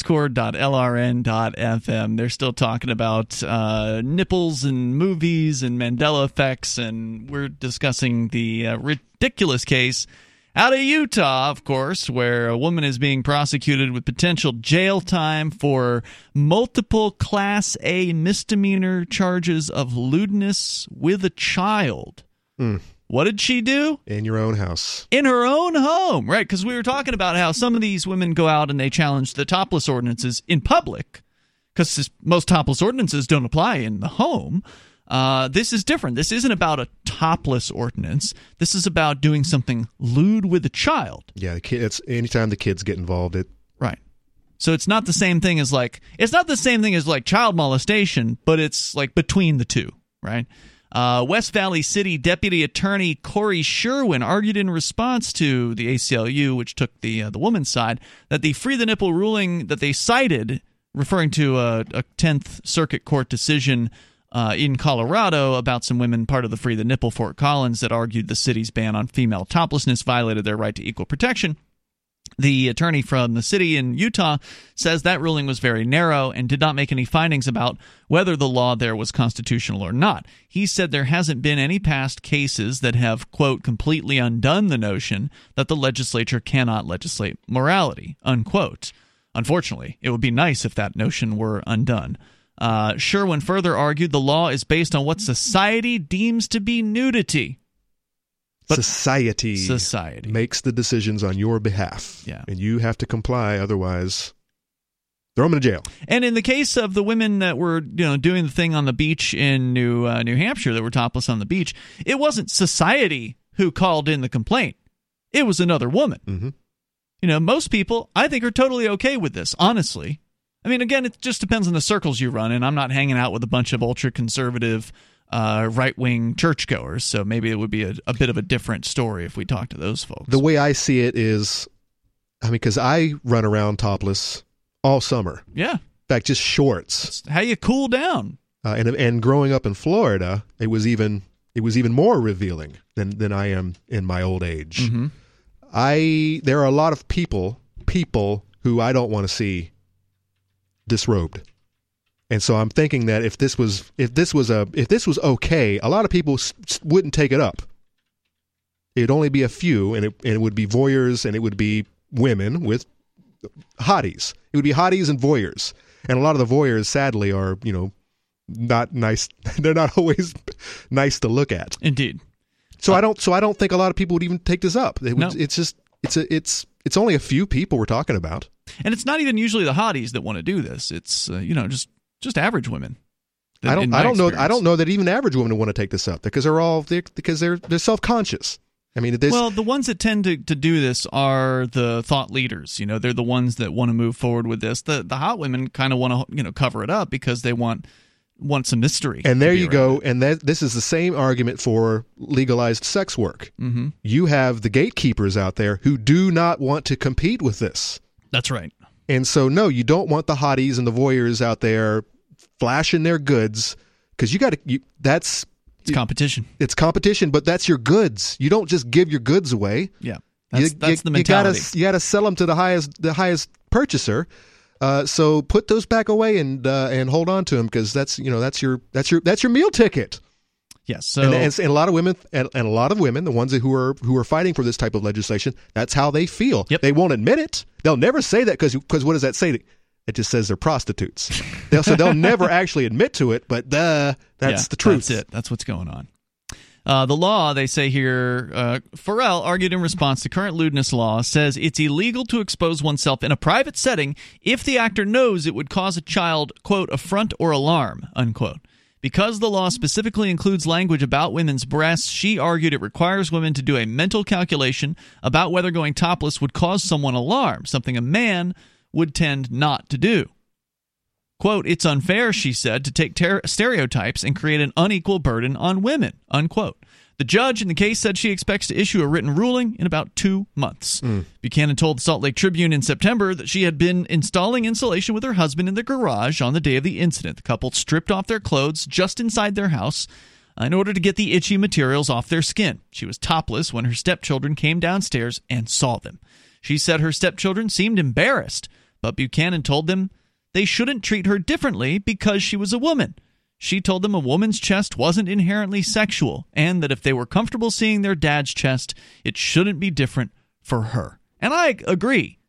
discord.lrn.fm. They're still talking about nipples and movies and Mandela effects, and we're discussing the ridiculous case out of Utah, of course, where a woman is being prosecuted with potential jail time for multiple Class A misdemeanor charges of lewdness with a child. What did she do? In your own house. In her own home, right? Because we were talking about how some of these women go out and they challenge the topless ordinances in public, because most topless ordinances don't apply in the home. This is different. This isn't about a topless ordinance. This is about doing something lewd with a child. Yeah, it's anytime the kids get involved. Right. So it's not the same thing as like child molestation, but it's like between the two, right? West Valley City Deputy Attorney Corey Sherwin argued in response to the ACLU, which took the woman's side, that the Free the Nipple ruling that they cited, referring to a 10th Circuit Court decision in Colorado about some women part of the Free the Nipple Fort Collins that argued the city's ban on female toplessness violated their right to equal protection. The attorney from the city in Utah says that ruling was very narrow and did not make any findings about whether the law there was constitutional or not. He said there hasn't been any past cases that have, quote, completely undone the notion that the legislature cannot legislate morality, unquote. Unfortunately, it would be nice if that notion were undone. Sherwin further argued the law is based on what society deems to be nudity. But society makes the decisions on your behalf. Yeah. And you have to comply, otherwise throw them in jail. And in the case of the women that were doing the thing on the beach in New Hampshire that were topless on the beach, it wasn't society who called in the complaint. It was another woman. Mm-hmm. Most people, I think, are totally okay with this, honestly. I mean, again, it just depends on the circles you run in. I'm not hanging out with a bunch of ultra-conservative right-wing churchgoers, so maybe it would be a bit of a different story if we talk to those folks. The way I see it is, because I run around topless all summer. Yeah. In fact, just shorts. That's how you cool down. And growing up in Florida, it was even more revealing than I am in my old age. Mm-hmm. There are a lot of people who I don't want to see disrobed. And so I'm thinking that if this was okay, a lot of people wouldn't take it up. It'd only be a few, and it would be voyeurs, and it would be women with hotties. It would be hotties and voyeurs. And a lot of the voyeurs, sadly, are, not nice. They're not always nice to look at. Indeed. So I don't think a lot of people would even take this up. It's only a few people we're talking about. And it's not even usually the hotties that want to do this. It's just average women. I don't know that even average women want to take this up because they're self-conscious. I mean, the ones that tend to do this are the thought leaders. They're the ones that want to move forward with this. The hot women kind of want to cover it up because they want some mystery. And there you go. And this is the same argument for legalized sex work. Mm-hmm. You have the gatekeepers out there who do not want to compete with this. That's right. And so, no, you don't want the hotties and the voyeurs out there flashing their goods because it's competition. It's competition, but that's your goods. You don't just give your goods away. Yeah, that's the mentality. You got to sell them to the highest purchaser. So put those back away and hold on to them because that's your meal ticket. Yes. So and a lot of women the ones who are fighting for this type of legislation, that's how they feel. Yep. They won't admit it. They'll never say that because what does that say? It just says they're prostitutes. They'll never actually admit to it, but that's the truth. That's it. That's what's going on. The law, they say here, Farrell argued in response to current lewdness law, says it's illegal to expose oneself in a private setting if the actor knows it would cause a child, quote, affront or alarm, unquote. Because the law specifically includes language about women's breasts, she argued it requires women to do a mental calculation about whether going topless would cause someone alarm, something a man would tend not to do. Quote, it's unfair, she said, to take stereotypes and create an unequal burden on women, unquote. The judge in the case said she expects to issue a written ruling in about 2 months. Buchanan told the Salt Lake Tribune in September that she had been installing insulation with her husband in the garage on the day of the incident. The couple stripped off their clothes just inside their house in order to get the itchy materials off their skin. She was topless when her stepchildren came downstairs and saw them. She said her stepchildren seemed embarrassed, but Buchanan told them they shouldn't treat her differently because she was a woman. She told them a woman's chest wasn't inherently sexual and that if they were comfortable seeing their dad's chest, it shouldn't be different for her. And I agree.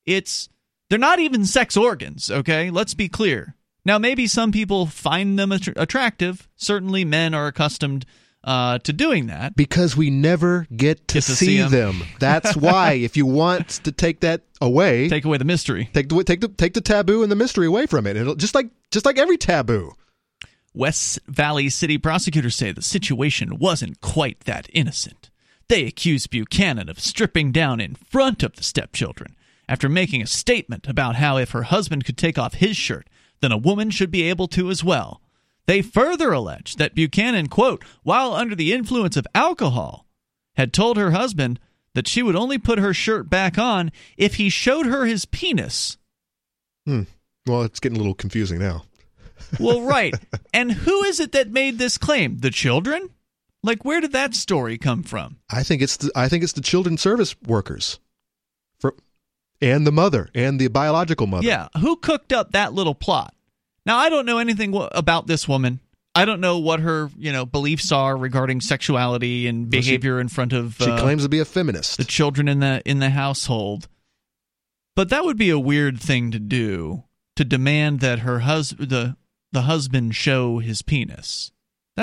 They're not even sex organs, okay? Let's be clear. Now, maybe some people find them attractive. Certainly men are accustomed to doing that. Because we never get to see them. That's why. If you want to take that away, take away the mystery. Take the taboo and the mystery away from it. It'll just like every taboo. West Valley City prosecutors say the situation wasn't quite that innocent. They accused Buchanan of stripping down in front of the stepchildren after making a statement about how if her husband could take off his shirt, then a woman should be able to as well. They further alleged that Buchanan, quote, while under the influence of alcohol, had told her husband that she would only put her shirt back on if he showed her his penis. Well, it's getting a little confusing now. Well, right. And who is it that made this claim? The children? Like, where did that story come from? I think it's the children's service workers, and the mother, and the biological mother. Yeah, who cooked up that little plot? Now, I don't know anything about this woman. I don't know what her, beliefs are regarding sexuality and behavior in front of. She claims to be a feminist. The children in the household, but that would be a weird thing to do, to demand that her the husband show his penis.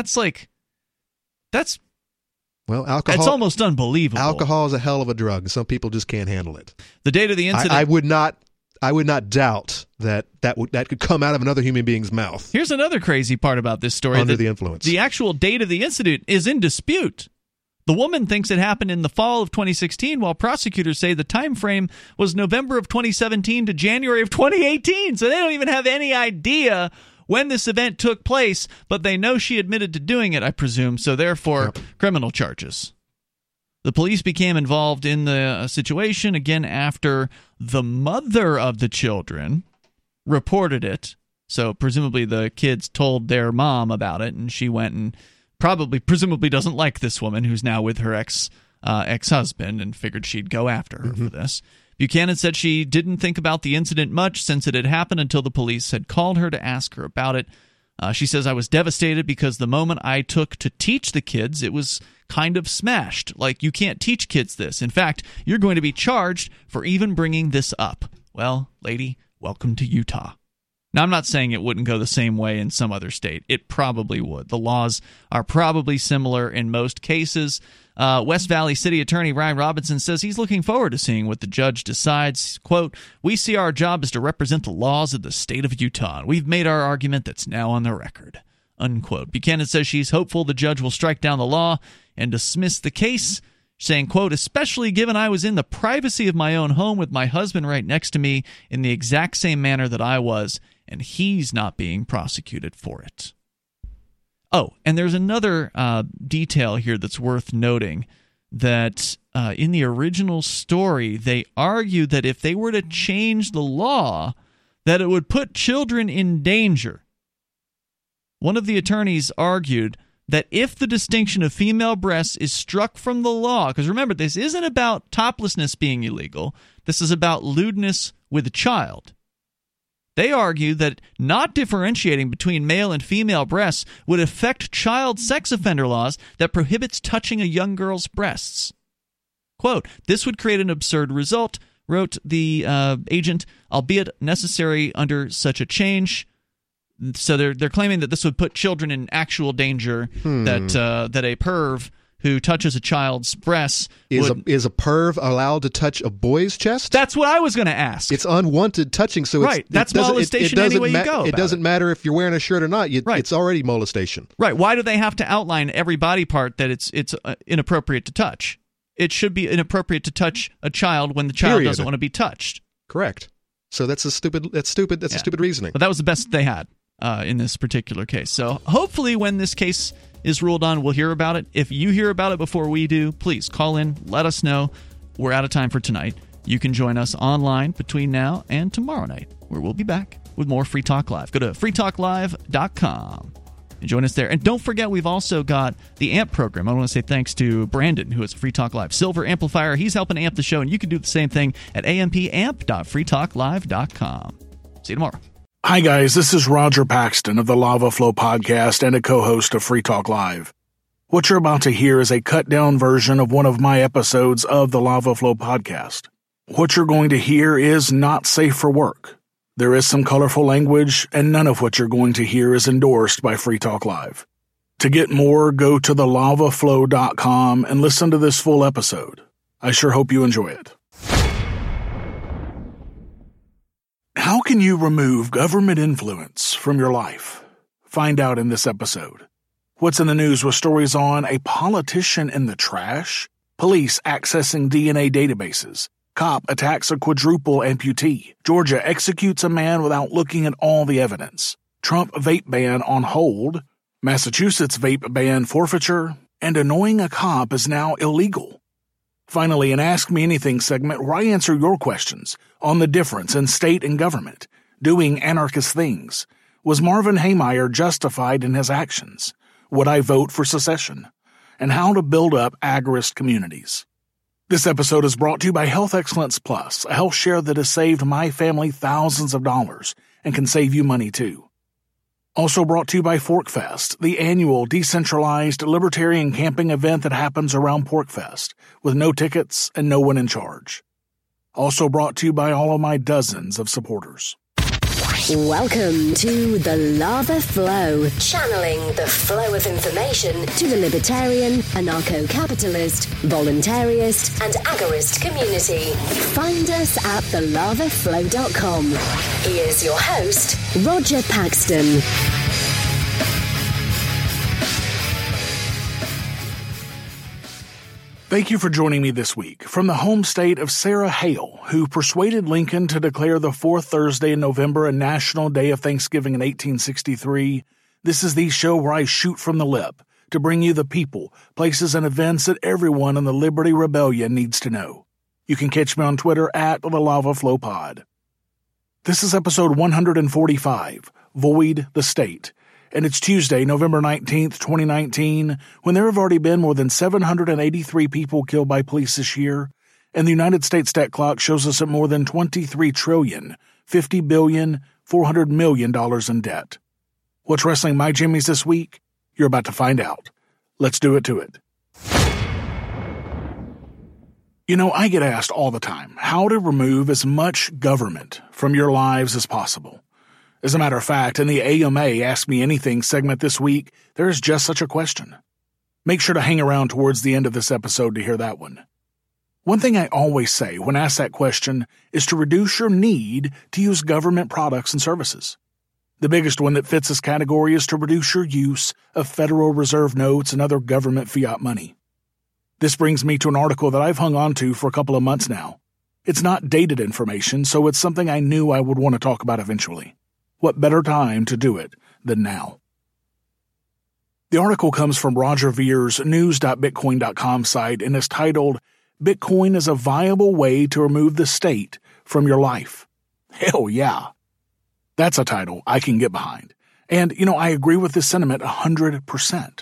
Well, alcohol. It's almost unbelievable. Alcohol is a hell of a drug. Some people just can't handle it. The date of the incident. I would not doubt that could come out of another human being's mouth. Here's another crazy part about this story. Under the influence. The actual date of the incident is in dispute. The woman thinks it happened in the fall of 2016, while prosecutors say the time frame was November of 2017 to January of 2018. So they don't even have any idea when this event took place, but they know she admitted to doing it, I presume, so therefore criminal charges. The police became involved in the situation again after the mother of the children reported it. So presumably the kids told their mom about it, and she went and presumably doesn't like this woman who's now with her ex-husband and figured she'd go after her for this. Buchanan said she didn't think about the incident much since it had happened until the police had called her to ask her about it. She says, I was devastated because the moment I took to teach the kids, it was kind of smashed. Like, you can't teach kids this. In fact, you're going to be charged for even bringing this up. Well, lady, welcome to Utah. Now, I'm not saying it wouldn't go the same way in some other state. It probably would. The laws are probably similar in most cases. West Valley City Attorney Ryan Robinson says he's looking forward to seeing what the judge decides. Quote, "We see our job is to represent the laws of the state of Utah. We've made our argument that's now on the record." Unquote. Buchanan says she's hopeful the judge will strike down the law and dismiss the case, saying, quote, "Especially given I was in the privacy of my own home with my husband right next to me in the exact same manner that I was, and he's not being prosecuted for it." Oh, and there's another detail here that's worth noting, that in the original story, they argued that if they were to change the law, that it would put children in danger. One of the attorneys argued that if the distinction of female breasts is struck from the law, because remember, this isn't about toplessness being illegal, this is about lewdness with a child. They argue that not differentiating between male and female breasts would affect child sex offender laws that prohibits touching a young girl's breasts. Quote, "This would create an absurd result," wrote the agent, "albeit necessary under such a change." So they're claiming that this would put children in actual danger, that a perv who touches a child's breasts is a perv allowed to touch a boy's chest? That's what I was going to ask. It's unwanted touching, so right. That's molestation any way you go. It doesn't matter if you're wearing a shirt or not. It's already molestation. Right. Why do they have to outline every body part that it's inappropriate to touch? It should be inappropriate to touch a child when the child doesn't want to be touched. Correct. So that's stupid. That's a stupid reasoning. But that was the best they had in this particular case. So hopefully, when this case is ruled on, we'll hear about it. If you hear about it before we do, please call in, let us know. We're out of time for tonight. You can join us online between now and tomorrow night, where we'll be back with more Free Talk Live. Go to freetalklive.com and join us there. And don't forget, we've also got the AMP program. I want to say thanks to Brandon, who is Free Talk Live Silver Amplifier. He's helping amp the show, and you can do the same thing at ampamp.freetalklive.com. See you tomorrow. Hi, guys. This is Roger Paxton of the Lava Flow podcast and a co-host of Free Talk Live. What you're about to hear is a cut-down version of one of my episodes of the Lava Flow podcast. What you're going to hear is not safe for work. There is some colorful language, and none of what you're going to hear is endorsed by Free Talk Live. To get more, go to thelavaflow.com and listen to this full episode. I sure hope you enjoy it. How can you remove government influence from your life? Find out in this episode. What's in the news with stories on a politician in the trash, police accessing DNA databases, cop attacks a quadruple amputee, Georgia executes a man without looking at all the evidence, Trump vape ban on hold, Massachusetts vape ban forfeiture, and annoying a cop is now illegal. Finally, an Ask Me Anything segment where I answer your questions on the difference in state and government, doing anarchist things. Was Marvin Haymeyer justified in his actions? Would I vote for secession? And how to build up agorist communities. This episode is brought to you by Health Excellence Plus, a health share that has saved my family thousands of dollars and can save you money too. Also brought to you by Forkfest, the annual decentralized libertarian camping event that happens around Porkfest, with no tickets and no one in charge. Also brought to you by all of my dozens of supporters. Welcome to the Lava Flow, channeling the flow of information to the libertarian, anarcho-capitalist, voluntarist, and agorist community. Find us at thelavaflow.com. Here's your host, Roger Paxton. Thank you for joining me this week. From the home state of Sarah Hale, who persuaded Lincoln to declare the fourth Thursday in November a national day of Thanksgiving in 1863, this is the show where I shoot from the lip to bring you the people, places, and events that everyone in the Liberty Rebellion needs to know. You can catch me on Twitter at the Lava Flow Pod. This is episode 145, Void the State. And it's Tuesday, November 19th, 2019, when there have already been more than 783 people killed by police this year, and the United States stat clock shows us at more than $23 trillion, $50 billion, $400 million in debt. What's wrestling my jimmies this week? You're about to find out. Let's do it to it. You know, I get asked all the time how to remove as much government from your lives as possible. As a matter of fact, in the AMA Ask Me Anything segment this week, there is just such a question. Make sure to hang around towards the end of this episode to hear that one. One thing I always say when asked that question is to reduce your need to use government products and services. The biggest one that fits this category is to reduce your use of Federal Reserve notes and other government fiat money. This brings me to an article that I've hung on to for a couple of months now. It's not dated information, so it's something I knew I would want to talk about eventually. What better time to do it than now? The article comes from Roger Vere's news.bitcoin.com site and is titled, "Bitcoin is a viable way to remove the state from your life." Hell yeah. That's a title I can get behind. And, I agree with this sentiment 100%.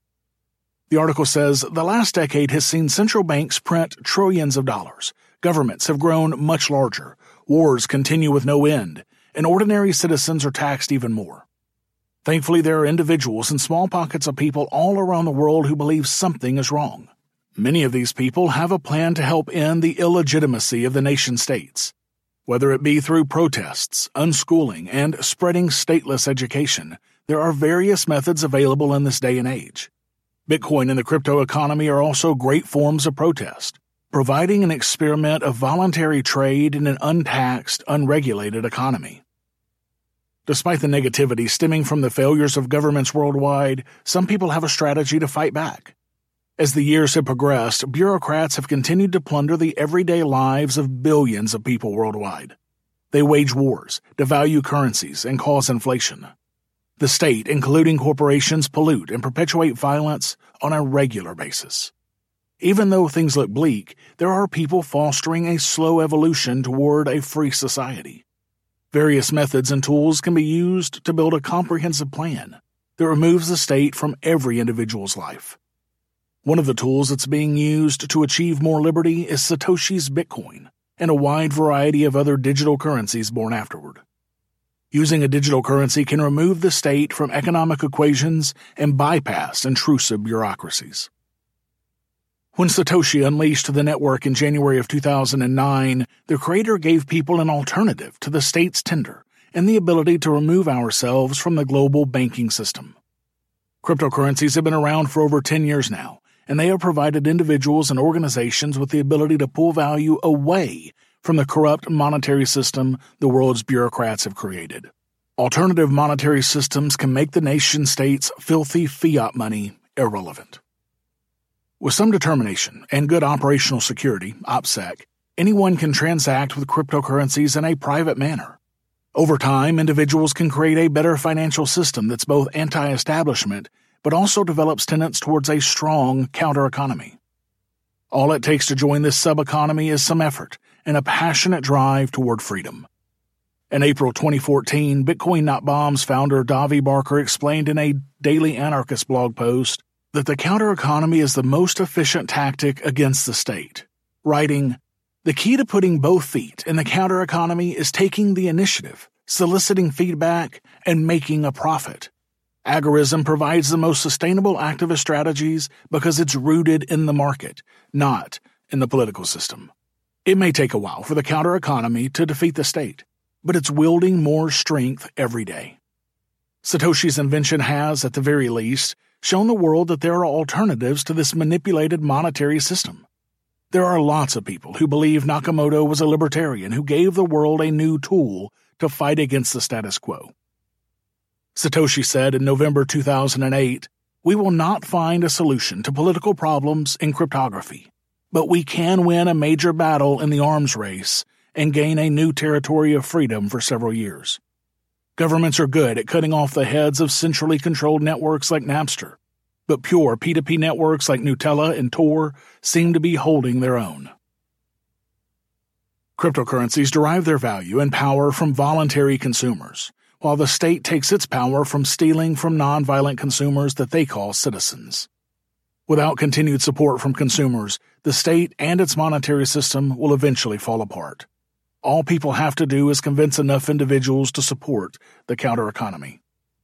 The article says, the last decade has seen central banks print trillions of dollars. Governments have grown much larger. Wars continue with no end. And ordinary citizens are taxed even more. Thankfully, there are individuals and small pockets of people all around the world who believe something is wrong. Many of these people have a plan to help end the illegitimacy of the nation-states. Whether it be through protests, unschooling, and spreading stateless education, there are various methods available in this day and age. Bitcoin and the crypto economy are also great forms of protest, providing an experiment of voluntary trade in an untaxed, unregulated economy. Despite the negativity stemming from the failures of governments worldwide, some people have a strategy to fight back. As the years have progressed, bureaucrats have continued to plunder the everyday lives of billions of people worldwide. They wage wars, devalue currencies, and cause inflation. The state, including corporations, pollute and perpetuate violence on a regular basis. Even though things look bleak, there are people fostering a slow evolution toward a free society. Various methods and tools can be used to build a comprehensive plan that removes the state from every individual's life. One of the tools that's being used to achieve more liberty is Satoshi's Bitcoin and a wide variety of other digital currencies born afterward. Using a digital currency can remove the state from economic equations and bypass intrusive bureaucracies. When Satoshi unleashed the network in January of 2009, the creator gave people an alternative to the state's tender and the ability to remove ourselves from the global banking system. Cryptocurrencies have been around for over 10 years now, and they have provided individuals and organizations with the ability to pull value away from the corrupt monetary system the world's bureaucrats have created. Alternative monetary systems can make the nation-state's filthy fiat money irrelevant. With some determination and good operational security, OPSEC, anyone can transact with cryptocurrencies in a private manner. Over time, individuals can create a better financial system that's both anti-establishment but also develops tenets towards a strong counter-economy. All it takes to join this sub-economy is some effort and a passionate drive toward freedom. In April 2014, Bitcoin Not Bombs founder Davi Barker explained in a Daily Anarchist blog post that the counter-economy is the most efficient tactic against the state, writing, "The key to putting both feet in the counter-economy is taking the initiative, soliciting feedback, and making a profit. Agorism provides the most sustainable activist strategies because it's rooted in the market, not in the political system. It may take a while for the counter-economy to defeat the state, but it's wielding more strength every day." Satoshi's invention has, at the very least, shown the world that there are alternatives to this manipulated monetary system. There are lots of people who believe Nakamoto was a libertarian who gave the world a new tool to fight against the status quo. Satoshi said in November 2008, "We will not find a solution to political problems in cryptography, but we can win a major battle in the arms race and gain a new territory of freedom for several years. Governments are good at cutting off the heads of centrally controlled networks like Napster, but pure P2P networks like Gnutella and Tor seem to be holding their own." Cryptocurrencies derive their value and power from voluntary consumers, while the state takes its power from stealing from nonviolent consumers that they call citizens. Without continued support from consumers, the state and its monetary system will eventually fall apart. All people have to do is convince enough individuals to support the counter-economy.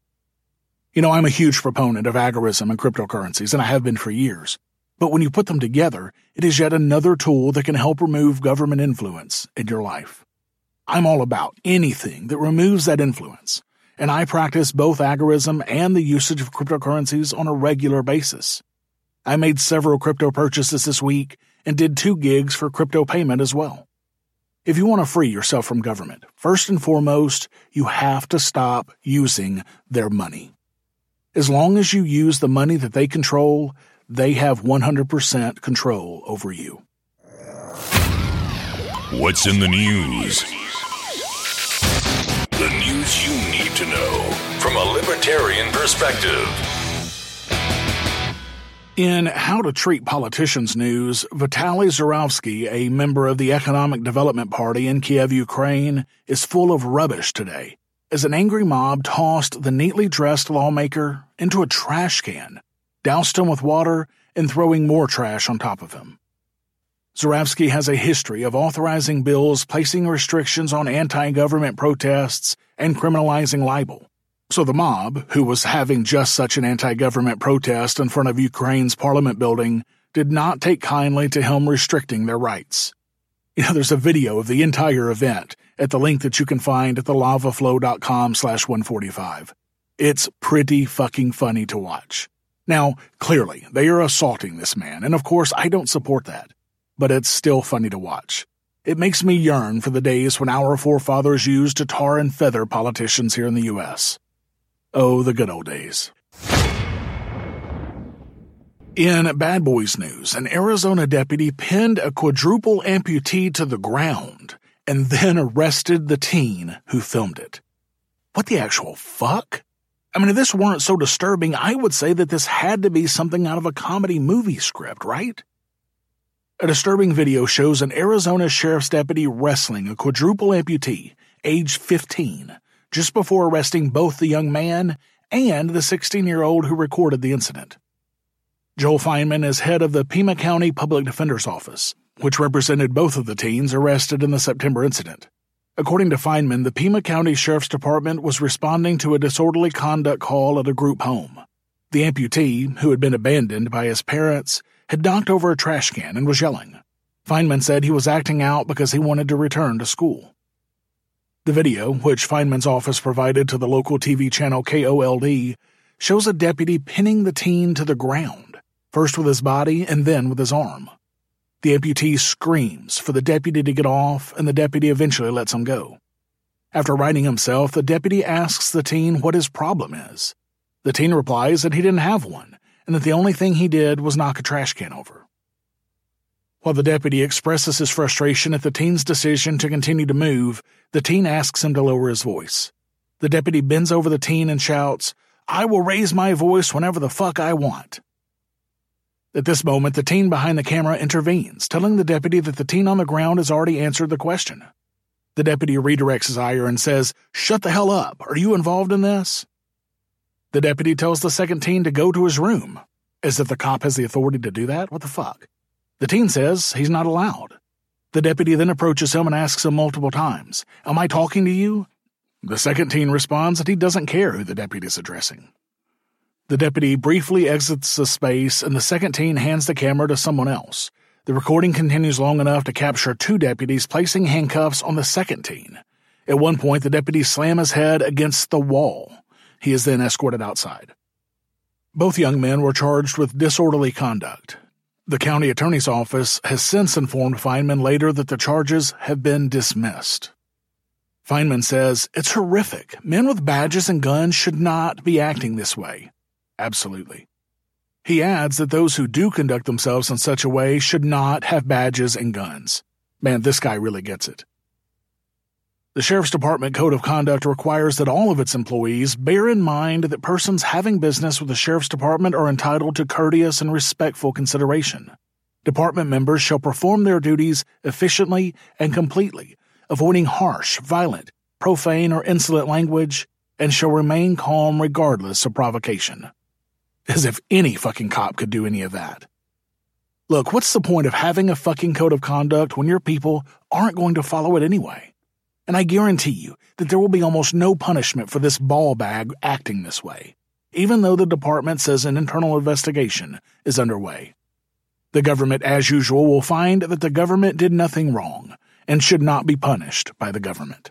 I'm a huge proponent of agorism and cryptocurrencies, and I have been for years. But when you put them together, it is yet another tool that can help remove government influence in your life. I'm all about anything that removes that influence, and I practice both agorism and the usage of cryptocurrencies on a regular basis. I made several crypto purchases this week and did 2 gigs for crypto payment as well. If you want to free yourself from government, first and foremost, you have to stop using their money. As long as you use the money that they control, they have 100% control over you. What's in the news? The news you need to know from a libertarian perspective. In How to Treat Politicians news, Vitaly Zurovsky, a member of the Economic Development Party in Kiev, Ukraine, is full of rubbish today, as an angry mob tossed the neatly dressed lawmaker into a trash can, doused him with water, and throwing more trash on top of him. Zurovsky has a history of authorizing bills placing restrictions on anti-government protests and criminalizing libel. So the mob, who was having just such an anti-government protest in front of Ukraine's parliament building, did not take kindly to him restricting their rights. There's a video of the entire event at the link that you can find at thelavaflow.com/145. It's pretty fucking funny to watch. Now, clearly, they are assaulting this man, and of course I don't support that. But it's still funny to watch. It makes me yearn for the days when our forefathers used to tar and feather politicians here in the U.S. Oh, the good old days. In Bad Boys news, an Arizona deputy pinned a quadruple amputee to the ground and then arrested the teen who filmed it. What the actual fuck? I mean, if this weren't so disturbing, I would say that this had to be something out of a comedy movie script, right? A disturbing video shows an Arizona sheriff's deputy wrestling a quadruple amputee, age 15, just before arresting both the young man and the 16-year-old who recorded the incident. Joel Feynman is head of the Pima County Public Defender's Office, which represented both of the teens arrested in the September incident. According to Feynman, the Pima County Sheriff's Department was responding to a disorderly conduct call at a group home. The amputee, who had been abandoned by his parents, had knocked over a trash can and was yelling. Feynman said he was acting out because he wanted to return to school. The video, which Feynman's office provided to the local TV channel KOLD, shows a deputy pinning the teen to the ground, first with his body and then with his arm. The amputee screams for the deputy to get off, and the deputy eventually lets him go. After righting himself, the deputy asks the teen what his problem is. The teen replies that he didn't have one, and that the only thing he did was knock a trash can over. While the deputy expresses his frustration at the teen's decision to continue to move, the teen asks him to lower his voice. The deputy bends over the teen and shouts, "I will raise my voice whenever the fuck I want." At this moment, the teen behind the camera intervenes, telling the deputy that the teen on the ground has already answered the question. The deputy redirects his ire and says, "Shut the hell up. Are you involved in this?" The deputy tells the second teen to go to his room. As if the cop has the authority to do that? What the fuck? The teen says he's not allowed. The deputy then approaches him and asks him multiple times, "Am I talking to you?" The second teen responds that he doesn't care who the deputy is addressing. The deputy briefly exits the space, and the second teen hands the camera to someone else. The recording continues long enough to capture 2 deputies placing handcuffs on the second teen. At one point, the deputies slam his head against the wall. He is then escorted outside. Both young men were charged with disorderly conduct. The county attorney's office has since informed Feynman later that the charges have been dismissed. Feynman says, "It's horrific. Men with badges and guns should not be acting this way." Absolutely. He adds that those who do conduct themselves in such a way should not have badges and guns. Man, this guy really gets it. The Sheriff's Department Code of Conduct requires that all of its employees bear in mind that persons having business with the Sheriff's Department are entitled to courteous and respectful consideration. Department members shall perform their duties efficiently and completely, avoiding harsh, violent, profane, or insolent language, and shall remain calm regardless of provocation. As if any fucking cop could do any of that. Look, what's the point of having a fucking code of conduct when your people aren't going to follow it anyway? And I guarantee you that there will be almost no punishment for this ball bag acting this way, even though the department says an internal investigation is underway. The government, as usual, will find that the government did nothing wrong, and should not be punished by the government.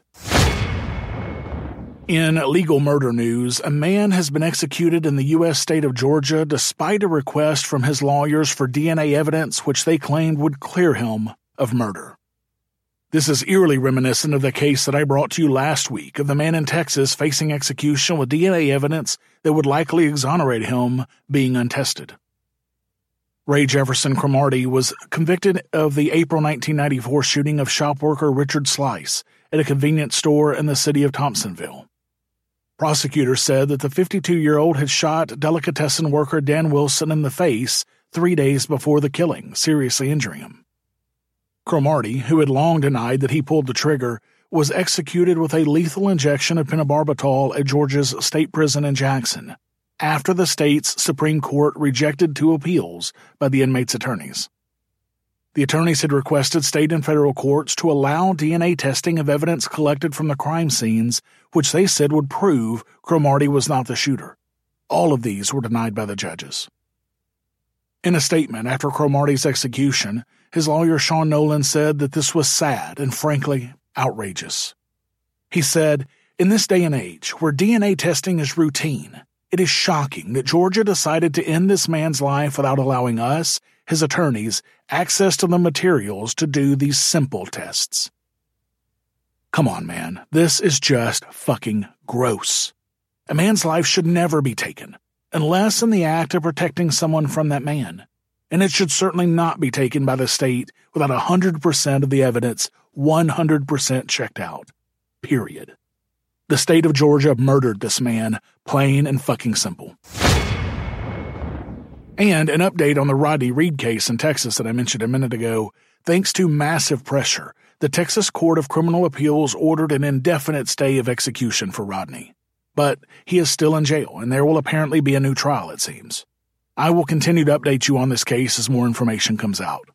In legal murder news, a man has been executed in the U.S. state of Georgia despite a request from his lawyers for DNA evidence which they claimed would clear him of murder. This is eerily reminiscent of the case that I brought to you last week of the man in Texas facing execution with DNA evidence that would likely exonerate him being untested. Ray Jefferson Cromartie was convicted of the April 1994 shooting of shop worker Richard Slice at a convenience store in the city of Thompsonville. Prosecutors said that the 52-year-old had shot delicatessen worker Dan Wilson in the face 3 days before the killing, seriously injuring him. Cromartie, who had long denied that he pulled the trigger, was executed with a lethal injection of pentobarbital at Georgia's state prison in Jackson, after the state's Supreme Court rejected 2 appeals by the inmates' attorneys. The attorneys had requested state and federal courts to allow DNA testing of evidence collected from the crime scenes, which they said would prove Cromartie was not the shooter. All of these were denied by the judges. In a statement after Cromartie's execution, his lawyer Sean Nolan said that this was sad and, frankly, outrageous. He said, "In this day and age, where DNA testing is routine, it is shocking that Georgia decided to end this man's life without allowing us, his attorneys, access to the materials to do these simple tests." Come on, man. This is just fucking gross. A man's life should never be taken, unless in the act of protecting someone from that man. And it should certainly not be taken by the state without 100% of the evidence 100% checked out. Period. The state of Georgia murdered this man, plain and fucking simple. And an update on the Rodney Reed case in Texas that I mentioned a minute ago. Thanks to massive pressure, the Texas Court of Criminal Appeals ordered an indefinite stay of execution for Rodney. But he is still in jail, and there will apparently be a new trial, it seems. I will continue to update you on this case as more information comes out.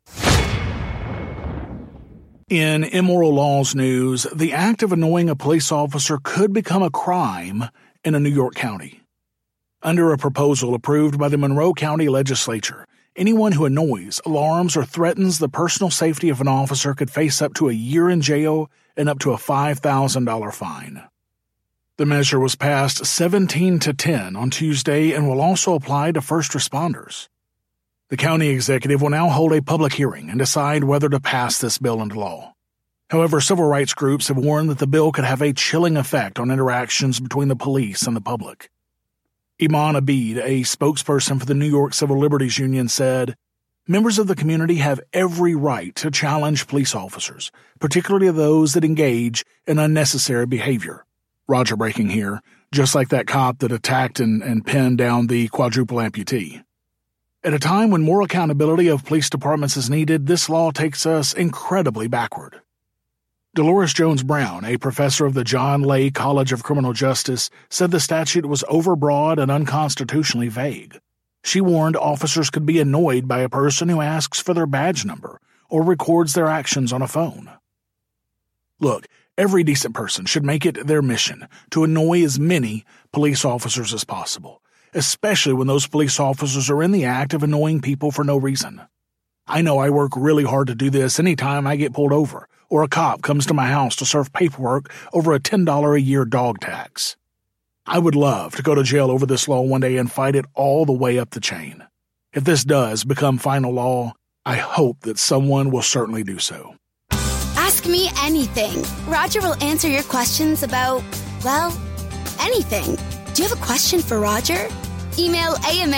In immoral laws news, the act of annoying a police officer could become a crime in a New York county. Under a proposal approved by the Monroe County Legislature, anyone who annoys, alarms, or threatens the personal safety of an officer could face up to a year in jail and up to a $5,000 fine. The measure was passed 17-10 on Tuesday and will also apply to first responders. The county executive will now hold a public hearing and decide whether to pass this bill into law. However, civil rights groups have warned that the bill could have a chilling effect on interactions between the police and the public. Iman Abid, a spokesperson for the New York Civil Liberties Union, said, "Members of the community have every right to challenge police officers, particularly those that engage in unnecessary behavior." Roger breaking here, just like that cop that attacked and pinned down the quadruple amputee. At a time when more accountability of police departments is needed, this law takes us incredibly backward. Dolores Jones Brown, a professor of the John Lay College of Criminal Justice, said the statute was overbroad and unconstitutionally vague. She warned officers could be annoyed by a person who asks for their badge number or records their actions on a phone. Look, every decent person should make it their mission to annoy as many police officers as possible, especially when those police officers are in the act of annoying people for no reason. I know I work really hard to do this anytime I get pulled over, or a cop comes to my house to serve paperwork over a $10 a year dog tax. I would love to go to jail over this law one day and fight it all the way up the chain. If this does become final law, I hope that someone will certainly do so. Ask me anything. Roger will answer your questions about, well, anything. Do you have a question for Roger? Email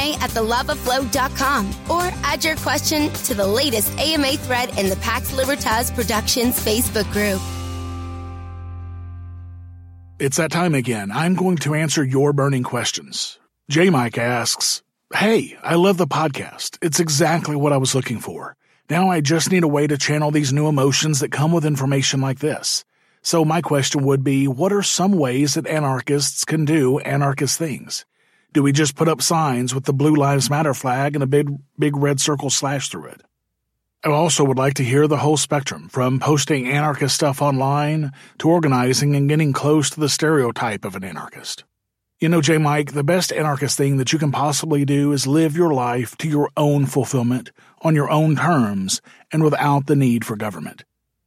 AMA@thelavaflow.com or add your question to the latest AMA thread in the Pax Libertas Productions Facebook group. It's that time again. I'm going to answer your burning questions. J. Mike asks, "Hey, I love the podcast. It's exactly what I was looking for. Now I just need a way to channel these new emotions that come with information like this. So my question would be, what are some ways that anarchists can do anarchist things? Do we just put up signs with the Blue Lives Matter flag and a big red circle slashed through it? I also would like to hear the whole spectrum, from posting anarchist stuff online to organizing and getting close to the stereotype of an anarchist. You know, J. Mike, the best anarchist thing that you can possibly do is live your life to your own fulfillment, on your own terms, and without the need for government.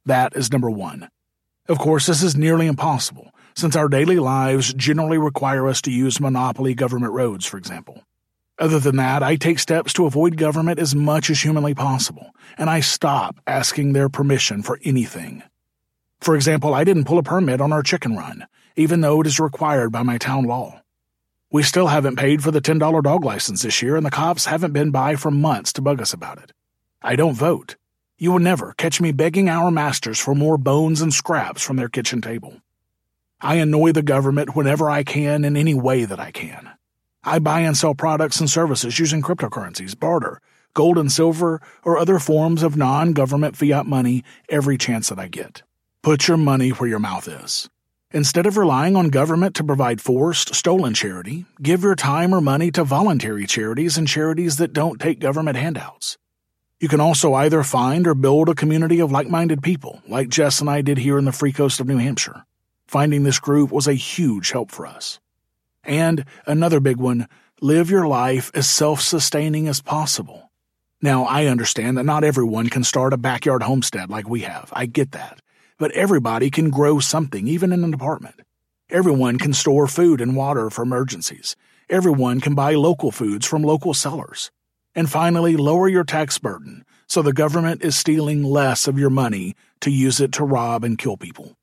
That is number one. Of course, this is nearly impossible, since our daily lives generally require us to use monopoly government roads, for example. Other than that, I take steps to avoid government as much as humanly possible, and I stop asking their permission for anything. For example, I didn't pull a permit on our chicken run, even though it is required by my town law. We still haven't paid for the $10 dog license this year, and the cops haven't been by for months to bug us about it. I don't vote. You will never catch me begging our masters for more bones and scraps from their kitchen table. I annoy the government whenever I can in any way that I can. I buy and sell products and services using cryptocurrencies, barter, gold and silver, or other forms of non-government fiat money every chance that I get. Put your money where your mouth is. Instead of relying on government to provide forced, stolen charity, give your time or money to voluntary charities and charities that don't take government handouts. You can also either find or build a community of like-minded people, like Jess and I did here in the Free Coast of New Hampshire. Finding this group was a huge help for us. And another big one, live your life as self-sustaining as possible. Now, I understand that not everyone can start a backyard homestead like we have. I get that. But everybody can grow something, even in an apartment. Everyone can store food and water for emergencies. Everyone can buy local foods from local sellers. And finally, lower your tax burden so the government is stealing less of your money to use it to rob and kill people.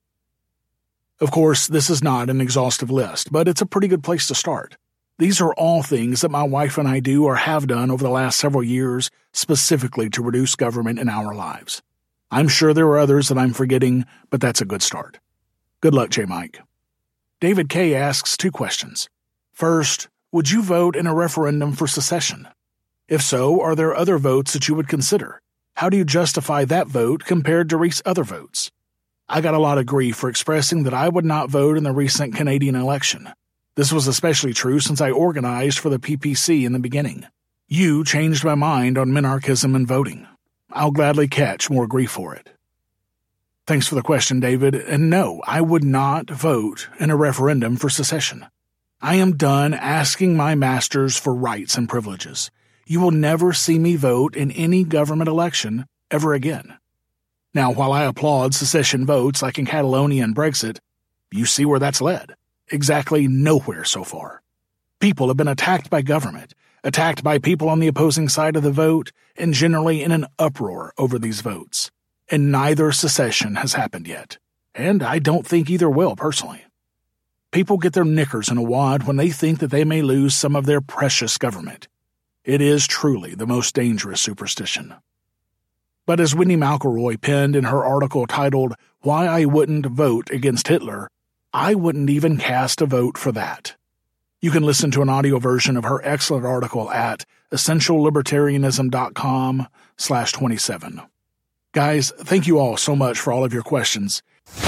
Of course, this is not an exhaustive list, but it's a pretty good place to start. These are all things that my wife and I do or have done over the last several years specifically to reduce government in our lives. I'm sure there are others that I'm forgetting, but that's a good start. Good luck, J. Mike. David K. asks 2 questions. First, would you vote in a referendum for secession? If so, are there other votes that you would consider? How do you justify that vote compared to other votes? I got a lot of grief for expressing that I would not vote in the recent Canadian election. This was especially true since I organized for the PPC in the beginning. You changed my mind on minarchism and voting. I'll gladly catch more grief for it. Thanks for the question, David. And no, I would not vote in a referendum for secession. I am done asking my masters for rights and privileges. You will never see me vote in any government election ever again. Now, while I applaud secession votes like in Catalonia and Brexit, you see where that's led. Exactly nowhere so far. People have been attacked by government, attacked by people on the opposing side of the vote, and generally in an uproar over these votes. And neither secession has happened yet. And I don't think either will, personally. People get their knickers in a wad when they think that they may lose some of their precious government. It is truly the most dangerous superstition. But as Whitney McElroy penned in her article titled, Why I Wouldn't Vote Against Hitler, I wouldn't even cast a vote for that. You can listen to an audio version of her excellent article at essentiallibertarianism.com/27. Guys, thank you all so much for all of your questions.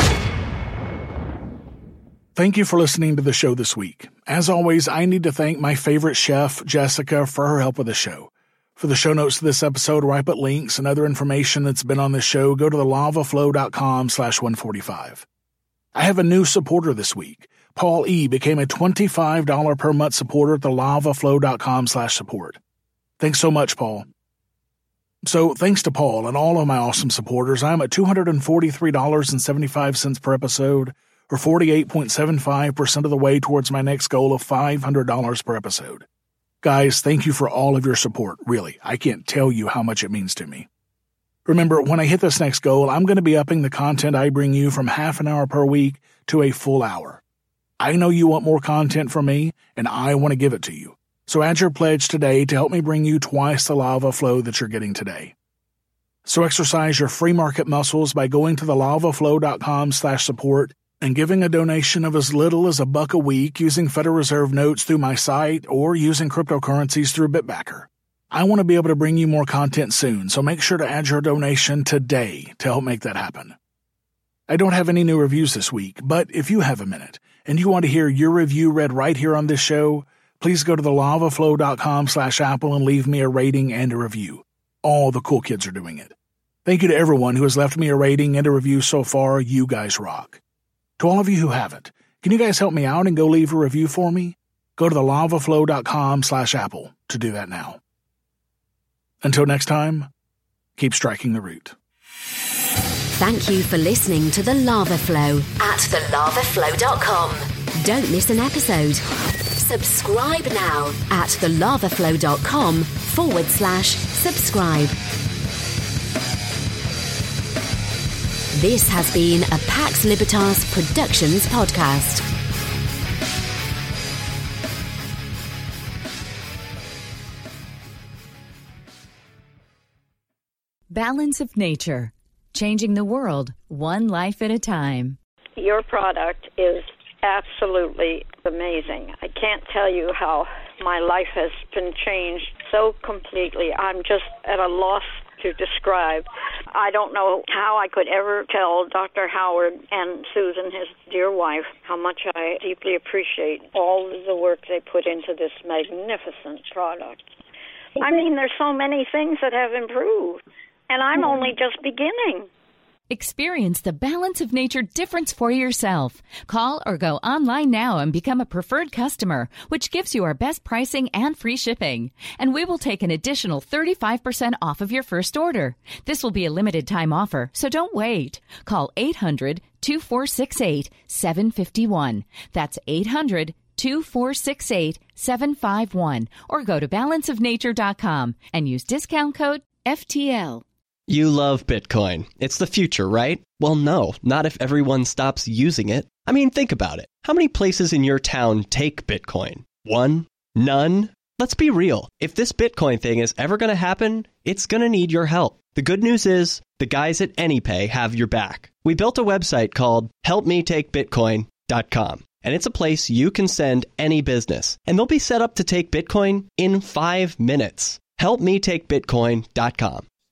Thank you for listening to the show this week. As always, I need to thank my favorite chef, Jessica, for her help with the show. For the show notes to this episode, where I put links and other information that's been on this show, go to thelavaflow.com/145. I have a new supporter this week. Paul E. became a $25 per month supporter at thelavaflow.com/support. Thanks so much, Paul. So thanks to Paul and all of my awesome supporters, I'm at $243.75 per episode, or 48.75% of the way towards my next goal of $500 per episode. Guys, thank you for all of your support, really. I can't tell you how much it means to me. Remember, when I hit this next goal, I'm going to be upping the content I bring you from half an hour per week to a full hour. I know you want more content from me, and I want to give it to you. So add your pledge today to help me bring you twice the lava flow that you're getting today. So exercise your free market muscles by going to thelavaflow.com/support and giving a donation of as little as $1 a week using Federal Reserve notes through my site or using cryptocurrencies through Bitbacker. I want to be able to bring you more content soon, so make sure to add your donation today to help make that happen. I don't have any new reviews this week, but if you have a minute and you want to hear your review read right here on this show, please go to thelavaflow.com/Apple and leave me a rating and a review. All the cool kids are doing it. Thank you to everyone who has left me a rating and a review so far. You guys rock. To all of you who haven't, can you guys help me out and go leave a review for me? Go to thelavaflow.com/Apple to do that now. Until next time, keep striking the root. Thank you for listening to The Lava Flow at thelavaflow.com. Don't miss an episode. Subscribe now at thelavaflow.com/subscribe. This has been a Pax Libertas Productions podcast. Balance of Nature, changing the world one life at a time. Your product is absolutely amazing. I can't tell you how my life has been changed so completely. I'm just at a loss to describe. I don't know how I could ever tell Dr. Howard and Susan, his dear wife, how much I deeply appreciate all the work they put into this magnificent product. I mean, there's so many things that have improved, and I'm only just beginning. Experience the Balance of Nature difference for yourself. Call or go online now and become a preferred customer, which gives you our best pricing and free shipping. And we will take an additional 35% off of your first order. This will be a limited time offer, so don't wait. Call 800-2468-751. That's 800-2468-751. Or go to balanceofnature.com and use discount code FTL. You love Bitcoin. It's the future, right? Well, no, not if everyone stops using it. I mean, think about it. How many places in your town take Bitcoin? One? None? Let's be real. If this Bitcoin thing is ever going to happen, it's going to need your help. The good news is, the guys at AnyPay have your back. We built a website called helpmetakebitcoin.com, and it's a place you can send any business, and they'll be set up to take Bitcoin in 5 minutes. helpmetakebitcoin.com.